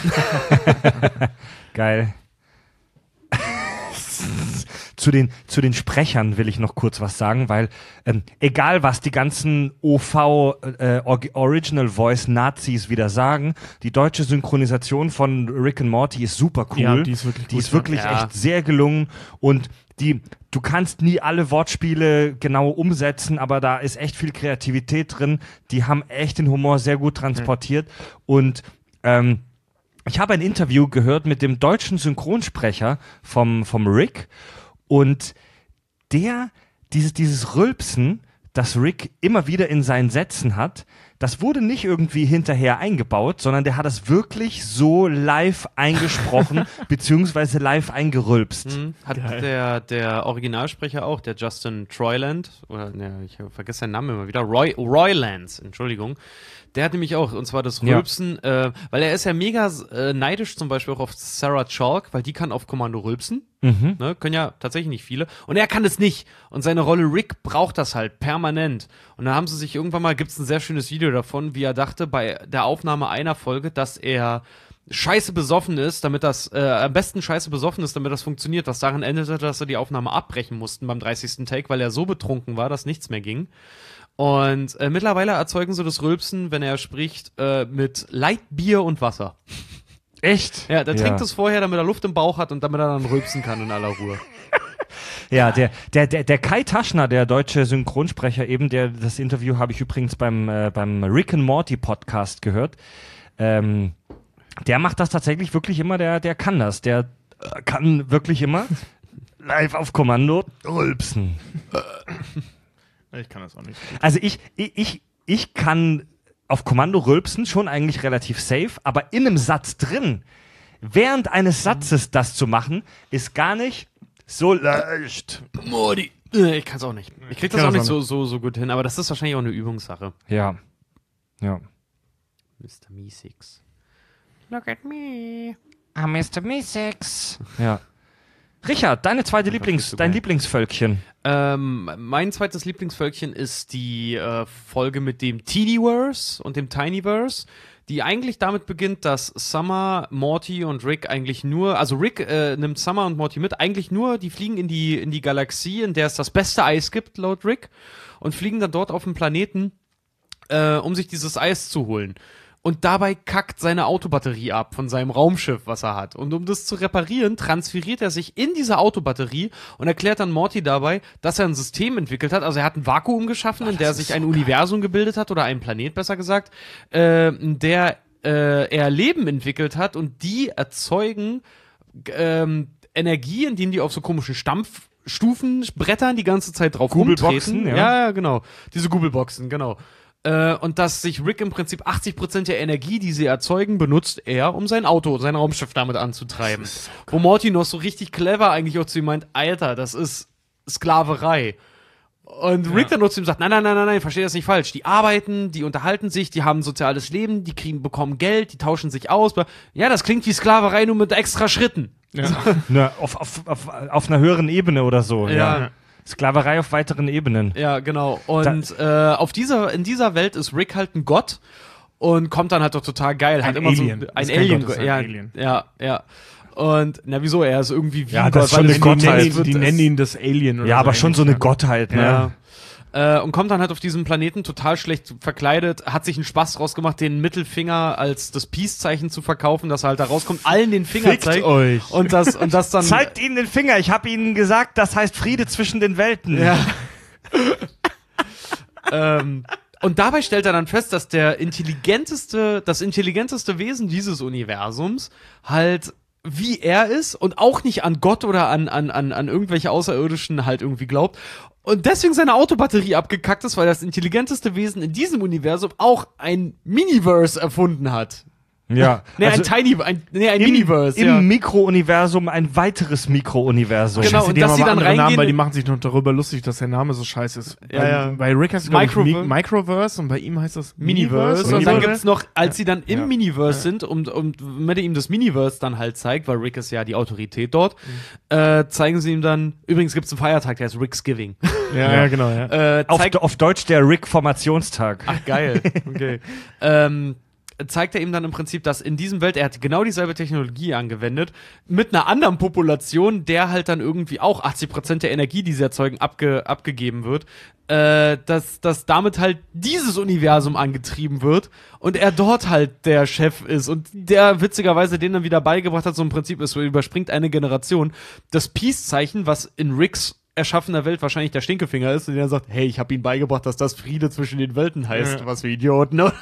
Geil. Zu den, zu den Sprechern will ich noch kurz was sagen, weil ähm, egal was die ganzen O V äh, Original Voice Nazis wieder sagen, die deutsche Synchronisation von Rick and Morty ist super cool. Ja, die ist wirklich Die gut, ist wirklich ja. echt sehr gelungen und die, du kannst nie alle Wortspiele genau umsetzen, aber da ist echt viel Kreativität drin. Die haben echt den Humor sehr gut transportiert und ähm, ich habe ein Interview gehört mit dem deutschen Synchronsprecher vom, vom Rick und der, dieses, dieses Rülpsen, das Rick immer wieder in seinen Sätzen hat, das wurde nicht irgendwie hinterher eingebaut, sondern der hat es wirklich so live eingesprochen, beziehungsweise live eingerülpst. Mhm. Hat Geil. der, der Originalsprecher auch, der Justin Troiland, oder ne, ich vergesse seinen Namen immer wieder, Roy, Roy Lance, Entschuldigung. Der hat nämlich auch, und zwar das Ja. Rülpsen, äh, weil er ist ja mega äh, neidisch zum Beispiel auch auf Sarah Chalk, weil die kann auf Kommando rülpsen. Mhm. Ne, können ja tatsächlich nicht viele. Und er kann es nicht. Und seine Rolle Rick braucht das halt permanent. Und da haben sie sich irgendwann mal, gibt's ein sehr schönes Video davon, wie er dachte bei der Aufnahme einer Folge, dass er scheiße besoffen ist, damit das, äh, am besten scheiße besoffen ist, damit das funktioniert. Was daran endete, dass er die Aufnahme abbrechen mussten beim dreißigsten Take, weil er so betrunken war, dass nichts mehr ging. Und äh, mittlerweile erzeugen sie das Rülpsen, wenn er spricht, äh, mit Leitbier und Wasser. Echt? Ja, der trinkt es vorher, damit er Luft im Bauch hat und damit er dann rülpsen kann in aller Ruhe. Ja, der, der, der, der Kai Taschner, der deutsche Synchronsprecher, eben, der, das Interview habe ich übrigens beim, äh, beim Rick and Morty Podcast gehört. Ähm, der macht das tatsächlich wirklich immer, der, der kann das. Der äh, kann wirklich immer live auf Kommando rülpsen. Ich kann das auch nicht. Also ich, ich, ich, ich kann auf Kommando rülpsen, schon eigentlich relativ safe, aber in einem Satz drin, während eines Satzes das zu machen, ist gar nicht so leicht. Morty. Äh, Ich kann es auch nicht. Ich krieg das kann auch das nicht auch so, so, so gut hin, aber das ist wahrscheinlich auch eine Übungssache. Ja. Ja. Mister Meeseeks. Look at me. Ah, Mister Meeseeks. Ja. Richard, deine zweite Das Lieblings, ist so dein geil. Lieblingsvölkchen. Ähm, mein zweites Lieblingsvölkchen ist die äh, Folge mit dem Teeniverse und dem Tinyverse, die eigentlich damit beginnt, dass Summer, Morty und Rick eigentlich nur, also Rick äh, nimmt Summer und Morty mit, eigentlich nur, die fliegen in die, in die Galaxie, in der es das beste Eis gibt, laut Rick, und fliegen dann dort auf den Planeten, äh, um sich dieses Eis zu holen. Und dabei kackt seine Autobatterie ab von seinem Raumschiff, was er hat. Und um das zu reparieren, transferiert er sich in diese Autobatterie und erklärt dann Morty dabei, dass er ein System entwickelt hat. Also er hat ein Vakuum geschaffen, in der sich ein Universum gebildet hat, oder ein Planet besser gesagt, äh, in der äh, er Leben entwickelt hat, und die erzeugen ähm, Energie, indem die auf so komischen Stampfstufen brettern die ganze Zeit drauf Googleboxen, rumtreten. ja. Ja, ja, genau. Diese Googleboxen, genau. Äh, und dass sich Rick im Prinzip achtzig Prozent der Energie, die sie erzeugen, benutzt er, um sein Auto, sein Raumschiff damit anzutreiben. So Wo Morty noch so richtig clever eigentlich auch zu ihm meint, Alter, das ist Sklaverei. Und Rick Ja. dann nur zu ihm sagt, nein, nein, nein, nein, nein, versteh das nicht falsch. Die arbeiten, die unterhalten sich, die haben ein soziales Leben, die kriegen, bekommen Geld, die tauschen sich aus. Ja, das klingt wie Sklaverei, nur mit extra Schritten. Ja. Na, auf, auf, auf, auf einer höheren Ebene oder so. Ja. Ja. Sklaverei auf weiteren Ebenen. Ja, genau. Und äh, auf dieser, in dieser Welt ist Rick halt ein Gott und kommt dann halt doch total geil. Ein hat immer Alien. so Das ein ist kein Alien. Gott, das ist ein ja, Alien. ja, ja. Und na wieso? Er ist irgendwie wie Ja, ein das ist schon weil eine es- Gottheit. Die, nennen es ihn, wird- die es- nennen ihn das Alien oder Ja, aber schon so eine ähnlich, Gottheit, ne? Ja. Äh, und kommt dann halt auf diesem Planeten total schlecht verkleidet, hat sich einen Spaß draus gemacht, den Mittelfinger als das Peace-Zeichen zu verkaufen, dass er halt da rauskommt, allen den Finger Fickt zeigt. euch. Und das, und das dann. Zeigt ihnen den Finger. Ich habe ihnen gesagt, das heißt Friede zwischen den Welten. Ja. ähm, und dabei stellt er dann fest, dass der intelligenteste, das intelligenteste Wesen dieses Universums halt wie er ist und auch nicht an Gott oder an, an, an, an irgendwelche Außerirdischen halt irgendwie glaubt. Und deswegen seine Autobatterie abgekackt ist, weil das intelligenteste Wesen in diesem Universum auch ein Miniverse erfunden hat. Ja. Nee, Also ein Tiny, ein, nee, ein im, Miniverse, Im ja. Mikrouniversum ein weiteres Mikrouniversum. Genau, Scheiße, und die dass haben sie aber dann andere Namen, reingehen- weil die machen sich noch darüber lustig, dass der Name so scheiße ist. Ja, bei, ja. bei Rick heißt es, glaube ich, Mi Microver- Microverse und bei ihm heißt das Miniverse. Miniverse. Und dann oder so. gibt's noch, als sie dann im Ja. Miniverse sind und, und wenn er ihm das Miniverse dann halt zeigt, weil Rick ist ja die Autorität dort, äh, zeigen sie ihm dann, übrigens gibt's einen Feiertag, der heißt Ricksgiving. Ja, ja, genau, ja. äh, Auf, zeigt, auf Deutsch der Rick-Formationstag. ach, geil. Okay. ähm, zeigt er ihm dann im Prinzip, dass in diesem Welt, er hat genau dieselbe Technologie angewendet, mit einer anderen Population, der halt dann irgendwie auch achtzig Prozent der Energie, die sie erzeugen, abge, abgegeben wird, äh, dass, dass damit halt dieses Universum angetrieben wird und er dort halt der Chef ist und der witzigerweise den dann wieder beigebracht hat, so im Prinzip ist, überspringt eine Generation, das Peace-Zeichen, was in Ricks erschaffener Welt wahrscheinlich der Stinkefinger ist und der sagt, hey, ich habe ihm beigebracht, dass das Friede zwischen den Welten heißt. Ja. Was für Idioten, ne?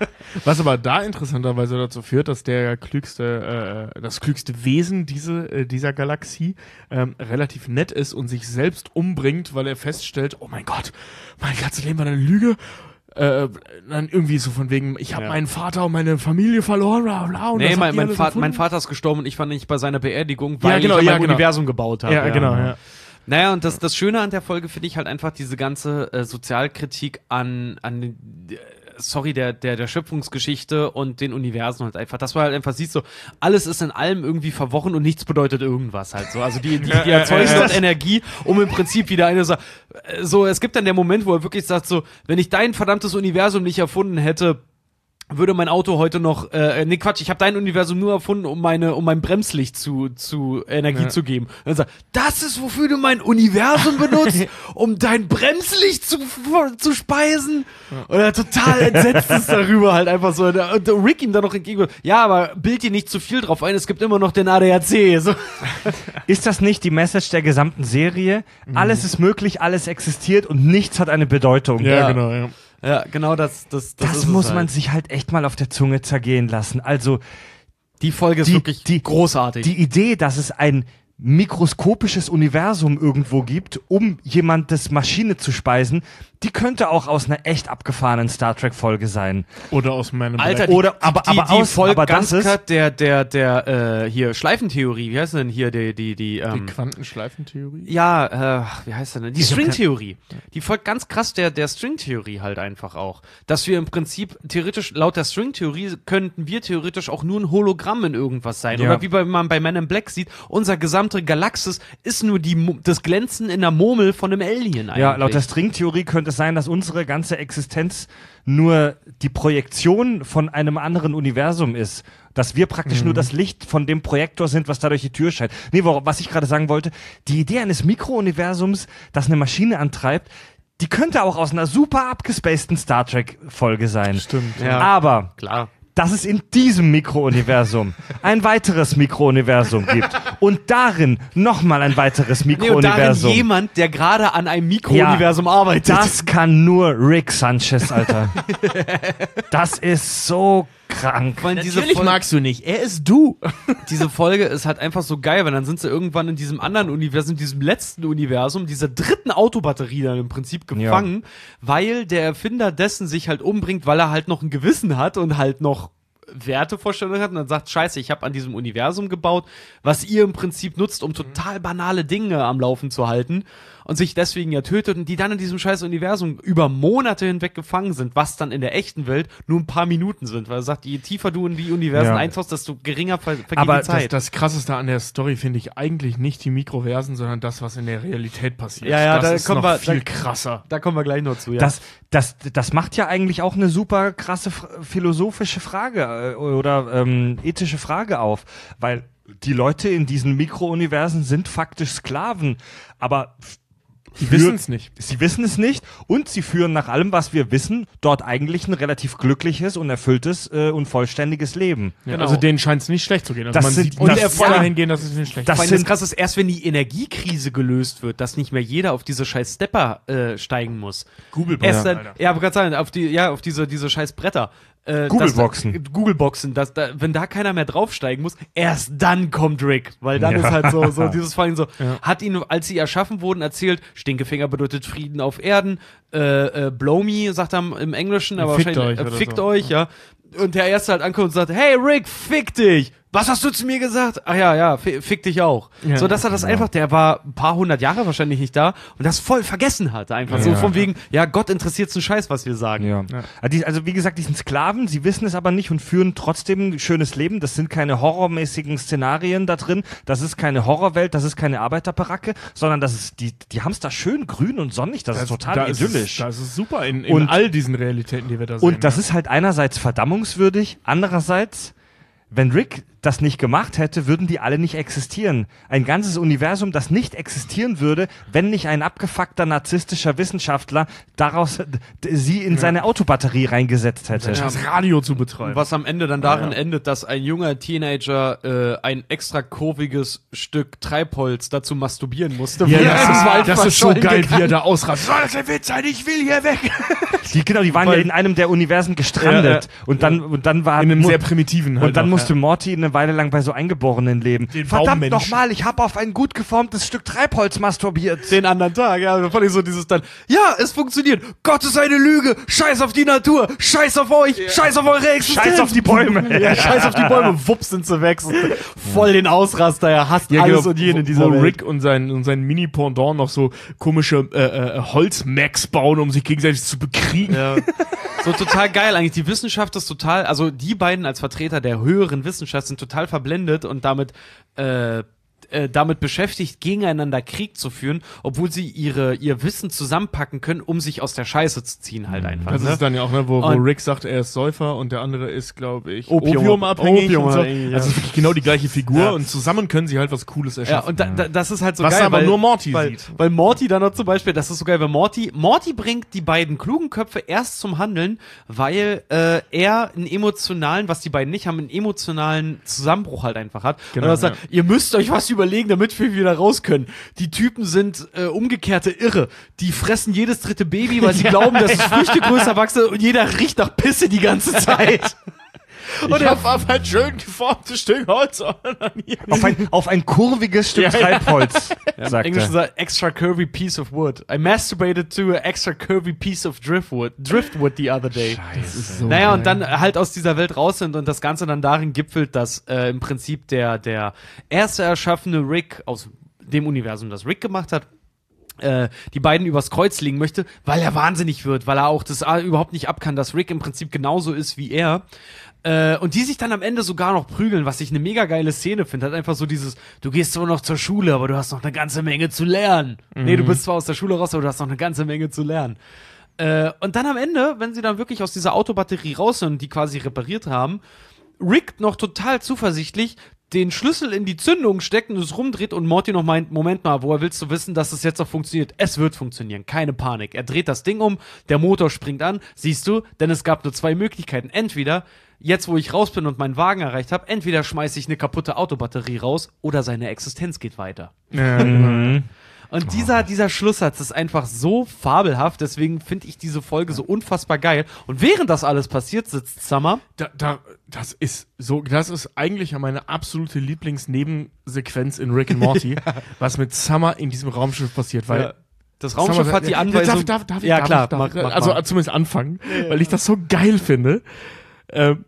Was aber da interessanterweise dazu führt, dass der klügste, äh, das klügste Wesen diese, äh, dieser Galaxie ähm, relativ nett ist und sich selbst umbringt, weil er feststellt, oh mein Gott, mein ganzes Leben war eine Lüge. Äh, dann irgendwie so von wegen, ich habe Ja. meinen Vater und meine Familie verloren, bla bla. Und Nee, das mein, habt ihr mein, alles Vater, erfunden? mein Vater ist gestorben und ich war nicht bei seiner Beerdigung, weil Ja, genau, ich an ja, mein genau. Universum gebaut habe. Ja, genau, ja. Naja, und das, das Schöne an der Folge finde ich halt einfach diese ganze äh, Sozialkritik an, an den, äh, sorry, der, der, der Schöpfungsgeschichte und den Universen halt einfach, dass man halt einfach sieht, so, alles ist in allem irgendwie verworren und nichts bedeutet irgendwas halt so. Also die, die, die erzeugen dort Energie, um im Prinzip wieder eine Sache, äh, so, es gibt dann der Moment, wo er wirklich sagt so, wenn ich dein verdammtes Universum nicht erfunden hätte, würde mein Auto heute noch, äh, nee Quatsch, ich habe dein Universum nur erfunden, um meine, um mein Bremslicht zu, zu Energie Ja. zu geben. Und dann sagt, das ist, wofür du mein Universum benutzt, um dein Bremslicht zu, zu speisen. Und er total entsetzt ist darüber halt einfach so. Und Rick ihm dann noch entgegen, ja, aber bild dir nicht zu viel drauf ein, es gibt immer noch den A D A C. So. Ist das nicht die Message der gesamten Serie? Alles ist möglich, alles existiert und nichts hat eine Bedeutung. Ja, Ja. genau, ja. Ja, genau das, das, das, Das ist es muss halt. man sich halt echt mal auf der Zunge zergehen lassen. Also Die Folge ist die- wirklich die- großartig. die Idee, dass es ein mikroskopisches Universum irgendwo gibt, um jemandes Maschine zu speisen, die könnte auch aus einer echt abgefahrenen Star Trek Folge sein. Oder aus meinem Alter, Black- die, Oder- die, aber- die, aber die aus- folgt aber ganz das ist- grad der, der, der, äh, hier, Schleifentheorie, wie heißt denn hier, die, die, die, die ähm, Quantenschleifentheorie. ja, äh, wie heißt denn? Die Ich hab Stringtheorie. Die folgt ganz krass der, der Stringtheorie halt einfach auch. Dass wir im Prinzip theoretisch, laut der Stringtheorie, könnten wir theoretisch auch nur ein Hologramm in irgendwas sein. Ja. Oder wie bei, man bei Man in Black sieht, unser gesamte Galaxis ist nur die, Mu- das Glänzen in der Murmel von einem Alien eigentlich. Ja, laut der Stringtheorie könnte es sein, dass unsere ganze Existenz nur die Projektion von einem anderen Universum ist. Dass wir praktisch nur das Licht von dem Projektor sind, was da durch die Tür scheint. Nee, wo, was ich gerade sagen wollte, die Idee eines Mikrouniversums, das eine Maschine antreibt, die könnte auch aus einer super abgespaceden Star Trek-Folge sein. Stimmt. Ja. Aber Klar. dass es in diesem Mikrouniversum ein weiteres Mikrouniversum gibt und darin nochmal ein weiteres Nee, und darin Mikrouniversum. jemand, der gerade an einem Mikrouniversum arbeitet. Das kann nur Rick Sanchez, Alter. Das ist so krank. Weil diese Natürlich Folge, magst du nicht. Er ist du. diese Folge ist halt einfach so geil, weil dann sind sie irgendwann in diesem anderen Universum, in diesem letzten Universum, dieser dritten Autobatterie dann im Prinzip gefangen, ja. weil der Erfinder dessen sich halt umbringt, weil er halt noch ein Gewissen hat und halt noch Wertevorstellungen hat und dann sagt, scheiße, ich habe an diesem Universum gebaut, was ihr im Prinzip nutzt, um total banale Dinge am Laufen zu halten und sich deswegen ja tötet und die dann in diesem scheiß Universum über Monate hinweg gefangen sind, was dann in der echten Welt nur ein paar Minuten sind, weil er sagt, je tiefer du in die Universen ja. eintauchst, desto geringer ver vergeht Aber die Zeit. Das, das Krasseste an der Story finde ich eigentlich nicht die Mikroversen, sondern das, was in der Realität passiert. Ja, ja, das da ist kommen noch wir, viel da, krasser. Da kommen wir gleich noch zu, ja. Das, das, das macht ja eigentlich auch eine super krasse philosophische Frage äh, oder ähm, ethische Frage auf, weil die Leute in diesen Mikrouniversen sind faktisch Sklaven, aber Die wissen es nicht. Sie wissen es nicht und sie führen nach allem, was wir wissen, dort eigentlich ein relativ glückliches und erfülltes äh, und vollständiges Leben. Ja, Genau. Also denen scheint es nicht schlecht zu gehen. Also Das man sind- sieht und nicht er- voll ja. dahin gehen, dass es nicht schlecht Das Vor allem sind- das Krasse ist, erst wenn die Energiekrise gelöst wird, dass nicht mehr jeder auf diese scheiß Stepper äh, steigen muss. Google Erst dann, Alter. ja, aber gerade sagen, auf die, ja, auf diese, diese scheiß Bretter. Äh, Google-Boxen. dass da- Google-Boxen, dass da, wenn da keiner mehr draufsteigen muss, erst dann kommt Rick. Weil dann Ja. ist halt so, so dieses vor allem so, Ja. hat ihn, als sie erschaffen wurden, erzählt, Stinkefinger bedeutet Frieden auf Erden, äh, äh, Blow me, sagt er im Englischen, aber Fickt wahrscheinlich, euch äh, oder fickt so. euch, ja. Und der Erste halt ankommt und sagt, hey Rick, fick dich! Was hast du zu mir gesagt? Ach ja, ja, fi- fick dich auch. Ja. So, dass er das einfach, der war ein paar hundert Jahre wahrscheinlich nicht da und das voll vergessen hat. Einfach so Ja. von wegen, ja, Gott interessiert's einen Scheiß, was wir sagen. Ja. Ja. Also, die, also wie gesagt, die sind Sklaven, sie wissen es aber nicht und führen trotzdem ein schönes Leben. Das sind keine horrormäßigen Szenarien da drin. Das ist keine Horrorwelt, das ist keine Arbeiterbaracke, sondern das ist, die, die haben es da schön grün und sonnig. Das, ist total da ist idyllisch. Es, das ist super in, in Und- all diesen Realitäten, die wir da sehen. Und das ja. ist halt einerseits verdammungswürdig, andererseits, wenn Rick das nicht gemacht hätte, würden die alle nicht existieren. Ein ganzes Universum, das nicht existieren würde, wenn nicht ein abgefuckter narzisstischer Wissenschaftler daraus d- sie in seine Autobatterie reingesetzt hätte. das Radio zu betreiben. Was am Ende dann darin Ja. endet, dass ein junger Teenager äh, ein extra kurviges Stück Treibholz dazu masturbieren musste. Ja, weil das, er im Wald ist, das ist so verschollen geil, gegangen. wie er da ausrastet. Soll das ein Witz sein? Ich will hier weg. Die, genau, die waren Weil- ja in einem der Universen gestrandet. Ja, ja. Und dann, und dann war, In einem mu- sehr primitiven halt und dann auch, musste ja. Morty eine Weile lang bei so Eingeborenen leben. Den Verdammt Baummensch. nochmal, ich habe auf ein gut geformtes Stück Treibholz masturbiert. Den anderen Tag, ja, da fand ich so dieses dann, ja, es funktioniert, Gott ist eine Lüge, scheiß auf die Natur, scheiß auf euch, scheiß auf eure Existenz. Scheiß auf die Bäume. Ja, scheiß auf die Bäume, wups sind sie weg. Voll den Ausraster, er hasst alles und jeden in dieser wo Welt. Rick und sein, und sein Mini-Pendant noch so komische äh, äh, Holzmacks bauen, um sich gegenseitig zu bekriegen. Ja. So total geil eigentlich. Die Wissenschaft ist total, also die beiden als Vertreter der höheren Wissenschaft sind total verblendet und damit äh, äh, damit beschäftigt, gegeneinander Krieg zu führen, obwohl sie ihre ihr Wissen zusammenpacken können, um sich aus der Scheiße zu ziehen halt einfach. Das ne? ist dann ja auch, ne, wo, wo Und- Rick sagt, er ist Säufer und der andere ist, glaube ich, Opium- opiumabhängig. und so. Opiumabhängig, ja. Also es ist wirklich genau die gleiche Figur Ja. und zusammen können sie halt was Cooles Ja, erschaffen. und da, da, das ist halt so Was geil, aber weil, nur Morty weil, sieht. Weil Morty dann noch zum Beispiel, das ist so geil, weil Morty, Morty bringt die beiden klugen Köpfe erst zum Handeln, weil äh, er einen emotionalen, was die beiden nicht haben, einen emotionalen Zusammenbruch halt einfach hat. Genau, und er sagt, ja. ihr müsst euch was überlegen, damit wir wieder raus können. Die Typen sind äh, umgekehrte Irre. Die fressen jedes dritte Baby, weil sie glauben, dass es Früchte größer wachsen und jeder riecht nach Pisse die ganze Zeit. Und er auf ein schön geformtes Stück Holz. Auf ein, auf ein kurviges Stück Ja, ja. Treibholz, Im sagt Englischen er. sagt extra curvy piece of wood. I masturbated to an extra curvy piece of driftwood, driftwood the other day. Scheiße. Naja, und dann halt aus dieser Welt raus sind und das Ganze dann darin gipfelt, dass äh, im Prinzip der, der erste erschaffene Rick aus dem Universum, das Rick gemacht hat, äh, die beiden übers Kreuz legen möchte, weil er wahnsinnig wird, weil er auch das äh, überhaupt nicht ab kann, dass Rick im Prinzip genauso ist wie er. Äh, und die sich dann am Ende sogar noch prügeln, was ich eine mega geile Szene finde. Hat einfach so dieses, du gehst zwar noch zur Schule, aber du hast noch eine ganze Menge zu lernen. Mhm. Nee, du bist zwar aus der Schule raus, aber du hast noch eine ganze Menge zu lernen. Äh, und dann am Ende, wenn sie dann wirklich aus dieser Autobatterie raus sind und die quasi repariert haben, Rick noch total zuversichtlich den Schlüssel in die Zündung steckt und es rumdreht und Morty noch meint, Moment mal, woher willst du wissen, dass es jetzt noch funktioniert? Es wird funktionieren, keine Panik. Er dreht das Ding um, der Motor springt an, siehst du, denn es gab nur zwei Möglichkeiten. Entweder, jetzt wo ich raus bin und meinen Wagen erreicht habe, entweder schmeiße ich eine kaputte Autobatterie raus oder seine Existenz geht weiter. Ja, Mhm. Und dieser, dieser Schlusssatz ist einfach so fabelhaft, deswegen finde ich diese Folge so unfassbar geil. Und während das alles passiert, sitzt Summer. Da, da, das ist so, das ist eigentlich ja meine absolute Lieblingsnebensequenz in Rick and Morty, was mit Summer in diesem Raumschiff passiert, weil Ja. Das Raumschiff Summer- hat die Ja, Anweisung. Darf, darf, darf, ja, darf, klar, darf, mach, mach also mal. zumindest anfangen, weil ich das so geil finde. Ähm,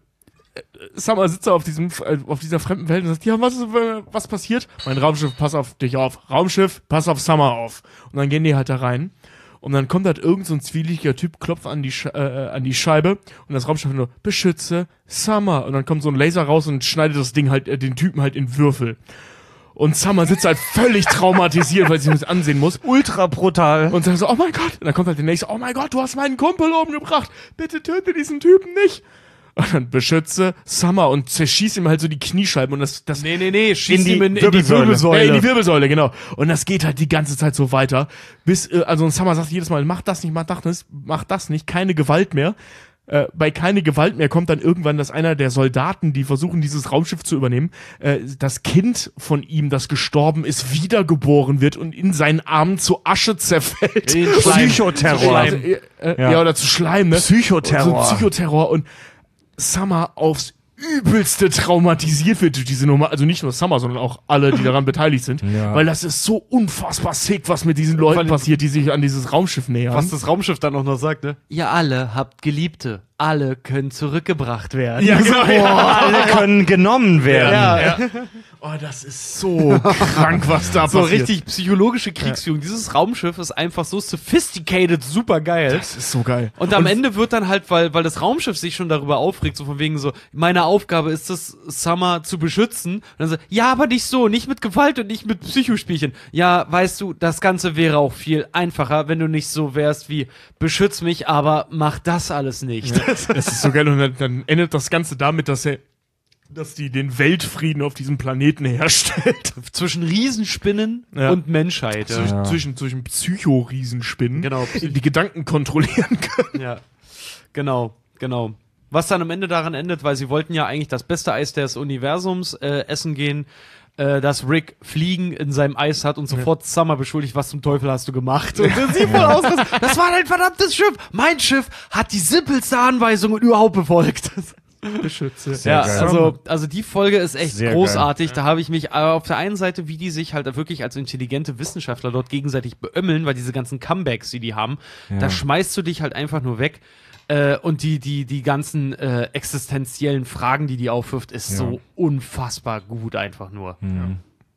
Summer sitzt da auf diesem, äh, auf dieser fremden Welt und sagt, ja, was, ist, äh, was passiert? Mein Raumschiff, pass auf dich auf. Raumschiff, pass auf Summer auf. Und dann gehen die halt da rein. Und dann kommt halt irgend so ein zwielichtiger Typ, klopft an die, Sch- äh, an die Scheibe und das Raumschiff nur, beschütze Summer. Und dann kommt so ein Laser raus und schneidet das Ding halt, äh, den Typen halt in Würfel. Und Summer sitzt halt völlig traumatisiert, weil sie das ansehen muss. Ultra brutal. Und sagt so, oh mein Gott. Und dann kommt halt der nächste, oh mein Gott, du hast meinen Kumpel umgebracht. Bitte töte diesen Typen nicht. Und dann beschütze Summer und zerschießt ihm halt so die Kniescheiben und das, das Nee, nee, nee, schießt In die ihm in, in die Wirbelsäule. Wirbelsäule. ja, in die Wirbelsäule, genau. Und das geht halt die ganze Zeit so weiter, bis, äh, also und Summer sagt jedes Mal, mach das nicht, mach das nicht, mach das nicht, keine Gewalt mehr. Äh, bei keine Gewalt mehr kommt dann irgendwann, dass einer der Soldaten, die versuchen, dieses Raumschiff zu übernehmen, äh, das Kind von ihm, das gestorben ist, wiedergeboren wird und in seinen Armen zu Asche zerfällt. In Und- Schleim. Psychoterror. Zu Schleim. Äh, äh, Ja. ja, oder zu Schleim, ne? Psychoterror. So Psychoterror und Summer aufs übelste traumatisiert wird durch diese Nummer. Also nicht nur Summer, sondern auch alle, die daran beteiligt sind. Ja. Weil das ist so unfassbar sick, was mit diesen Leuten allem- passiert, die sich an dieses Raumschiff nähern. Was das Raumschiff dann auch noch sagt, ne? Ihr alle habt Geliebte. Alle können zurückgebracht werden. ja, genau. Boah, alle können genommen werden. Ja, Oh, das ist so krank, was da so passiert. richtig psychologische Kriegsführung. Dieses Raumschiff ist einfach so sophisticated, super geil. Das ist so geil. Und am Ende wird dann halt, weil, weil das Raumschiff sich schon darüber aufregt, so von wegen so, meine Aufgabe ist es, Summer zu beschützen. Und dann so, ja, aber nicht so, nicht mit Gewalt und nicht mit Psychospielchen. Ja, weißt du, das Ganze wäre auch viel einfacher, wenn du nicht so wärst wie, beschütz mich, aber mach das alles nicht. Das ist so geil. Und dann, dann endet das Ganze damit, dass er dass die den Weltfrieden auf diesem Planeten herstellt. Zwischen Riesenspinnen Ja. und Menschheit. Ja. Zwischen, zwischen, zwischen Psycho-Riesenspinnen, Genau. die Gedanken kontrollieren können. Ja, genau, genau. Was dann am Ende daran endet, weil sie wollten ja eigentlich das beste Eis des Universums äh, essen gehen, äh, dass Rick Fliegen in seinem Eis hat und sofort Summer beschuldigt, was zum Teufel hast du gemacht? Und dann sieht voll aus, das, das war dein verdammtes Schiff. Mein Schiff hat die simpelste Anweisung überhaupt befolgt. Beschütze. Ja, geil. also, also die Folge ist echt Sehr großartig. Da habe ich mich äh, auf der einen Seite, wie die sich halt wirklich als intelligente Wissenschaftler dort gegenseitig beömmeln, weil diese ganzen Comebacks, die die haben, da schmeißt du dich halt einfach nur weg. Äh, und die, die, die ganzen äh, existenziellen Fragen, die die aufwirft, ist Ja. so unfassbar gut einfach nur. Mhm.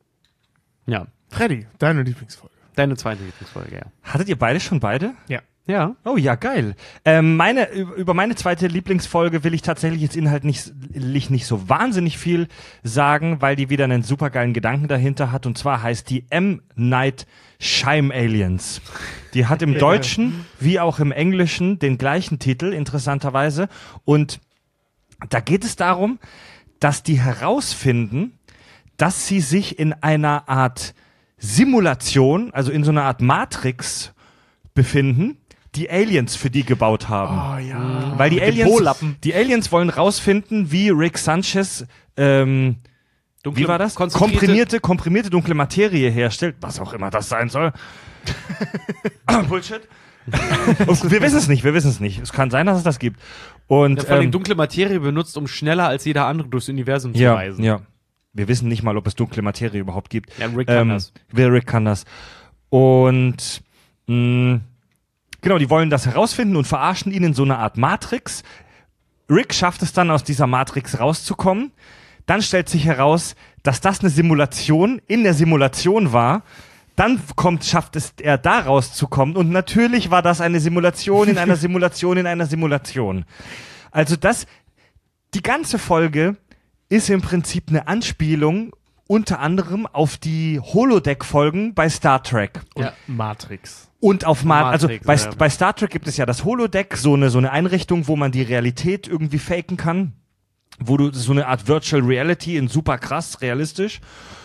Ja, Freddy, deine Lieblingsfolge. deine zweite Lieblingsfolge, ja. Hattet ihr beide schon beide? Ja. Ja. Oh ja, geil. Ähm, meine, über meine zweite Lieblingsfolge will ich tatsächlich jetzt inhaltlich nicht so wahnsinnig viel sagen, weil die wieder einen supergeilen Gedanken dahinter hat. Und zwar heißt die M. Night Shyam Aliens. Die hat im Deutschen wie auch im Englischen den gleichen Titel, interessanterweise. Und da geht es darum, dass die herausfinden, dass sie sich in einer Art Simulation, also in so einer Art Matrix befinden, die Aliens für die gebaut haben. Oh ja. Weil die den Aliens, Po-Lappen. die Aliens wollen rausfinden, wie Rick Sanchez, ähm, Dunkle, wie war das? konzentrierte- Komprimierte, komprimierte dunkle Materie herstellt, was auch immer das sein soll. Bullshit. Wir wissen es nicht, wir wissen es nicht. Es kann sein, dass es das gibt. Und Ja, vor allem ähm, dunkle Materie benutzt, um schneller als jeder andere durchs Universum zu ja, reisen. ja. Wir wissen nicht mal, ob es dunkle Materie überhaupt gibt. Ja, Rick kann ähm, das. Wer Rick kann das. Und mh, genau, die wollen das herausfinden und verarschen ihn in so eine Art Matrix. Rick schafft es dann, aus dieser Matrix rauszukommen. Dann stellt sich heraus, dass das eine Simulation in der Simulation war. Dann kommt, schafft es er da rauszukommen. Und natürlich war das eine Simulation in einer Simulation in einer Simulation. Also das, die ganze Folge ist im Prinzip eine Anspielung unter anderem auf die Holodeck-Folgen bei Star Trek. Ja. Matrix. Und auf Ma also Matrix, bei, ja. bei Star Trek gibt es ja das Holodeck, so eine, so eine Einrichtung, wo man die Realität irgendwie faken kann. Wo du so eine Art Virtual Reality in super krass, realistisch.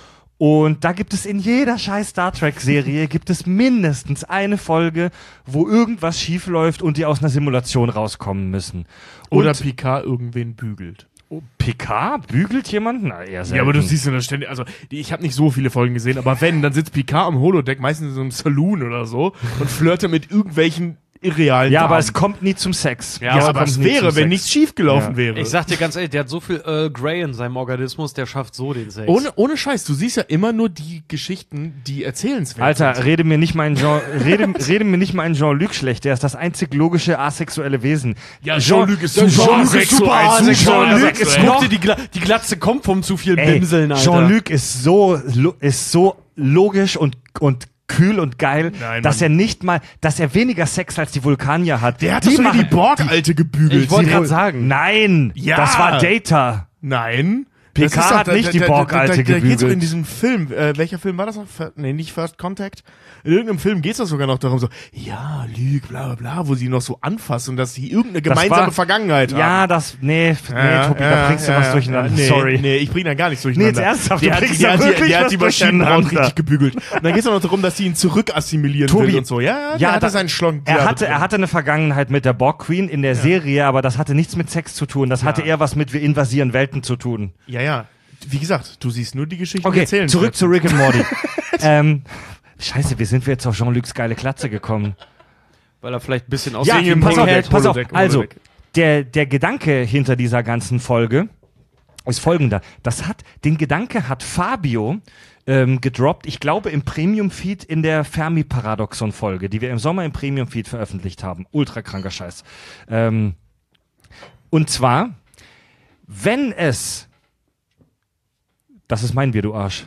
Und da gibt es in jeder scheiß Star Trek-Serie gibt es mindestens eine Folge, wo irgendwas schief läuft und die aus einer Simulation rauskommen müssen. Und Oder Picard irgendwen bügelt. Oh, Picard bügelt jemanden? Na, eher selten. Ja, aber du siehst ja das ständig, also die, ich habe nicht so viele Folgen gesehen, aber wenn, dann sitzt Picard am Holodeck, meistens in so einem Saloon oder so und flirtet mit irgendwelchen irrealen Ja, aber Damen. es kommt nie zum Sex. Ja, aber es wäre, wenn nichts schiefgelaufen Ja. wäre. Ich sag dir ganz ehrlich, der hat so viel Earl Grey in seinem Organismus, der schafft so den Sex. Ohne, ohne Scheiß, du siehst ja immer nur die Geschichten, die erzählenswert Alter, sind. rede mir nicht mein Jean, rede, rede mir nicht mein Jean-Luc schlecht. Der ist das einzig logische asexuelle Wesen. Ja, Jean-Luc ist super Jean-Luc ist asexuell, super super asexuell. Jean-Luc ist asexuell. noch- Guck dir die, Gla die Glatze kommt vom zu viel Ey, Bimseln, Alter. Jean-Luc ist so lo- ist so logisch und und kühl und geil, Nein, dass Mann. er nicht mal, dass er weniger Sex als die Vulkanier hat. Der hat die doch sogar die machen- Borg-Alte gebügelt. Ich wollte Sie- gerade sagen. Nein, Ja. das war Data. Nein. Picard Das ist doch- hat nicht die da- da- Borg-Alte da, da, da geht's gebügelt. doch in diesem Film, äh, welcher Film war das noch? Fir- Nee, nicht First Contact. In irgendeinem Film geht's doch sogar noch darum, so, ja, Luke, bla bla bla, wo sie noch so anfasst und dass sie irgendeine Das gemeinsame war- Vergangenheit haben. Ja, das, nee, nee, Ja, Tobi, ja, da bringst du ja, was durcheinander. ja, nee, Sorry. Nee, ich bring da gar nichts durcheinander. Nee, jetzt ernsthaft, der du hat, bringst der da hat, die- wirklich der hat was die Maschinenbrand durcheinander. richtig gebügelt. Und dann geht's auch noch darum, dass sie ihn zurück assimilieren Tobi, will und so. Ja, ja, Ja, der hatte da- seinen Schlong. Er hatte, er hatte eine Vergangenheit mit der Borg Queen in der Serie, aber das hatte nichts mit Sex zu tun. Das hatte eher was mit wir invasieren Welten zu tun. Ja, ja. Wie gesagt, du siehst nur die Geschichten, die Okay, erzählen. zurück zu Rick and Morty. ähm, Scheiße, wie sind wir jetzt auf Jean-Lucs geile Klatze gekommen? Weil er vielleicht ein bisschen aus Ja, Deswegen pass auf, Holodeck, pass auf. Holodeck, Also, Holodeck. der, der Gedanke hinter dieser ganzen Folge ist folgender. Das hat, den Gedanke hat Fabio ähm, gedroppt, ich glaube im Premium-Feed in der Fermi-Paradoxon-Folge, die wir im Sommer im Premium-Feed veröffentlicht haben. Ultra kranker Scheiß. Ähm, und zwar, wenn es Das ist mein Bier, du Arsch.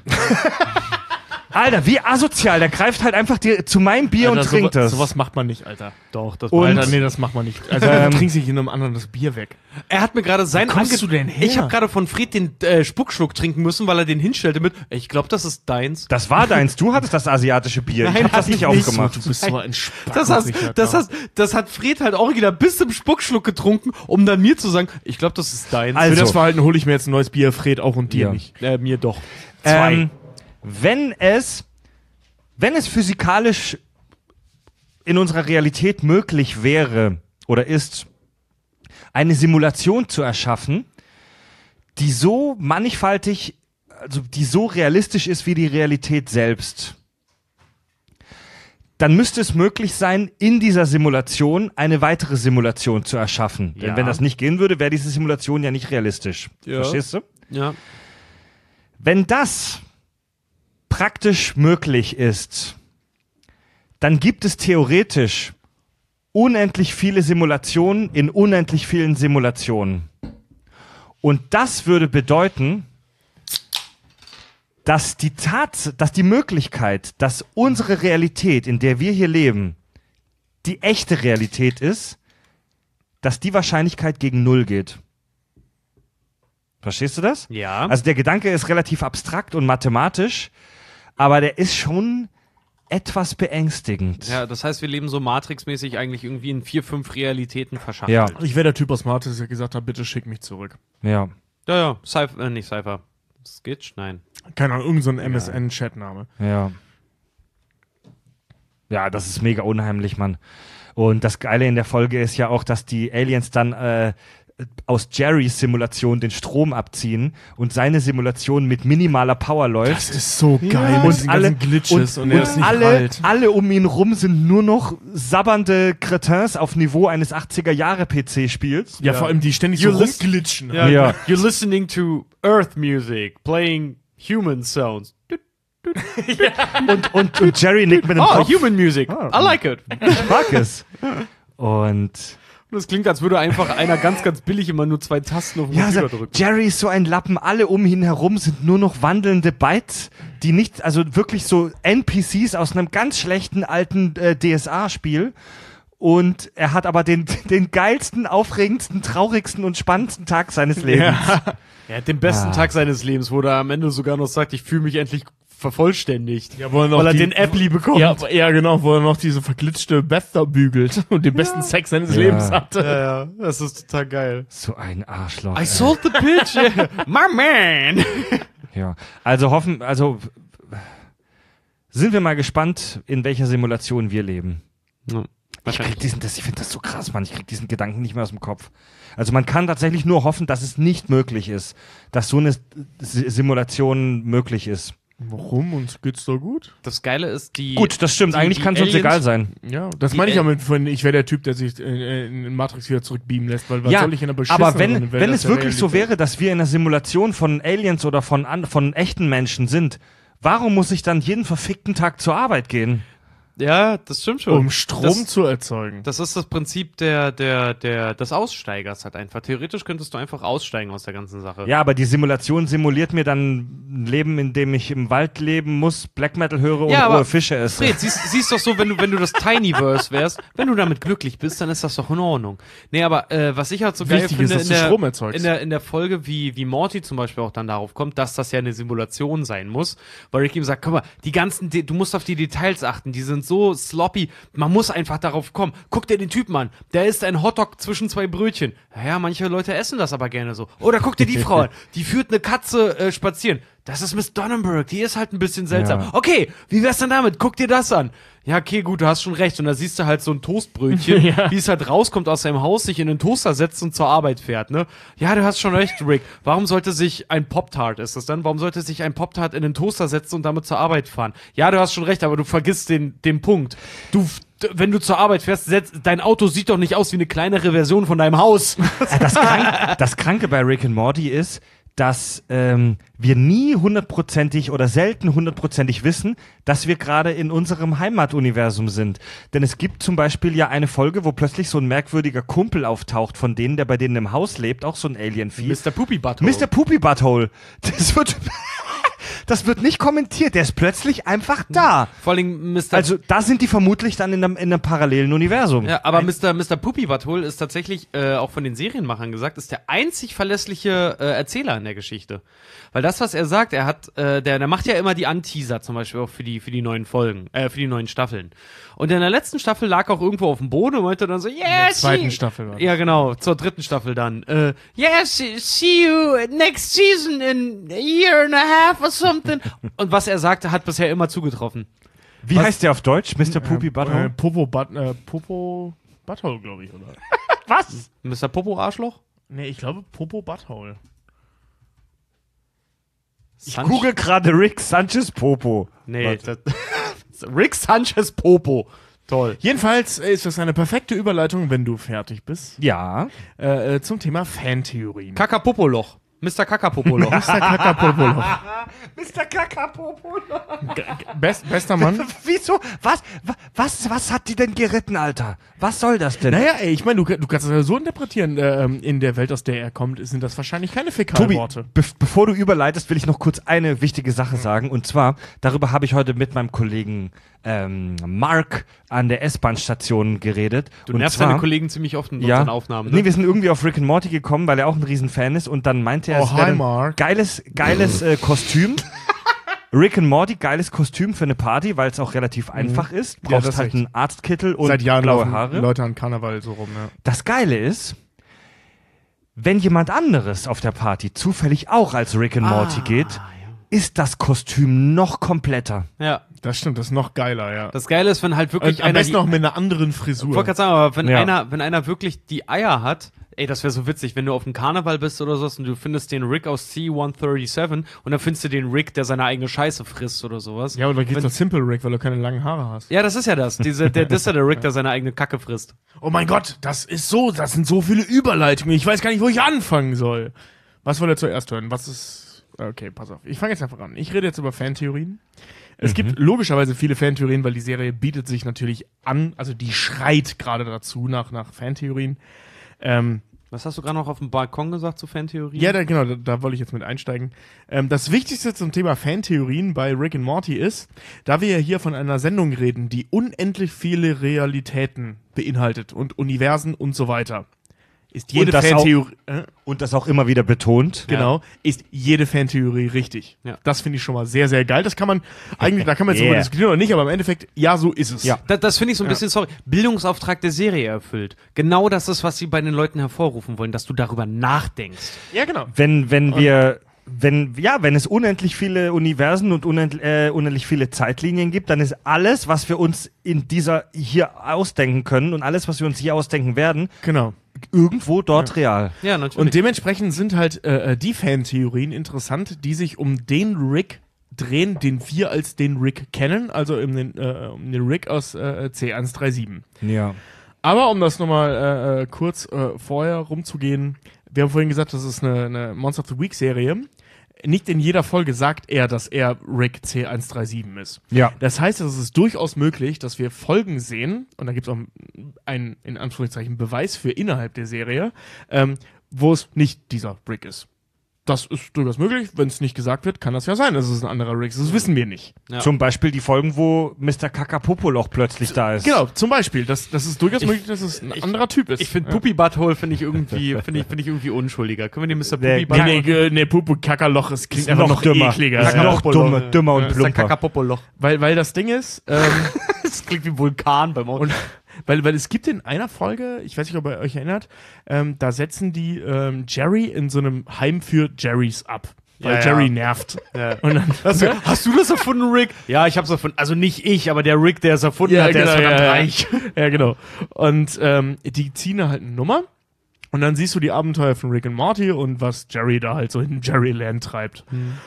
Alter, wie asozial. Der greift halt einfach dir zu meinem Bier Alter, und trinkt sowas, das. Sowas macht man nicht, Alter. Doch, das Und- Alter, nee, das macht man nicht. Also, Ähm, du trinkst nicht in einem anderen das Bier weg. Er hat mir gerade sein Wo kommst Ange- du denn her? Ich habe gerade von Fred den äh, Spuckschluck trinken müssen, weil er den hinstellte mit, ich glaube, das ist deins. Das war deins. Du hattest das asiatische Bier. Nein, ich hab hab das nicht ich nicht. aufgemacht. Du bist so ein Spacko, Das, hast, Richard, das, aber- hast, das hat Fred halt auch wieder bis zum Spuckschluck getrunken, um dann mir zu sagen, ich glaube, das ist deins. Also- Für das Verhalten hole ich mir jetzt ein neues Bier, Fred auch und dir Ja. nicht. äh, mir doch. Ähm, wenn es, wenn es physikalisch in unserer Realität möglich wäre oder ist, eine Simulation zu erschaffen, die so mannigfaltig, also die so realistisch ist wie die Realität selbst, dann müsste es möglich sein, in dieser Simulation eine weitere Simulation zu erschaffen. Denn Ja. wenn das nicht gehen würde, wäre diese Simulation ja nicht realistisch. Ja. Verstehst du? Ja. Wenn das praktisch möglich ist, dann gibt es theoretisch unendlich viele Simulationen in unendlich vielen Simulationen. Und das würde bedeuten, dass die Tats dass die Möglichkeit, dass unsere Realität, in der wir hier leben, die echte Realität ist, dass die Wahrscheinlichkeit gegen Null geht. Verstehst du das? Ja. Also der Gedanke ist relativ abstrakt und mathematisch, aber der ist schon etwas beängstigend. Ja, das heißt, wir leben so Matrix-mäßig eigentlich irgendwie in vier, fünf Realitäten verschachtelt. Ja. Ich wäre der Typ aus Martis, der gesagt hat, bitte schick mich zurück. Ja. Ja, ja, Cypher, äh, nicht Cypher. Skitch? Nein. Keine Ahnung, irgendein so M S N-Chatname. Ja. Ja, das ist mega unheimlich, Mann. Und das Geile in der Folge ist ja auch, dass die Aliens dann äh, aus Jerrys Simulation den Strom abziehen und seine Simulation mit minimaler Power läuft. Das ist so geil. mit und diesen alle, ganzen Glitches und, und, und, er ist nicht alle, alt. alle um ihn rum sind nur noch sabbernde Cretins auf Niveau eines achtziger-Jahre-P C-Spiels. Ja, vor allem die ständig so You listen- rumglitschen. Ja. Ja. You're listening to Earth Music, playing human sounds. Und, und, und Jerry nickt mit dem Oh, Kopf. human music. Ah. I like it. Ich mag es. Und Und es klingt, als würde einfach einer ganz, ganz billig immer nur zwei Tasten auf den ja, Computer so, drücken. Jerry ist so ein Lappen. Alle um ihn herum sind nur noch wandelnde Bytes, die nicht, also wirklich so N P Cs aus einem ganz schlechten alten äh, D S A-Spiel. Und er hat aber den, den geilsten, aufregendsten, traurigsten und spannendsten Tag seines Lebens. Er hat den besten Ah. Tag seines Lebens, wo er am Ende sogar noch sagt, ich fühle mich endlich vervollständigt. Ja, wo er noch weil er die- den Appli bekommt. Ja, ja, genau, wo er noch diese verglitschte Beth da bügelt und den besten Sex seines Ja. Lebens hatte. ja, ja, das ist total geil. So ein Arschloch. I ey. sold the pitch. My man. Ja, also hoffen, also sind wir mal gespannt, in welcher Simulation wir leben. Ja. Ich, krieg diesen, das, ich finde das so krass, Mann. Ich krieg diesen Gedanken nicht mehr aus dem Kopf. Also man kann tatsächlich nur hoffen, dass es nicht möglich ist, dass so eine S- Simulation möglich ist. Warum? Uns geht's doch gut? Das Geile ist, die. Gut, das stimmt. die, Eigentlich die kann es uns Aliens- egal sein. Ja, das Die meine ich El- ja mit von, ich wäre der Typ, der sich äh, in Matrix wieder zurückbeamen lässt, weil was Ja, soll ich in einer beschissenen aber wenn, Welt wenn aus es der wirklich so Realität? wäre, dass wir in einer Simulation von Aliens oder von, an, von echten Menschen sind, warum muss ich dann jeden verfickten Tag zur Arbeit gehen? Ja, das stimmt schon. Um Strom das, zu erzeugen. Das ist das Prinzip der, der, der, des Aussteigers halt einfach. Theoretisch könntest du einfach aussteigen aus der ganzen Sache. Ja, aber die Simulation simuliert mir dann ein Leben, in dem ich im Wald leben muss, Black Metal höre und Ja, aber rohe Fische esse. Fred, siehst, siehst doch so, wenn du, wenn du das Tinyverse wärst, wenn du damit glücklich bist, dann ist das doch in Ordnung. Nee, aber äh, was ich halt so geil Wichtig finde, ist, dass in, du der, Strom erzeugst. in, der, in der Folge, wie, wie Morty zum Beispiel auch dann darauf kommt, dass das ja eine Simulation sein muss, weil Rick ihm sagt, guck mal, die ganzen, De- du musst auf die Details achten, die sind so sloppy, man muss einfach darauf kommen. Guck dir den Typen an, der isst ein Hotdog zwischen zwei Brötchen. Ja, manche Leute essen das aber gerne so. Oder guck dir die Frau an, die führt eine Katze äh, spazieren. Das ist Miss Donnenberg, die ist halt ein bisschen seltsam. Ja. Okay, wie wär's denn damit? Guck dir das an. Ja, okay, gut, du hast schon recht. Und da siehst du halt so ein Toastbrötchen, Ja. wie es halt rauskommt aus seinem Haus, sich in den Toaster setzt und zur Arbeit fährt, ne? Ja, du hast schon recht, Rick. Warum sollte sich ein Pop-Tart, ist das dann? Warum sollte sich ein Pop-Tart in den Toaster setzen und damit zur Arbeit fahren? Ja, du hast schon recht, aber du vergisst den, den Punkt. Du, wenn du zur Arbeit fährst, setz, dein Auto sieht doch nicht aus wie eine kleinere Version von deinem Haus. Äh, Das, Krank, das Kranke bei Rick and Morty ist, dass ähm, wir nie hundertprozentig oder selten hundertprozentig wissen, dass wir gerade in unserem Heimatuniversum sind. Denn es gibt zum Beispiel ja eine Folge, wo plötzlich so ein merkwürdiger Kumpel auftaucht von denen, der bei denen im Haus lebt, auch so ein Alien-Vieh. Mister Poopy Butthole. Mister Poopy Butthole. Das wird, das wird nicht kommentiert, der ist plötzlich einfach da. Vor allem Mister Also da sind die vermutlich dann in einem, in einem parallelen Universum. Ja, aber Mister Mister Poopy Butthole ist tatsächlich, äh, auch von den Serienmachern gesagt, ist der einzig verlässliche äh, Erzähler in der Geschichte. Weil das, was er sagt, er hat, äh, der, der macht ja immer die Anteaser zum Beispiel auch für die, für die neuen Folgen, äh, für die neuen Staffeln. Und in der letzten Staffel lag auch irgendwo auf dem Boden und meinte dann so, yes, In der zweiten see- Staffel war das. Ja, genau, zur dritten Staffel dann. Äh, yes, see you next season in a year and a half or something. Und was er sagte, hat bisher immer zugetroffen. Wie Was- heißt der auf Deutsch? Mister Poopy Äh, Butthole? Popo, But, äh, Popo Butthole, glaube ich, oder? Was? Mister Popo Arschloch? Nee, ich glaube Popo Butthole. Ich Sanch- google gerade Rick Sanchez Popo. Nee, das, Rick Sanchez Popo. Toll. Jedenfalls ist das eine perfekte Überleitung, wenn du fertig bist, Ja. äh, äh, zum Thema Fantheorien. Kakapopoloch. Mister Kakapopoloch. Mister Kakapopolo. Mister Kakapopo. Best, bester Mann. Wieso? Was, wa- was, was hat die denn geritten, Alter? Was soll das denn? Naja, ey, ich meine, du, du kannst es ja so interpretieren, äh, ähm, in der Welt, aus der er kommt, sind das wahrscheinlich keine Tobi, Fäkalworte. be bevor du überleitest, will ich noch kurz eine wichtige Sache sagen. Und zwar, darüber habe ich heute mit meinem Kollegen ähm, Mark an der S-Bahn-Station geredet. Du und nervst zwar, deine Kollegen ziemlich oft in ja, unseren Aufnahmen, ne? Nee, wir sind irgendwie auf Rick and Morty gekommen, weil er auch ein Riesenfan ist. Und dann meinte er, Oh, es hi, wäre ein Mark. geiles, geiles äh, Kostüm. Rick and Morty, geiles Kostüm für eine Party, weil es auch relativ einfach ist. Ja, Brauchst das halt echt. einen Arztkittel und Seit Jahren blaue laufen Haare. Leute an Karneval so rum, ja. Das Geile ist, wenn jemand anderes auf der Party zufällig auch als Rick and Morty Ah, geht, ist das Kostüm noch kompletter. Ja. Das stimmt, das ist noch geiler, ja. Das Geile ist, wenn halt wirklich Und am einer. besten die, auch mit einer anderen ich Frisur. wollte gerade sagen, aber wenn Ja. einer, wenn einer wirklich die Eier hat, ey, das wäre so witzig, wenn du auf dem Karneval bist oder sowas und du findest den Rick aus C hundertsiebenunddreißig und dann findest du den Rick, der seine eigene Scheiße frisst oder sowas. Ja, oder geht's Wenn- doch Simple Rick, weil du keine langen Haare hast. Ja, das ist ja das. Diese, der, das ist ja der Rick, der seine eigene Kacke frisst. Oh mein Gott, das ist so, das sind so viele Überleitungen. Ich weiß gar nicht, wo ich anfangen soll. Was wollt ihr zuerst hören? Was ist. Okay, pass auf. Ich fange jetzt einfach an. Ich rede jetzt über Fantheorien. Es gibt logischerweise viele Fantheorien, weil die Serie bietet sich natürlich an, also die schreit gerade dazu nach, nach Fantheorien. Ähm, Was hast du gerade noch auf dem Balkon gesagt zu Fantheorien? ja, da, genau, da, da wollte ich jetzt mit einsteigen. Ähm, das Wichtigste zum Thema Fantheorien bei Rick and Morty ist, da wir ja hier von einer Sendung reden, die unendlich viele Realitäten beinhaltet und Universen und so weiter, ist jede Und das Fantheorie, äh, Und das auch immer wieder betont. genau, ist jede Fantheorie richtig. Ja. Das finde ich schon mal sehr, sehr geil. Das kann man eigentlich, da kann man jetzt Yeah. darüber diskutieren oder nicht, aber im Endeffekt, ja, so ist es. Ja. Das, das finde ich so ein bisschen, sorry, Bildungsauftrag der Serie erfüllt. Genau das ist, was sie bei den Leuten hervorrufen wollen, dass du darüber nachdenkst. Ja, genau. Wenn, wenn wir wenn, ja, wenn es unendlich viele Universen und unend, äh, unendlich viele Zeitlinien gibt, dann ist alles, was wir uns in dieser hier ausdenken können und alles, was wir uns hier ausdenken werden, Genau. irgendwo dort Ja. real. Ja, natürlich. Und dementsprechend sind halt äh, die Fantheorien interessant, die sich um den Rick drehen, den wir als den Rick kennen, also um den, äh, um den Rick aus äh, C eins drei sieben. Ja. Aber um das nochmal äh, kurz äh, vorher rumzugehen, wir haben vorhin gesagt, das ist eine, eine Monster of the Week Serie. Nicht in jeder Folge sagt er, dass er Rick C eins drei sieben ist. Ja. Das heißt, es ist durchaus möglich, dass wir Folgen sehen, und da gibt es auch einen, in Anführungszeichen, Beweis für innerhalb der Serie, ähm, wo es nicht dieser Rick ist. Das ist durchaus möglich. Wenn es nicht gesagt wird, kann das ja sein, dass es ein anderer Rick ist. Das wissen wir nicht. Ja. Zum Beispiel die Folgen, wo Mister Kakapopoloch plötzlich da ist. Genau, zum Beispiel. Das, das ist durchaus Ich- möglich, dass es ein ich- anderer Typ ist. Ich finde ja. Puppy Butthole finde ich irgendwie finde ich, find ich irgendwie unschuldiger. Können wir den Mister Nee, Puppy Nee, Butthole? nee, nee, Pupu Kackerloch, es klingt Ist einfach noch noch dümmer. ekliger. Ist Ja. noch dümmer, dümmer und Das ist der plumper. Kakapopoloch. Weil, weil das Ding ist, ähm, Das klingt wie ein Vulkan beim Auto. und weil, weil es gibt in einer Folge, ich weiß nicht, ob ihr euch erinnert, ähm, da setzen die ähm, Jerry in so einem Heim für Jerrys ab. Weil Ja, ja. Jerry nervt. Ja. Und dann, Hast du, hast du das erfunden, Rick? Ja, ich hab's erfunden. Also nicht ich, aber der Rick, der es erfunden Ja, hat, der genau, ist verdammt ja, ja. reich. Ja, genau. Und ähm, die ziehen da halt eine Nummer. Und dann siehst du die Abenteuer von Rick und Morty und was Jerry da halt so in Jerryland treibt.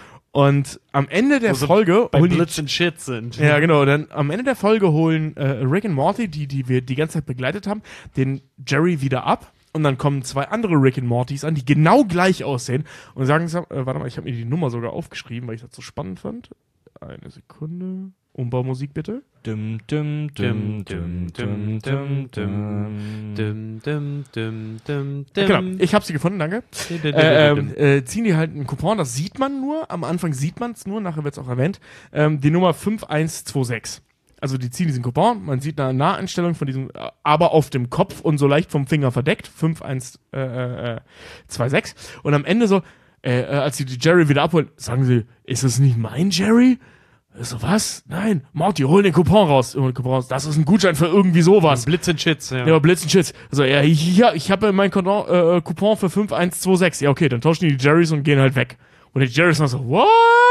Und am Ende der Wo sie Folge Bei holen die, Blitz und Shit sind. ja genau, dann am Ende der Folge holen äh, Rick und Morty, die die wir die ganze Zeit begleitet haben, den Jerry wieder ab. Und dann kommen zwei andere Rick und Mortys an, die genau gleich aussehen und sagen, äh, warte mal, ich habe mir die Nummer sogar aufgeschrieben, weil ich das so spannend fand. Eine Sekunde. Umbaumusik bitte. Dum, dum, dum, dum, dum, dum, dum. Dum, dum, dum, dum, Ja, dum. genau, ich habe sie gefunden, danke. Dum, Äh, dum, ähm, dum. äh, ziehen die halt einen Coupon, das sieht man nur, am Anfang sieht man es nur, nachher wird es auch erwähnt, ähm, die Nummer fünf eins zwei sechs. Also die ziehen diesen Coupon, man sieht eine Naheinstellung von diesem, äh, aber auf dem Kopf und so leicht vom Finger verdeckt, fünf eins zwei sechs. Und am Ende so, äh, äh, als sie die Jerry wieder abholen, sagen sie, ist es nicht mein Jerry? Ich so, was? Nein, Morty, hol den Coupon raus. Hol den Coupon raus. Das ist ein Gutschein für irgendwie sowas. Blitz und Shits, ja. Ja, Blitz und Shits. Also, ja, hier, ich habe mein Coupon, äh, Coupon für fünf eins zwei sechs. Ja, okay, dann tauschen die die Jerrys und gehen halt weg. Und die Jerrys noch so, what?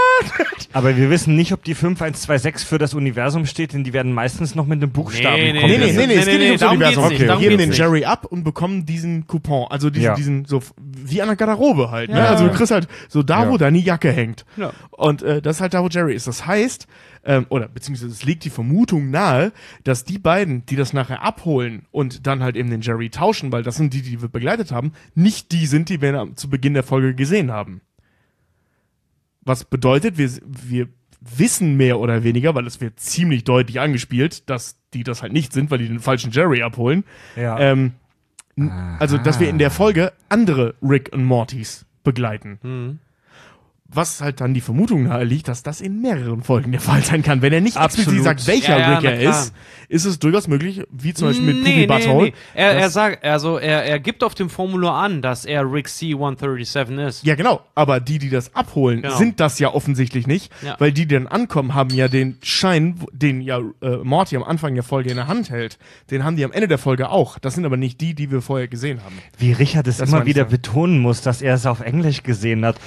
Aber wir wissen nicht, ob die fünf eins zwei sechs für das Universum steht, denn die werden meistens noch mit einem Buchstaben Nee, nee, kommen. Nee, nee, nee, nee, es nee, geht nee, nicht ums darum Universum. geht's nicht, Okay, darum wir geben geht's den nicht. Jerry ab und bekommen diesen Coupon. Also diesen, Ja. diesen so f- wie an der Garderobe halt. Ne? Ja. Also du kriegst halt so da, Ja. wo deine Jacke hängt. Ja. Und äh, das ist halt da, wo Jerry ist. Das heißt, ähm, oder beziehungsweise es liegt die Vermutung nahe, dass die beiden, die das nachher abholen und dann halt eben den Jerry tauschen, weil das sind die, die wir begleitet haben, nicht die sind, die wir am- zu Beginn der Folge gesehen haben. Was bedeutet, wir, wir wissen mehr oder weniger, weil es wird ziemlich deutlich angespielt, dass die das halt nicht sind, weil die den falschen Jerry abholen. Ja. Ähm, n- also, dass wir in der Folge andere Rick und Mortys begleiten. Mhm. Was halt dann die Vermutung nahe liegt, dass das in mehreren Folgen der Fall sein kann. Wenn er nicht Absolut. explizit sagt, welcher Ja, ja, Rick na er klar. ist, ist es durchaus möglich, wie zum Beispiel mit Nee, Puppy nee, Butthole. nee. Er, er dass- sagt, also er, er gibt auf dem Formular an, dass er Rick C hundertsiebenunddreißig ist. Ja, genau. Aber die, die das abholen, Genau. sind das ja offensichtlich nicht, Ja. weil die, die dann ankommen, haben ja den Schein, wo- den ja äh, Morty am Anfang der Folge in der Hand hält. Den haben die am Ende der Folge auch. Das sind aber nicht die, die wir vorher gesehen haben. Wie Richard es Das immer meine ich wieder so. betonen muss, dass er es auf Englisch gesehen hat.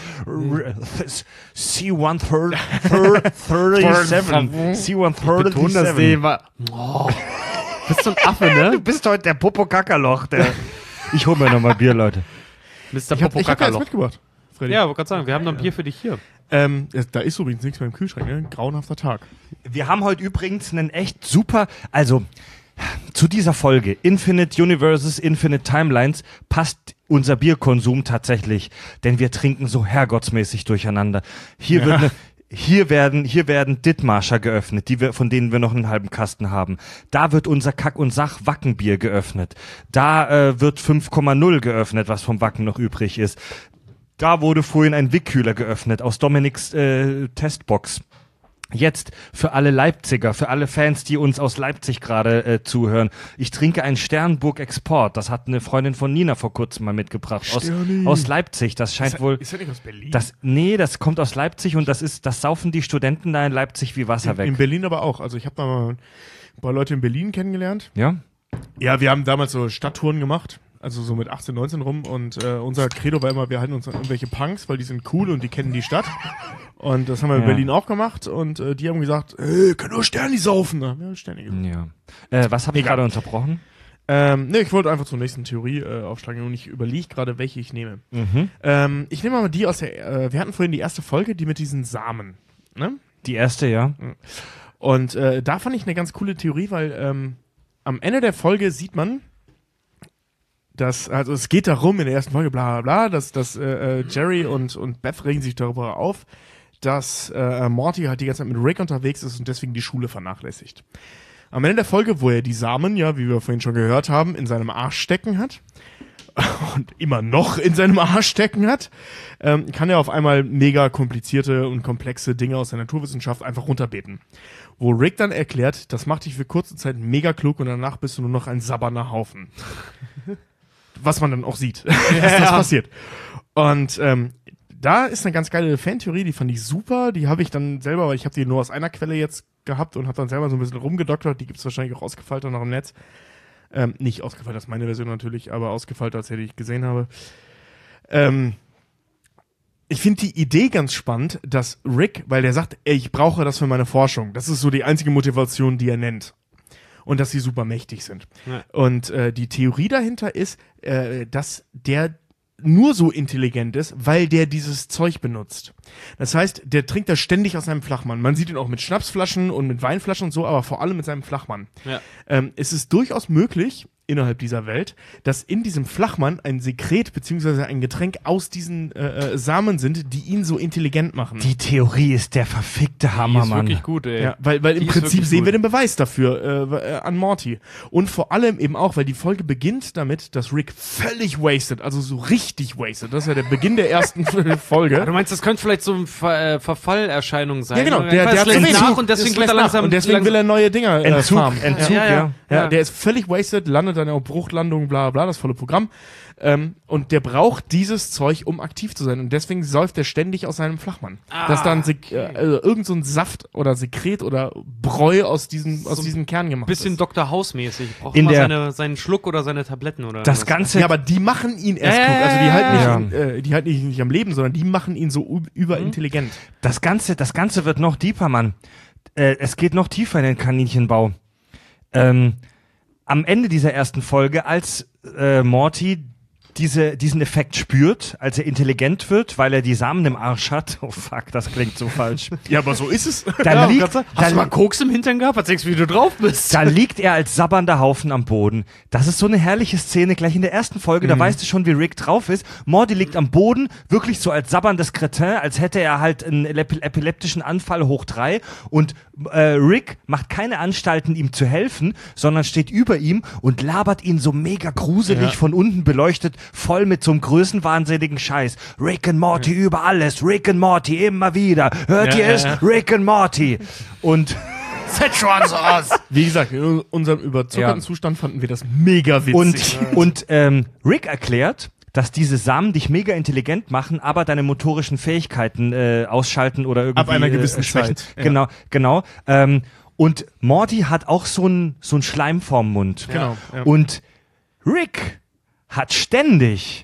C hundertsiebenunddreißig. C hundertsiebenunddreißig. war. Oh. Bist du ein Affe, Du ne? bist heute der Popo-Kackerloch. Der ich hol mir nochmal Bier, Leute. Mister Ich habe hab ja jetzt Popokackerloch. mitgebracht, Freddy. Ja, wollte gerade sagen, wir haben noch ein Bier für dich hier. Ähm, es- da ist übrigens nichts mehr im Kühlschrank, ne? Ein grauenhafter Tag. Wir haben heute übrigens einen echt super, also zu dieser Folge Infinite Universes, Infinite Timelines passt unser Bierkonsum tatsächlich, denn wir trinken so herrgottsmäßig durcheinander. Hier Ja. wird eine Hier werden, hier werden Dithmarscher geöffnet, die wir, von denen wir noch einen halben Kasten haben. Da wird unser Kack- und Sach-Wackenbier geöffnet. Da äh, wird fünf Komma null geöffnet, was vom Wacken noch übrig ist. Da wurde vorhin ein Wickkühler geöffnet aus Dominiks äh, Testbox. Jetzt für alle Leipziger, für alle Fans, die uns aus Leipzig gerade äh, zuhören. Ich trinke ein Sternburg Export. Das hat eine Freundin von Nina vor kurzem mal mitgebracht. Aus, Sterni. aus Leipzig. Das scheint Ist, wohl... ist er nicht aus Berlin? Das, nee, das kommt aus Leipzig und das ist, das saufen die Studenten da in Leipzig wie Wasser in, weg. in Berlin aber auch. Also ich habe da mal ein paar Leute in Berlin kennengelernt. Ja? Ja, wir haben damals so Stadttouren gemacht. also so mit achtzehn, neunzehn rum und äh, unser Credo war immer, wir halten uns an irgendwelche Punks, weil die sind cool und die kennen die Stadt. Und das haben wir in Ja. Berlin auch gemacht und äh, die haben gesagt, ey, können nur Sterni saufen. Da haben wir Sterni gesoffen. Ja. Äh, was habe ich Egal. gerade unterbrochen? Ähm, ne, ich wollte einfach zur nächsten Theorie äh, aufschlagen und ich überlege gerade, welche ich nehme. Mhm. Ähm, ich nehme mal die aus der, äh, wir hatten vorhin die erste Folge, die mit diesen Samen. Ne? Die erste, ja. Und äh, da fand ich eine ganz coole Theorie, weil ähm, am Ende der Folge sieht man, dass, also es geht darum in der ersten Folge, bla bla bla, dass, dass äh, Jerry und, und Beth regen sich darüber auf, dass äh, Morty halt die ganze Zeit mit Rick unterwegs ist und deswegen die Schule vernachlässigt. Am Ende der Folge, wo er die Samen, ja, wie wir vorhin schon gehört haben, in seinem Arsch stecken hat und immer noch in seinem Arsch stecken hat, ähm, kann er auf einmal mega komplizierte und komplexe Dinge aus der Naturwissenschaft einfach runterbeten. Wo Rick dann erklärt, das macht dich für kurze Zeit mega klug und danach bist du nur noch ein sabberner Haufen. Was man dann auch sieht, dass das passiert. Und ähm, da ist eine ganz geile Fantheorie, die fand ich super. Die habe ich dann selber, weil ich habe die nur aus einer Quelle jetzt gehabt und habe dann selber so ein bisschen rumgedoktert. Die gibt es wahrscheinlich auch ausgefeilter noch im Netz. Ähm, nicht ausgefeilt als meine Version natürlich, aber ausgefeilt als die ich gesehen habe. Ähm, ich finde die Idee ganz spannend, dass Rick, weil der sagt, ey, ich brauche das für meine Forschung. Das ist so die einzige Motivation, die er nennt. Und dass sie super mächtig sind. Ja. Und äh, die Theorie dahinter ist, äh, dass der nur so intelligent ist, weil der dieses Zeug benutzt. Das heißt, der trinkt das ständig aus seinem Flachmann. Man sieht ihn auch mit Schnapsflaschen und mit Weinflaschen und so, aber vor allem mit seinem Flachmann. Ja. Ähm, es ist durchaus möglich, innerhalb dieser Welt, dass in diesem Flachmann ein Sekret bzw. ein Getränk aus diesen äh, äh, Samen sind, die ihn so intelligent machen. Die Theorie ist der verfickte Hammer, Die ist Mann. wirklich gut, ey. Ja, weil, weil Die im ist Prinzip wirklich sehen wir gut. den Beweis dafür äh, äh, an Morty. Und vor allem eben auch, weil die Folge beginnt damit, dass Rick völlig wasted, also so richtig wasted. Das ist ja der Beginn der ersten Folge. Ah, du meinst, das könnte vielleicht so eine Ver äh, Verfallerscheinung sein? Ja, genau. Der, Der, der hat lässt Entzug, nach und deswegen das wird er lässt langsam. nach. Und deswegen langsam will er neue Dinger äh, Entzug, farmen. Entzug, Ja, ja. ja. Ja, der ist völlig wasted, landet dann auf Bruchlandung, bla bla, das volle Programm. Ähm, und der braucht dieses Zeug, um aktiv zu sein. Und deswegen säuft er ständig aus seinem Flachmann. Ah, Dass dann Sek äh, also irgend so ein Saft oder Sekret oder Bräu aus diesem, aus So ein diesem Kern gemacht Bisschen ist. Doktor House-mäßig. Braucht In immer der- seine, seinen Schluck oder seine Tabletten oder Das was. Ganze, Ja, aber die machen ihn erst Ja, klug. ja, Also die halten, ja, nicht, äh, die halten ihn nicht am Leben, sondern die machen ihn so u- überintelligent. das Ganze, das Ganze wird noch deeper, Mann. Äh, es geht noch tiefer in den Kaninchenbau. Ähm, am Ende dieser ersten Folge, als äh, Morty diese, diesen Effekt spürt, als er intelligent wird, weil er die Samen im Arsch hat. Oh fuck, das klingt so falsch. Ja, aber so ist es. Da, Ja, liegt, hast du da, mal Koks im Hintern gehabt? Was denkst du, wie du drauf bist? da liegt er als sabbernder Haufen am Boden. Das ist so eine herrliche Szene gleich in der ersten Folge. Da weißt du schon, wie Rick drauf ist. Morty liegt am Boden, wirklich so als sabberndes Kretin, als hätte er halt einen epil- epileptischen Anfall hoch drei. Und äh, Rick macht keine Anstalten, ihm zu helfen, sondern steht über ihm und labert ihn so mega gruselig Ja. von unten beleuchtet, voll mit so einem größenwahnsinnigen Scheiß. Rick and Morty über alles, Rick and Morty immer wieder. Hört Ja, ihr ja, es? ja. Rick and Morty. Und Sieht schon so aus. Wie gesagt, in unserem überzuckerten Ja. Zustand fanden wir das mega witzig. Und, und ähm, Rick erklärt, dass diese Samen dich mega intelligent machen, aber deine motorischen Fähigkeiten äh, ausschalten oder irgendwie Ab einer gewissen äh, schwächen. Zeit, ja. Genau, genau. Ähm, und Morty hat auch so ein so ein Schleim vorm Mund. Genau, ja. Und Rick hat ständig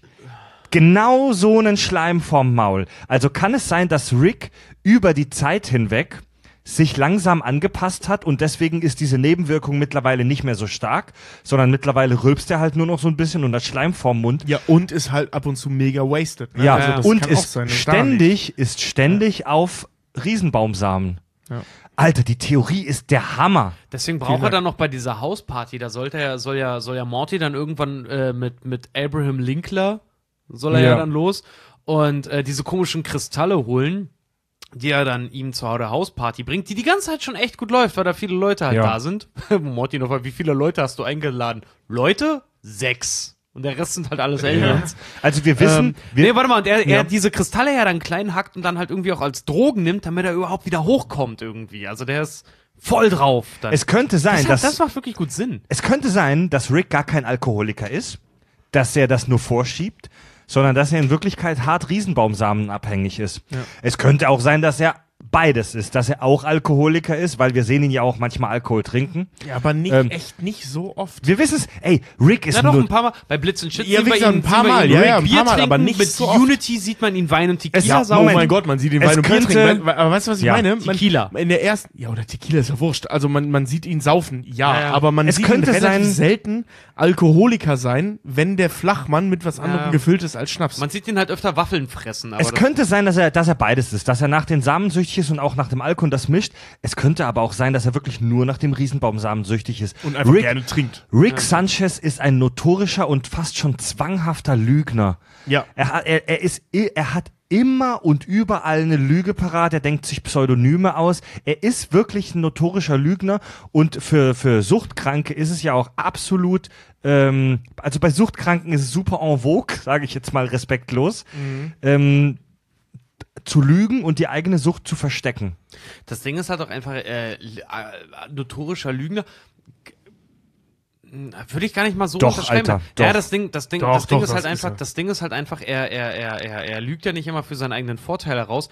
genau so einen Schleim vorm Maul. Also kann es sein, dass Rick über die Zeit hinweg sich langsam angepasst hat und deswegen ist diese Nebenwirkung mittlerweile nicht mehr so stark, sondern mittlerweile rülpst er halt nur noch so ein bisschen und das Schleim vorm Mund. ja, und ist halt ab und zu mega wasted. Ne? Ja, also das und kann auch ist sein, und da nicht. ständig, ist ständig auf Riesenbaumsamen. Ja. Alter, die Theorie ist der Hammer. Deswegen Vielen braucht er Dank. dann noch bei dieser Hausparty, da sollte er, soll ja, soll ja Morty dann irgendwann äh, mit, mit Abraham Linkler, soll er ja, Ja. dann los und äh, diese komischen Kristalle holen, die er dann ihm zur Hausparty bringt, die die ganze Zeit schon echt gut läuft, weil da viele Leute halt Ja. da sind. Morty noch mal, wie viele Leute hast du eingeladen? Leute? Sechs. Und der Rest sind halt alles Aliens. Also wir wissen, Ähm, wir, nee, warte mal, und er, Ja. er diese Kristalle ja dann klein hackt und dann halt irgendwie auch als Drogen nimmt, damit er überhaupt wieder hochkommt irgendwie. Also der ist voll drauf. Dann. es könnte sein, das, hat, dass das macht wirklich gut Sinn. es könnte sein, dass Rick gar kein Alkoholiker ist, dass er das nur vorschiebt, sondern dass er in Wirklichkeit hart Riesenbaumsamen abhängig ist. Es könnte auch sein, dass er beides ist, dass er auch Alkoholiker ist, weil wir sehen ihn ja auch manchmal Alkohol trinken. Ja, aber nicht, Ähm, echt nicht so oft. Wir wissen es, ey, Rick ist Ja doch, nur... ein paar Mal. Bei Blitz und Shit Ja, sehen wie wir gesagt, ihn ein paar sehen wir Mal, ihn ja, Rick ja, ein Bier paar Mal, trinken. aber nicht Mit so oft. Unity sieht man ihn Wein und Tequila Es- ja, saufen. Oh Moment. mein Gott, man sieht ihn Es Wein und Bier könnte- trinken. Weil- Aber weißt du, was ich Ja. meine? Man, Tequila. In der ersten, ja, oder Tequila ist ja wurscht. Also man, man sieht ihn saufen, ja, Ja, ja. aber man Es sieht könnte ihn relativ sein- selten Alkoholiker sein, wenn der Flachmann mit was anderem Ja. gefüllt ist als Schnaps. Man sieht ihn halt öfter Waffeln fressen. Aber Es das- könnte sein, dass er, dass er beides ist, dass er nach den Samen süchtig ist und auch nach dem Alkohol das mischt. Es könnte aber auch sein, dass er wirklich nur nach dem Riesenbaumsamen süchtig ist. und einfach Rick, gerne trinkt. Rick Sanchez ist ein notorischer und fast schon zwanghafter Lügner. Ja. Er, hat- er, er, ist, er hat immer und überall eine Lüge parat, er denkt sich Pseudonyme aus. Er ist wirklich ein notorischer Lügner und für, für Suchtkranke ist es ja auch absolut, ähm, also bei Suchtkranken ist es super en vogue, sage ich jetzt mal respektlos, ähm, zu lügen und die eigene Sucht zu verstecken. Das Ding ist halt auch einfach äh, l- äh, notorischer Lügner. Würde ich gar nicht mal so Doch, unterschreiben. Alter, Ja, doch. das Ding, das Ding, Doch, das Ding doch, ist halt das ist einfach, er. das Ding ist halt einfach, er, er, er, er, er lügt ja nicht immer für seinen eigenen Vorteil heraus.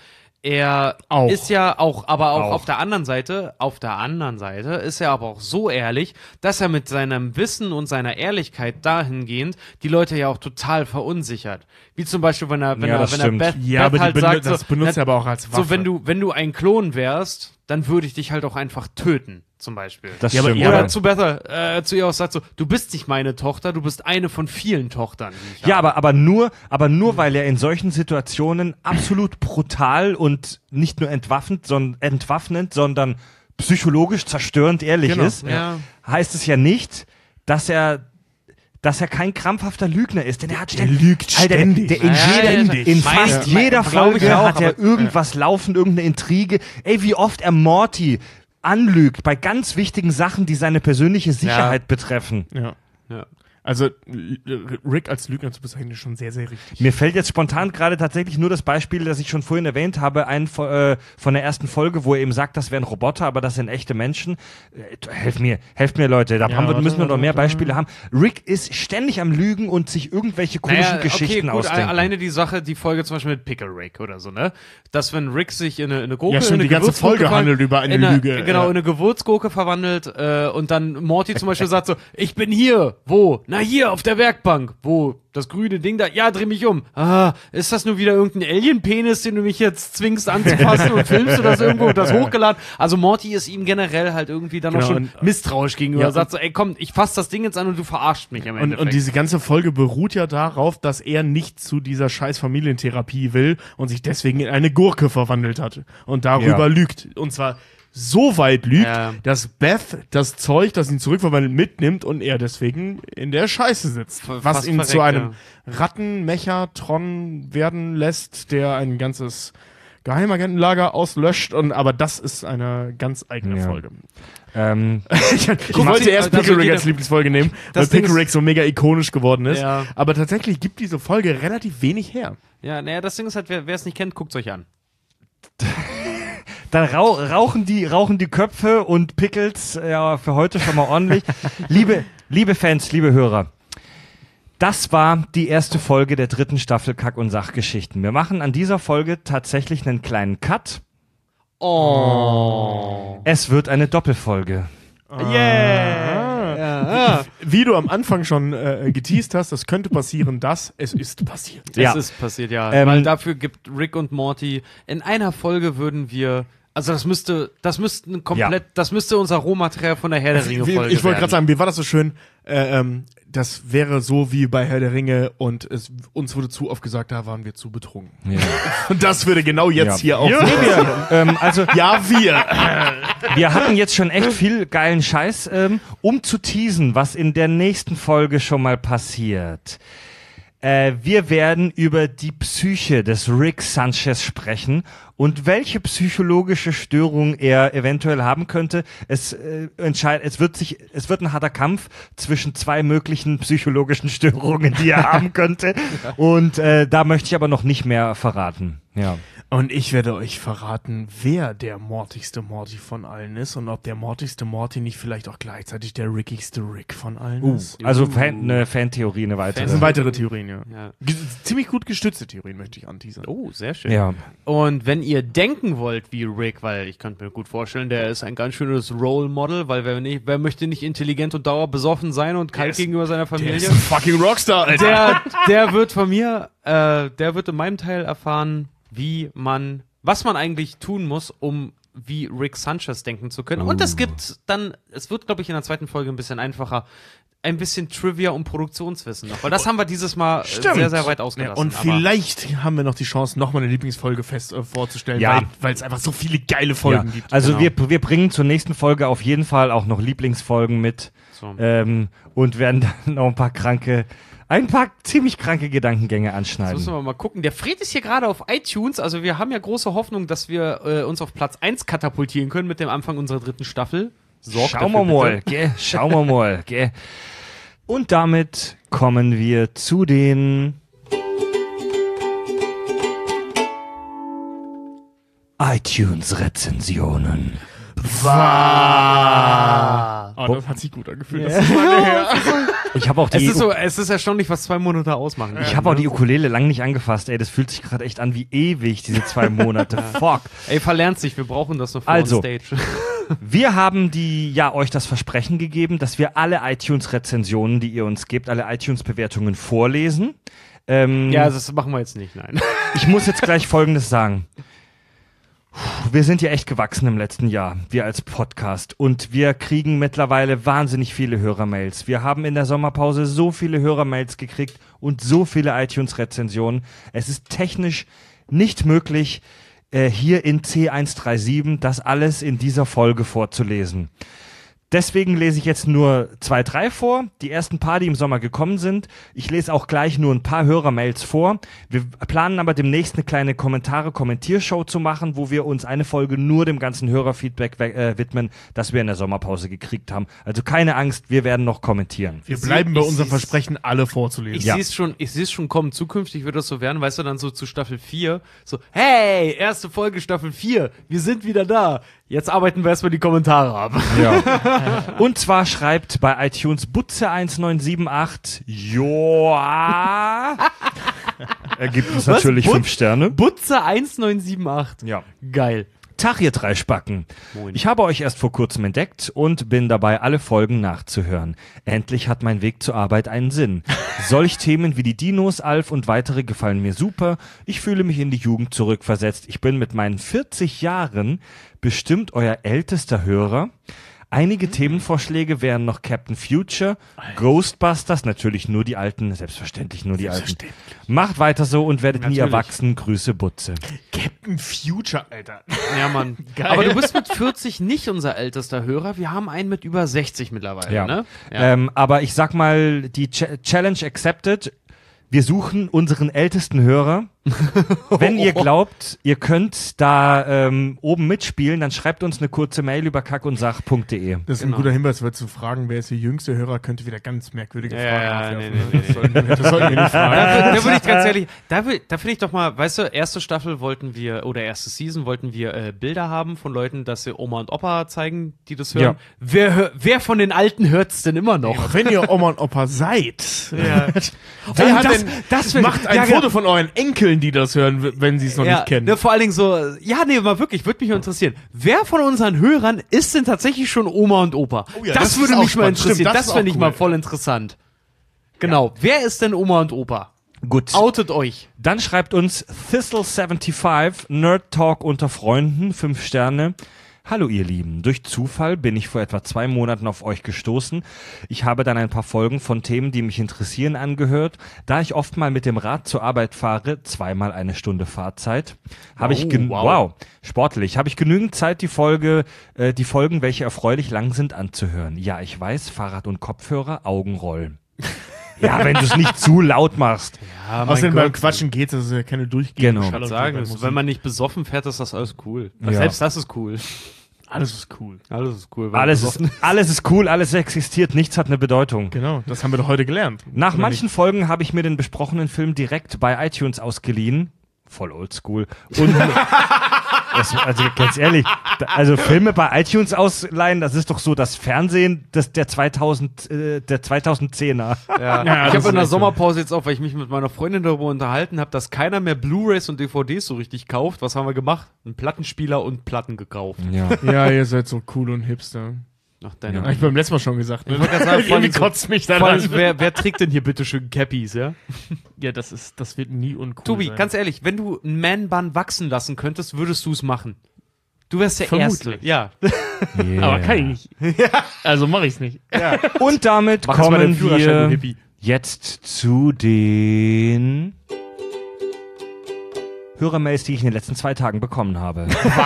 Er Auch. ist ja auch, aber auch, Auch. auf der anderen Seite, auf der anderen Seite ist er aber auch so ehrlich, dass er mit seinem Wissen und seiner Ehrlichkeit dahingehend die Leute ja auch total verunsichert. Wie zum Beispiel, wenn er, wenn Ja, er, das wenn stimmt. er Beth, Ja, Beth aber die halt benut- sagt, das so, benutzt na, er aber auch als Waffe. so, wenn du, wenn du ein Klon wärst, dann würde ich dich halt auch einfach töten, zum Beispiel. Das Ja, aber- stimmt. ja, Oder aber- zu Bethel, äh, zu ihr auch sagt so, du bist nicht meine Tochter, du bist eine von vielen Tochtern. Die ich Ja, habe. aber, aber nur, aber nur, weil er in solchen Situationen absolut brutal und nicht nur entwaffnend, sondern, entwaffnend, sondern psychologisch zerstörend ehrlich Genau, ist, ja. heißt es ja nicht, dass er dass er kein krampfhafter Lügner ist, denn er hat Der lügt Alter, ständig. Der, in Ja, jeder, ja, in ja. fast Meine- jeder glaub ich Folge auch, hat er aber- irgendwas laufen, irgendeine Intrige. Ey, wie oft er Morty anlügt bei ganz wichtigen Sachen, die seine persönliche Sicherheit betreffen. Ja. Ja. Also L- Rick als Lügner zu bezeichnen ist schon sehr, sehr richtig. Mir fällt jetzt spontan gerade tatsächlich nur das Beispiel, das ich schon vorhin erwähnt habe, ein äh, von der ersten Folge, wo er eben sagt, das wären Roboter, aber das sind echte Menschen. Äh, helft mir, helft mir, Leute, da Ja, haben wir, warte, müssen wir noch warte, mehr warte. Beispiele haben. Rick ist ständig am Lügen und sich irgendwelche komischen Naja, Geschichten okay, gut, ausdenken. alleine die Sache, die Folge zum Beispiel mit Pickle Rick oder so, ne? Dass wenn Rick sich in eine, in eine Gurke, Ja, stimmt, in eine die ganze Gewürzgurke Folge ver- handelt über eine in eine, Lüge, Genau, ja. in eine Gewürzgurke verwandelt äh, und dann Morty zum Beispiel sagt so, ich bin hier, wo? Na hier, auf der Werkbank. Wo? Das grüne Ding da? Ja, dreh mich um. Ah, ist das nur wieder irgendein Alien-Penis, den du mich jetzt zwingst anzufassen und filmst du das irgendwo und das hochgeladen? Also Morty ist ihm generell halt irgendwie dann Genau, auch schon und- misstrauisch gegenüber. Ja, Er sagt so, ey komm, ich fass das Ding jetzt an und du verarscht mich am Und, Ende. und diese ganze Folge beruht ja darauf, dass er nicht zu dieser scheiß Familientherapie will und sich deswegen in eine Gurke verwandelt hat und darüber Ja. lügt. Und zwar so weit lügt, Ja. dass Beth das Zeug, das ihn zurückverwandelt, mitnimmt und er deswegen in der Scheiße sitzt. F- was fast ihn zu verreckt, einem Rattenmechatron werden lässt, der ein ganzes Geheimagentenlager auslöscht. Und, aber das ist eine ganz eigene Ja. Folge. ähm, Ich, ich Guck mal, wollte die- erst das Pickle wird Rick jeder- als Lieblingsfolge nehmen, weil das Ding Pickle ist- Rick so mega ikonisch geworden ist. Ja. Aber tatsächlich gibt diese Folge relativ wenig her. Ja, naja, das Ding ist halt, wer es nicht kennt, guckt euch an. Dann rau rauchen, die, rauchen die Köpfe und Pickles ja, für heute schon mal ordentlich. liebe, liebe Fans, liebe Hörer, das war die erste Folge der dritten Staffel Kack- und Sachgeschichten. Wir machen an dieser Folge tatsächlich einen kleinen Cut. Oh. Es wird eine Doppelfolge. Yeah. Ja. Wie du am Anfang schon äh, geteased hast, das könnte passieren, dass es ist passiert. Es Ja. ist passiert, ja. Ähm, Weil dafür gibt Rick und Morty in einer Folge würden wir, also das müsste, das müssten komplett, Ja. das müsste unser Rohmaterial von der Herr der Ringe Wie, Folge ich wollte gerade werden. sagen, wie war das so schön? Äh, ähm, das wäre so wie bei Herr der Ringe und es, uns wurde zu oft gesagt, da waren wir zu betrunken. Ja. Und das würde genau jetzt Ja. hier auch so passieren. ähm, also Ja, wir. wir hatten jetzt schon echt viel geilen Scheiß, ähm, um zu teasen, was in der nächsten Folge schon mal passiert. Äh, wir werden über die Psyche des Rick Sanchez sprechen und welche psychologische Störung er eventuell haben könnte. Es äh, entscheidet, es wird sich, es wird ein harter Kampf zwischen zwei möglichen psychologischen Störungen, die er haben könnte. Und äh, da möchte ich aber noch nicht mehr verraten. Ja. Und ich werde euch verraten, wer der mortigste Morty von allen ist und ob der mortigste Morty nicht vielleicht auch gleichzeitig der rickigste Rick von allen Uh, ist. also Fan, eine Fantheorie, eine weitere. Das sind weitere Theorien, ja. Ja. G- Ziemlich gut gestützte Theorien möchte ich anteasern. Oh, sehr schön. Ja. Und wenn ihr denken wollt wie Rick, weil ich könnte mir gut vorstellen, der ist ein ganz schönes Role Model, weil wer, nicht, wer möchte nicht intelligent und dauerbesoffen sein und kalt ist- gegenüber seiner Der Familie? ist ein fucking Rockstar, Alter. Der, der wird von mir, äh, der wird in meinem Teil erfahren, wie man, was man eigentlich tun muss, um wie Rick Sanchez denken zu können. Und es gibt dann, es wird, glaube ich, in der zweiten Folge ein bisschen einfacher, ein bisschen Trivia und Produktionswissen noch. Weil das haben wir dieses Mal äh, Stimmt. sehr, sehr weit Ja, ausgelassen. und Aber vielleicht haben wir noch die Chance, nochmal eine Lieblingsfolge fest äh, vorzustellen, Ja. weil- weil es einfach so viele geile Folgen Ja. gibt. Also Genau. wir, wir bringen zur nächsten Folge auf jeden Fall auch noch Lieblingsfolgen mit So. ähm, und werden dann noch ein paar kranke, ein paar ziemlich kranke Gedankengänge Jetzt anschneiden. müssen wir mal gucken. Der Fred ist hier gerade auf iTunes. Also wir haben ja große Hoffnung, dass wir äh, uns auf Platz eins katapultieren können mit dem Anfang unserer dritten Staffel. Sorgt Schauen dafür, wir mal, bitte. gell? Schauen wir mal, gell? Und damit kommen wir zu den iTunes-Rezensionen. Oh, das hat sich gut angefühlt. Das ist lange her. Ich habe auch Es die, ist, so, es ist erstaunlich, was zwei Monate ausmachen. ich habe auch die Ukulele lang nicht angefasst. Ey, das fühlt sich gerade echt an wie ewig, diese zwei Monate. Fuck. Ey, verlernt sich, wir brauchen das noch für Also. on Stage. Wir haben die, ja, euch das Versprechen gegeben, dass wir alle iTunes-Rezensionen, die ihr uns gebt, alle iTunes-Bewertungen vorlesen. Ähm, Ja, das machen wir jetzt nicht, nein. Ich muss jetzt gleich Folgendes sagen. Wir sind ja echt gewachsen im letzten Jahr, wir als Podcast. Und wir kriegen mittlerweile wahnsinnig viele Hörermails. Wir haben in der Sommerpause so viele Hörermails gekriegt und so viele iTunes-Rezensionen. Es ist technisch nicht möglich, äh, hier in C hundertsiebenunddreißig das alles in dieser Folge vorzulesen. Deswegen lese ich jetzt nur zwei, drei vor. Die ersten paar, die im Sommer gekommen sind. Ich lese auch gleich nur ein paar Hörermails vor. Wir planen aber demnächst eine kleine Kommentare-Kommentiershow zu machen, wo wir uns eine Folge nur dem ganzen Hörerfeedback we- äh, widmen, das wir in der Sommerpause gekriegt haben. Also keine Angst, wir werden noch kommentieren. Wir Ich bleiben seh- bei ich unserem seh's- Versprechen, alle vorzulesen. Ich Ja. sehe es schon, ich sehe es schon kommen. Zukünftig wird das so werden, weißt du, dann so zu Staffel vier. So, hey, erste Folge Staffel vier. Wir sind wieder da. Jetzt arbeiten wir erstmal die Kommentare ab. Ja. Und zwar schreibt bei iTunes Butze eins neun sieben acht, Joa. Er gibt uns Was? natürlich But- fünf Sterne. Butze eins neun sieben acht. Ja. Geil. Tag, ihr drei Spacken. Moin. Ich habe euch erst vor kurzem entdeckt und bin dabei, alle Folgen nachzuhören. Endlich hat mein Weg zur Arbeit einen Sinn. Solch Themen wie die Dinos, Alf und weitere gefallen mir super. Ich fühle mich in die Jugend zurückversetzt. Ich bin mit meinen vierzig Jahren bestimmt euer ältester Hörer. Einige Themenvorschläge wären noch Captain Future, Ghostbusters, natürlich nur die alten, selbstverständlich nur die alten. Macht weiter so und werdet nie Natürlich. erwachsen. Grüße, Butze. Captain Future, Alter. Ja, Mann. Geil. Aber du bist mit vierzig nicht unser ältester Hörer. Wir haben einen mit über sechzig mittlerweile, Ja. ne? Ähm, aber ich sag mal, die Ch- Challenge accepted. Wir suchen unseren ältesten Hörer. Wenn ihr glaubt, ihr könnt da ähm, oben mitspielen, dann schreibt uns eine kurze Mail über kackundsach punkt de. Das ist Genau. ein guter Hinweis, weil zu fragen, wer ist der jüngste Hörer, könnte wieder ganz merkwürdige Ja, Fragen ja, aufwerfen. nee, ne? nee, das, sollten wir, das sollten wir nicht Da, fragen. da würde ich ganz ehrlich, da, will- da finde ich doch mal, weißt du, erste Staffel wollten wir, oder erste Season wollten wir äh, Bilder haben von Leuten, dass sie Oma und Opa zeigen, die das hören. Ja. Wer, hör- wer von den Alten hört's denn immer noch? Wenn ihr Oma und Opa seid, Ja. wer Oh, hat das- denn, das wär- macht ein ja, Foto genau. von euren Enkeln, die das hören, w- wenn sie es noch Ja, nicht kennen. ne, vor allen Dingen so, ja, nee, mal wirklich, würde mich mal interessieren. Wer von unseren Hörern ist denn tatsächlich schon Oma und Opa? Oh ja, das, das ist würde auch mich mal spannend. interessieren. Stimmt, das das ist fände auch ich mal cool. voll interessant. Genau. Wer ist denn Oma und Opa? Gut. Outet euch. Dann schreibt uns Thistle fünfundsiebzig, Nerd Talk unter Freunden, fünf Sterne. Hallo ihr Lieben, durch Zufall bin ich vor etwa zwei Monaten auf euch gestoßen. Ich habe dann ein paar Folgen von Themen, die mich interessieren, angehört. Da ich oft mal mit dem Rad zur Arbeit fahre, zweimal eine Stunde Fahrzeit, habe ich gen- wow. wow, sportlich, habe ich genügend Zeit, die Folge, äh, die Folgen, welche erfreulich lang sind, anzuhören. Ja, ich weiß, Fahrrad und Kopfhörer, Augenrollen. Ja, wenn du es nicht zu laut machst. Ja, Außerdem beim Quatschen geht das ist ja keine durchgehende Genau. Schall- und sagen, Musik. ist, wenn man nicht besoffen fährt, ist das alles cool. Ja. Selbst das ist cool. Alles ist cool. Alles ist cool. wenn man Alles ist, besoffen alles ist cool, alles existiert, nichts hat eine Bedeutung. Genau, das haben wir doch heute gelernt. Nach Oder manchen Folgen habe ich mir den besprochenen Film direkt bei iTunes ausgeliehen. voll oldschool. Und das, also ganz ehrlich, da- also Filme bei iTunes ausleihen, das ist doch so das Fernsehen des, der zweitausend, äh, der zweitausendzehner. Ja. Ja, ich das habe in der ist echt so. Sommerpause jetzt auch, weil ich mich mit meiner Freundin darüber unterhalten habe, dass keiner mehr Blu-rays und D V Ds so richtig kauft. Was haben wir gemacht? Einen Plattenspieler und Platten gekauft. Ja. Ja, ihr seid so cool und hipster. Ach, deine Hab ich beim letzten Mal schon gesagt. Ne? Ich wollte gerade sagen, vor allem Irgendwie so- kotzt mich dann Vor allem, an. wer, wer trägt denn hier bitte schön Cappies, ja? Ja, das ist, das wird nie uncool Tobi, sein. ganz ehrlich, wenn du einen Man-Bun wachsen lassen könntest, würdest du es machen. Du wärst der Vermutlich. Erste. Ja. Yeah. Aber kann ich nicht. Also mache ich's nicht. Und damit Mach es mal den kommen Führerschein, du wir Hippie. jetzt zu den Hörermails, die ich in den letzten zwei Tagen bekommen habe.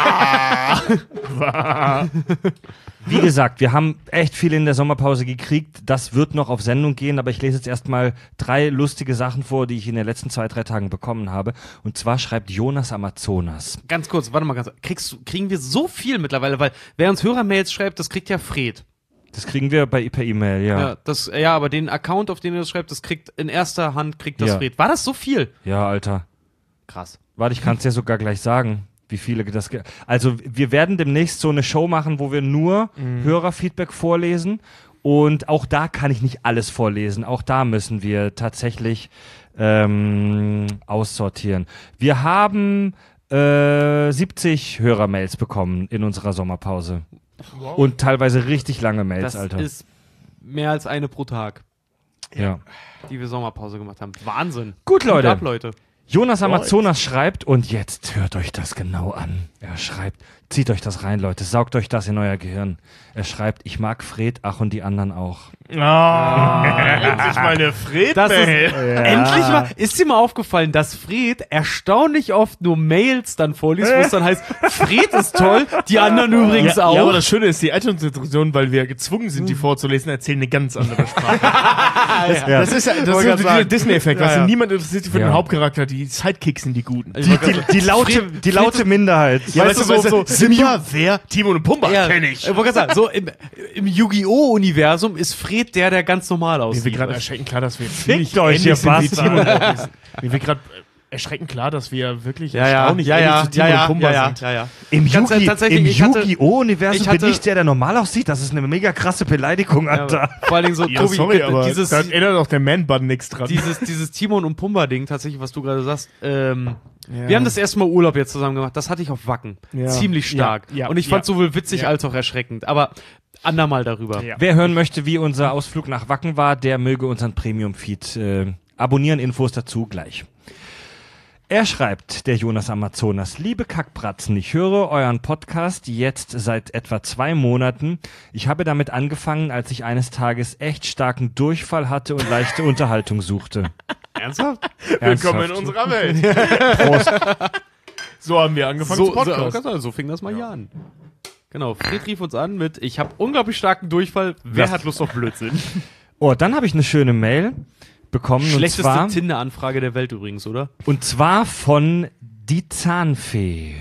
Wie gesagt, wir haben echt viel in der Sommerpause gekriegt. Das wird noch auf Sendung gehen, aber ich lese jetzt erstmal drei lustige Sachen vor, die ich in den letzten zwei, drei Tagen bekommen habe. Und zwar schreibt Jonas Amazonas. Ganz kurz, warte mal ganz kurz. Kriegst, du- kriegen wir so viel mittlerweile, weil wer uns Hörermails schreibt, das kriegt ja Fred. Das kriegen wir bei, per E-Mail, ja. Ja. ja. das, ja, aber den Account, auf den er das schreibt, das kriegt in erster Hand, kriegt das Ja. Fred. War das so viel? Ja, Alter. Krass. Warte, ich kann es dir sogar gleich sagen, wie viele das... Ge also wir werden demnächst so eine Show machen, wo wir nur Hörerfeedback vorlesen. Und auch da kann ich nicht alles vorlesen. Auch da müssen wir tatsächlich ähm, aussortieren. Wir haben äh, siebzig Hörermails bekommen in unserer Sommerpause. Wow. Und teilweise richtig lange Mails, Das Alter. ist mehr als eine pro Tag, ja. die wir Sommerpause gemacht haben. Wahnsinn. Gut, Leute. Ab, Leute. Jonas Amazonas schreibt, und jetzt hört euch das genau an. Er schreibt, zieht euch das rein, Leute, saugt euch das in euer Gehirn. Er schreibt, ich mag Fred, ach und die anderen auch. Ah, endlich mal eine Fred Das ist, Mail. endlich mal, ist dir mal aufgefallen, dass Fred erstaunlich oft nur Mails dann vorliest, wo es dann heißt, Fred ist toll, die anderen übrigens ja, auch. ja, aber das Schöne ist, die iTunes-Situation, weil wir gezwungen sind, die vorzulesen, erzählen eine ganz andere Sprache. das, Ja. das ist ja das Wollte ist grad dieser sagen. Disney-Effekt. Ja, weißt du, ja. niemand interessiert sich für Ja. den Hauptcharakter, die Sidekicks sind die Guten. Ich wollte Die, grad die, sagen, laute, Fred- die laute Minderheit. Ja, weißt weißt du, du, so- so- Simba, wer? Timon und Pumba, Ja, kenn ich. Ich wollte gerade sagen, so im, im Yu-Gi-Oh!-Universum ist Fred der, der ganz normal Mir aussieht. wird gerade erschreckend klar, dass wir ziemlich euch, ihr ähnlich sind wie Bastarde. Timon und Pumba. Mir wird gerade erschreckend klar, dass wir wirklich ja, ja, erstaunlich ja, ähnlich ja, zu Timon ja, und Pumba ja, ja, sind. ja, ja. Im, Ganz Yugi, tatsächlich, im ich hatte- Yu-Gi-Oh!-Universum ich hatte- bin ich der, der normal aussieht. Das ist eine mega krasse Beleidigung, Ja, Alter. aber vor allen Dingen so, Ja, Tobi, sorry, aber dieses, da erinnert auch der Man-Bun nichts dran. dieses, dieses Timon und Pumba-Ding, tatsächlich, was du gerade sagst, ähm, Ja. wir haben das erste Mal Urlaub jetzt zusammen gemacht, das hatte ich auf Wacken. Ja. Ziemlich stark. Ja, ja, und ich fand ja. sowohl witzig Ja. als auch erschreckend. Aber andermal darüber. Ja. Wer hören möchte, wie unser Ausflug nach Wacken war, der möge unseren Premium-Feed äh, abonnieren. Infos dazu gleich. Er schreibt, der Jonas Amazonas, liebe Kackbratzen, ich höre euren Podcast jetzt seit etwa zwei Monaten. Ich habe damit angefangen, als ich eines Tages echt starken Durchfall hatte und leichte Unterhaltung suchte. Ernsthaft? Willkommen in Ernsthaft. unserer Welt. Prost. So haben wir angefangen So, zu Podcast. so, so fing das mal hier an. Genau, Fred rief uns an mit, ich habe unglaublich starken Durchfall, wer Was? hat Lust auf Blödsinn? Oh, dann habe ich eine schöne Mail bekommen. Und Schlechteste zwar, Tinder-Anfrage der Welt übrigens, oder? und zwar von die Zahnfee.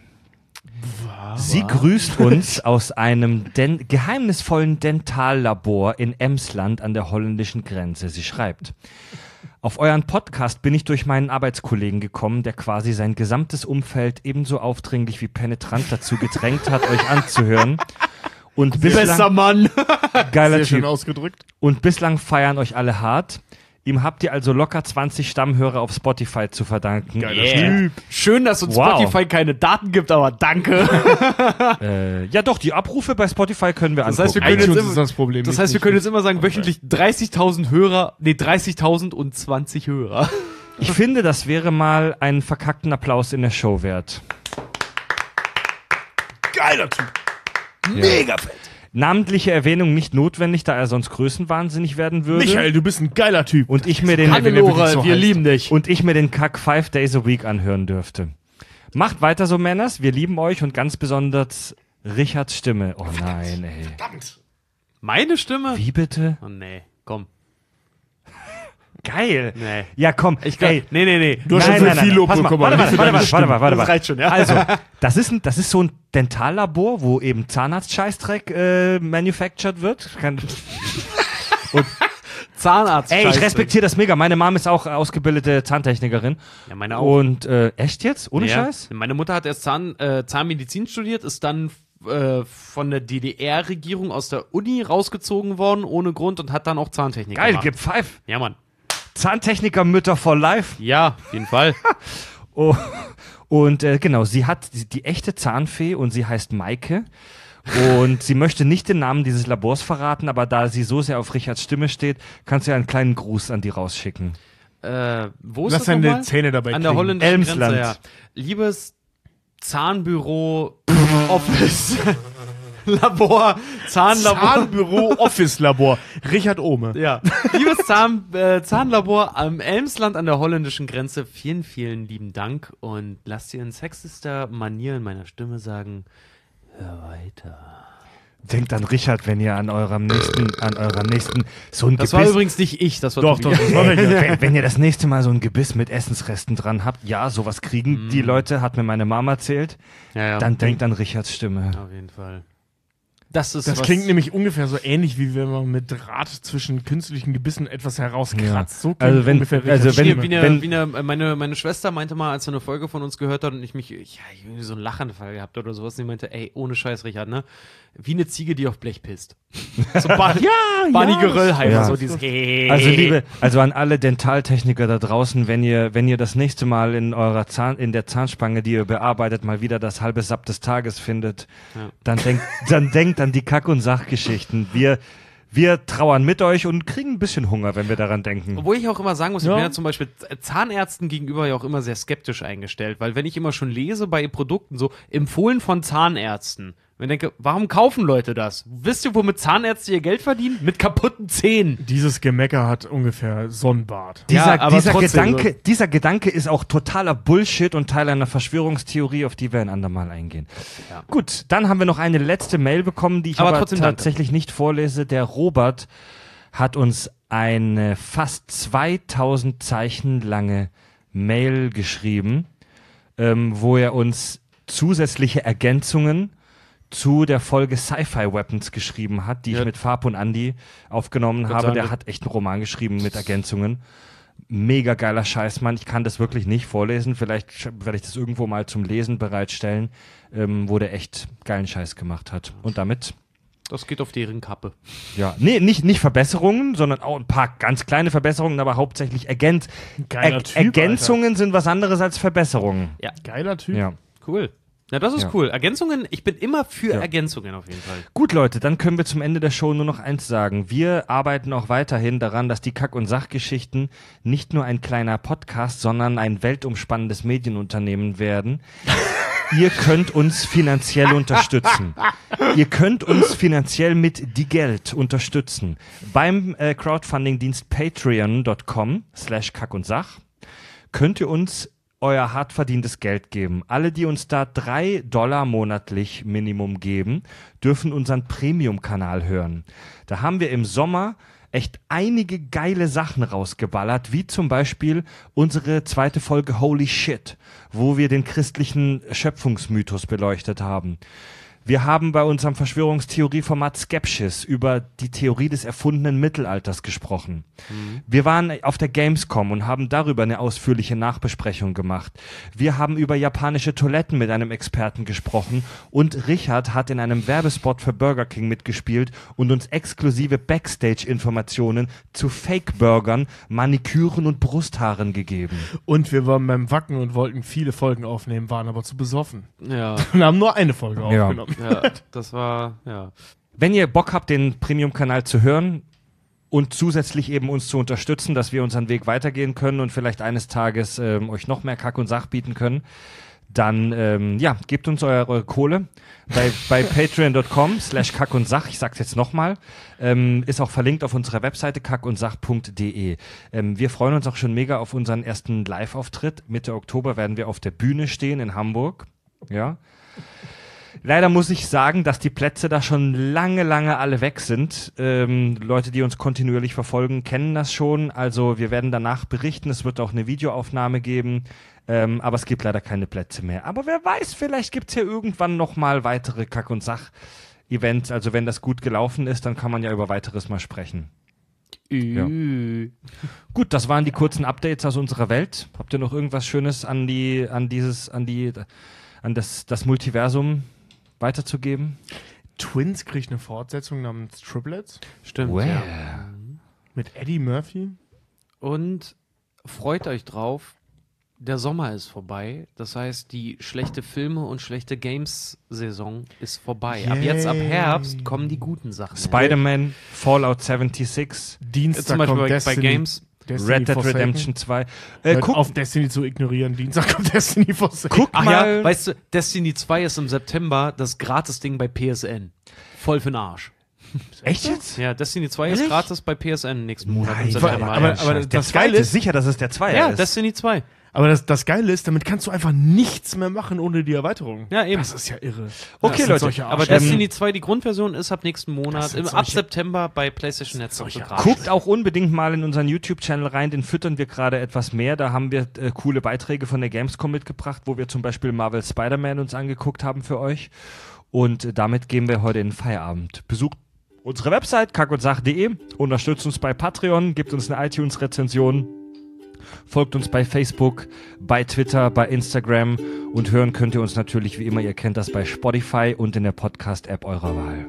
Sie grüßt uns aus einem den geheimnisvollen Dentallabor in Emsland an der holländischen Grenze. Sie schreibt: Auf euren Podcast bin ich durch meinen Arbeitskollegen gekommen, der quasi sein gesamtes Umfeld ebenso aufdringlich wie penetrant dazu gedrängt hat, euch anzuhören. Und bislang, Mann! geiler Sehr schön Typ. ausgedrückt. Und bislang feiern euch alle hart. Ihm habt ihr also locker zwanzig Stammhörer auf Spotify zu verdanken. Geiler Yeah. Typ. Schön, dass uns Wow. Spotify keine Daten gibt, aber danke. Äh, ja doch, die Abrufe bei Spotify können wir Das angucken. heißt, wir können jetzt iTunes immer- ist das Problem. Das nicht heißt, wir nicht können jetzt immer sagen, wöchentlich dreißigtausend Hörer, nee, dreißigtausend und zwanzig Hörer. Ich finde, das wäre mal einen verkackten Applaus in der Show wert. Geiler Typ. Mega fett. Namentliche Erwähnung nicht notwendig, da er sonst größenwahnsinnig werden würde. Michael, du bist ein geiler Typ. Und ich mir den Hannelore, so wir heißt. lieben dich. und ich mir den Kack Five Days a Week anhören dürfte. Macht weiter so, Männers. Wir lieben euch und ganz besonders Richards Stimme. Oh nein, ey. Verdammt. Meine Stimme? Wie bitte? Oh nee, komm. Geil. Nee. Ja, komm. Ich glaub, ey. nee, nee, nee. Du hast Nein, schon nein, für viel nein, Lob pass mal, bekommen. Warte aber mal, nicht für warte deine mal, Stimme. warte mal, warte mal. Das reicht schon, ja. Also, das ist, ein, das ist so ein Dentallabor, wo eben Zahnarzt-Scheißdreck äh, manufactured wird. Kann, Zahnarzt. Ey, ich respektiere das mega. Meine Mom ist auch ausgebildete Zahntechnikerin. Ja, meine auch. Und äh, echt jetzt? Ohne ja. Scheiß? Meine Mutter hat erst Zahn, äh, Zahnmedizin studiert, ist dann äh, von der D D R-Regierung aus der Uni rausgezogen worden, ohne Grund, und hat dann auch Zahntechnik Geil, gemacht. gib Five. Ja, Mann. Zahntechniker-Mütter for life. Ja, auf jeden Fall. Oh. Und äh, genau, sie hat die, die echte Zahnfee und sie heißt Maike. Und sie möchte nicht den Namen dieses Labors verraten, aber da sie so sehr auf Richards Stimme steht, kannst du ja einen kleinen Gruß an die rausschicken. Äh, wo ist Lass das deine nochmal? Zähne dabei An der kriegen. holländischen Elmsland. Grenze, ja. Liebes Zahnbüro, Office, Labor, Zahnlabor. Zahnbüro Office Labor. Richard Ohme. Ja. Liebes Zahn, äh, Zahnlabor am Elmsland an der holländischen Grenze, vielen, vielen lieben Dank und lasst ihr in sexista Manier in meiner Stimme sagen, hör weiter. Denkt an Richard, wenn ihr an eurem nächsten, an eurer nächsten so ein Das Gebiss... war übrigens nicht ich, das war Doch, Tobias. doch, das war Richard. wenn, wenn ihr das nächste Mal so ein Gebiss mit Essensresten dran habt, ja, sowas kriegen die Leute, hat mir meine Mama erzählt, Ja, ja. dann denkt an Richards Stimme. Auf jeden Fall. Das ist Das was, klingt nämlich ungefähr so ähnlich, wie wenn man mit Draht zwischen künstlichen Gebissen etwas herauskratzt. So klingt Also wenn- ungefähr also Richards wenn- Stimme. wie eine, wenn- wie eine, meine, meine Schwester meinte mal, als sie eine Folge von uns gehört hat und ich mich, ja, ich hab irgendwie so einen Lachanfall gehabt oder sowas, sie meinte, ey, ohne Scheiß, Richard, ne? Wie eine Ziege, die auf Blech pisst. So Barney, ja, Barney ja, Geröllheimer, ja. so dieses Also liebe, also an alle Dentaltechniker da draußen, wenn ihr, wenn ihr das nächste Mal in eurer Zahn, in der Zahnspange, die ihr bearbeitet, mal wieder das halbe Sapp des Tages findet, Ja. dann denkt, dann denkt an die Kack- und Sachgeschichten. Wir, wir trauern mit euch und kriegen ein bisschen Hunger, wenn wir daran denken. Obwohl ich auch immer sagen muss, ich Ja. bin ja zum Beispiel Zahnärzten gegenüber ja auch immer sehr skeptisch eingestellt, weil wenn ich immer schon lese bei Produkten so, empfohlen von Zahnärzten, und ich denke, warum kaufen Leute das? Wisst ihr, womit Zahnärzte ihr Geld verdienen? Mit kaputten Zähnen. Dieses Gemecker hat ungefähr Sonnenbart. Dieser, Ja, aber dieser, trotzdem Gedanke, dieser Gedanke ist auch totaler Bullshit und Teil einer Verschwörungstheorie, auf die wir ein andermal eingehen. Ja. Gut, dann haben wir noch eine letzte Mail bekommen, die ich Aber aber, trotzdem danke. tatsächlich nicht vorlese. Der Robert hat uns eine fast zweitausend Zeichen lange Mail geschrieben, ähm, wo er uns zusätzliche Ergänzungen zu der Folge Sci-Fi Weapons geschrieben hat, die Ja. ich mit Farb und Andy aufgenommen Gott habe. sei Der Dank. hat echt einen Roman geschrieben mit Ergänzungen. Mega geiler Scheiß, Mann. Ich kann das wirklich nicht vorlesen. Vielleicht sch- werde ich das irgendwo mal zum Lesen bereitstellen, ähm, wo der echt geilen Scheiß gemacht hat. Und damit, Das geht auf deren Kappe. ja, nee, nicht, nicht Verbesserungen, sondern auch ein paar ganz kleine Verbesserungen, aber hauptsächlich Ergänz Geiler er Typ, Ergänzungen sind was anderes als Verbesserungen. Geiler Typ. Ja. Cool. Na, das ist Ja. cool. Ergänzungen, ich bin immer für Ja. Ergänzungen auf jeden Fall. Gut, Leute, dann können wir zum Ende der Show nur noch eins sagen. Wir arbeiten auch weiterhin daran, dass die Kack- und Sachgeschichten nicht nur ein kleiner Podcast, sondern ein weltumspannendes Medienunternehmen werden. Ihr könnt uns finanziell unterstützen. Ihr könnt uns finanziell mit die Geld unterstützen. Beim äh, Crowdfunding-Dienst patreon.com slash Kack und Sach könnt ihr uns euer hart verdientes Geld geben. Alle, die uns da drei Dollar monatlich Minimum geben, dürfen unseren Premium-Kanal hören. Da haben wir im Sommer echt einige geile Sachen rausgeballert, wie zum Beispiel unsere zweite Folge Holy Shit, wo wir den christlichen Schöpfungsmythos beleuchtet haben. Wir haben bei unserem Verschwörungstheorieformat Skepsis über die Theorie des erfundenen Mittelalters gesprochen. Wir waren auf der Gamescom und haben darüber eine ausführliche Nachbesprechung gemacht. Wir haben über japanische Toiletten mit einem Experten gesprochen und Richard hat in einem Werbespot für Burger King mitgespielt und uns exklusive Backstage-Informationen zu Fake-Burgern, Maniküren und Brusthaaren gegeben. Und wir waren beim Wacken und wollten viele Folgen aufnehmen, waren aber zu besoffen. Ja, Und haben nur eine Folge Ja. aufgenommen. ja, das war, ja. Wenn ihr Bock habt, den Premium-Kanal zu hören und zusätzlich eben uns zu unterstützen, dass wir unseren Weg weitergehen können und vielleicht eines Tages ähm, euch noch mehr Kack und Sach bieten können, dann ähm, ja, gebt uns eure, eure Kohle bei, bei patreon.com slash kack und sach, ich sag's jetzt nochmal, ähm, ist auch verlinkt auf unserer Webseite kack und sach punkt de. Ähm, wir freuen uns auch schon mega auf unseren ersten Live-Auftritt. Mitte Oktober werden wir auf der Bühne stehen in Hamburg. Ja. Leider muss ich sagen, dass die Plätze da schon lange, lange alle weg sind. Ähm, Leute, die uns kontinuierlich verfolgen, kennen das schon. Also wir werden danach berichten. Es wird auch eine Videoaufnahme geben. Ähm, aber es gibt leider keine Plätze mehr. Aber wer weiß, vielleicht gibt's ja irgendwann nochmal weitere Kack- und Sach-Events. Also wenn das gut gelaufen ist, dann kann man ja über weiteres mal sprechen. Ja. Gut, das waren die kurzen Updates aus unserer Welt. Habt ihr noch irgendwas Schönes an die, an dieses, an die, an das, das Multiversum weiterzugeben? Twins kriegt eine Fortsetzung namens Triplets Stimmt, Wow. ja. mit Eddie Murphy. Und freut euch drauf, der Sommer ist vorbei. Das heißt, die schlechte Filme und schlechte Games-Saison ist vorbei. Ab jetzt, ab Yay. Herbst, kommen die guten Sachen. Spider-Man, Fallout sechsundsiebzig, Dienstag Zum Beispiel kommt bei, Destiny, bei Games. Destiny Red Dead Forsaken. Redemption zwei. Äh, Hört guck, auf Destiny zu ignorieren. Dienstag kommt Destiny Forsaken. guck Ach mal. ja, weißt du, Destiny zwei ist im September das Gratis-Ding bei P S N. Voll für den Arsch. Echt jetzt? Ja, Destiny zwei Ehrlich? ist gratis bei P S N nächsten Monat im Nein, September. aber- ja. aber- der das zweite Geile ist- ist sicher, dass es der Zweier ja, ist. Destiny zwei. Aber das, das Geile ist, damit kannst du einfach nichts mehr machen ohne die Erweiterung. Ja, eben. Das ist ja irre. Okay, Das sind Leute, solche Aber Arschlöcher. Destiny zwei, die Grundversion, ist ab nächsten Das Monat, sind im, ab solche- September bei PlayStation Network solche gratis. Guckt auch unbedingt mal in unseren YouTube-Channel rein, den füttern wir gerade etwas mehr. Da haben wir äh, coole Beiträge von der Gamescom mitgebracht, wo wir zum Beispiel Marvel Spider-Man uns angeguckt haben für euch. Und äh, damit gehen wir heute in den Feierabend. Besucht unsere Website kack und sach punkt de, unterstützt uns bei Patreon, gebt uns eine iTunes-Rezension, folgt uns bei Facebook, bei Twitter, bei Instagram und hören könnt ihr uns natürlich, wie immer, ihr kennt das, bei Spotify und in der Podcast-App eurer Wahl.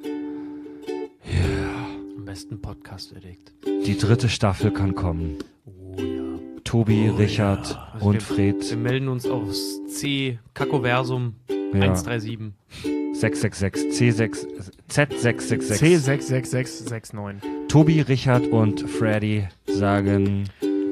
Am besten Podcast-Addict. Die dritte Staffel kann kommen. Oh ja. Tobi, Richard Also und wir, Fred. Wir melden uns aufs C Kakoversum Ja. eins drei sieben. sechs sechs sechs C sechs Z sechs sechs C sechs. sechs sechs sechs sechs neun. Tobi, Richard und Freddy sagen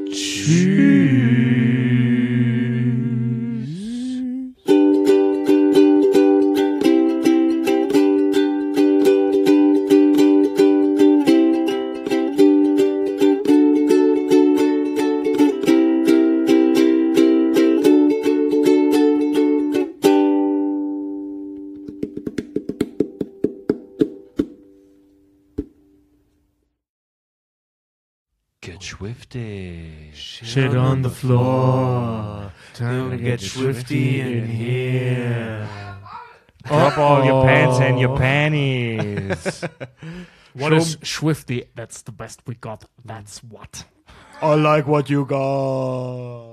Get swifty. Shit on the floor. Time to get swifty in here. Drop all your pants and your panties. What is swifty? That's the best we got. That's what. I like what you got.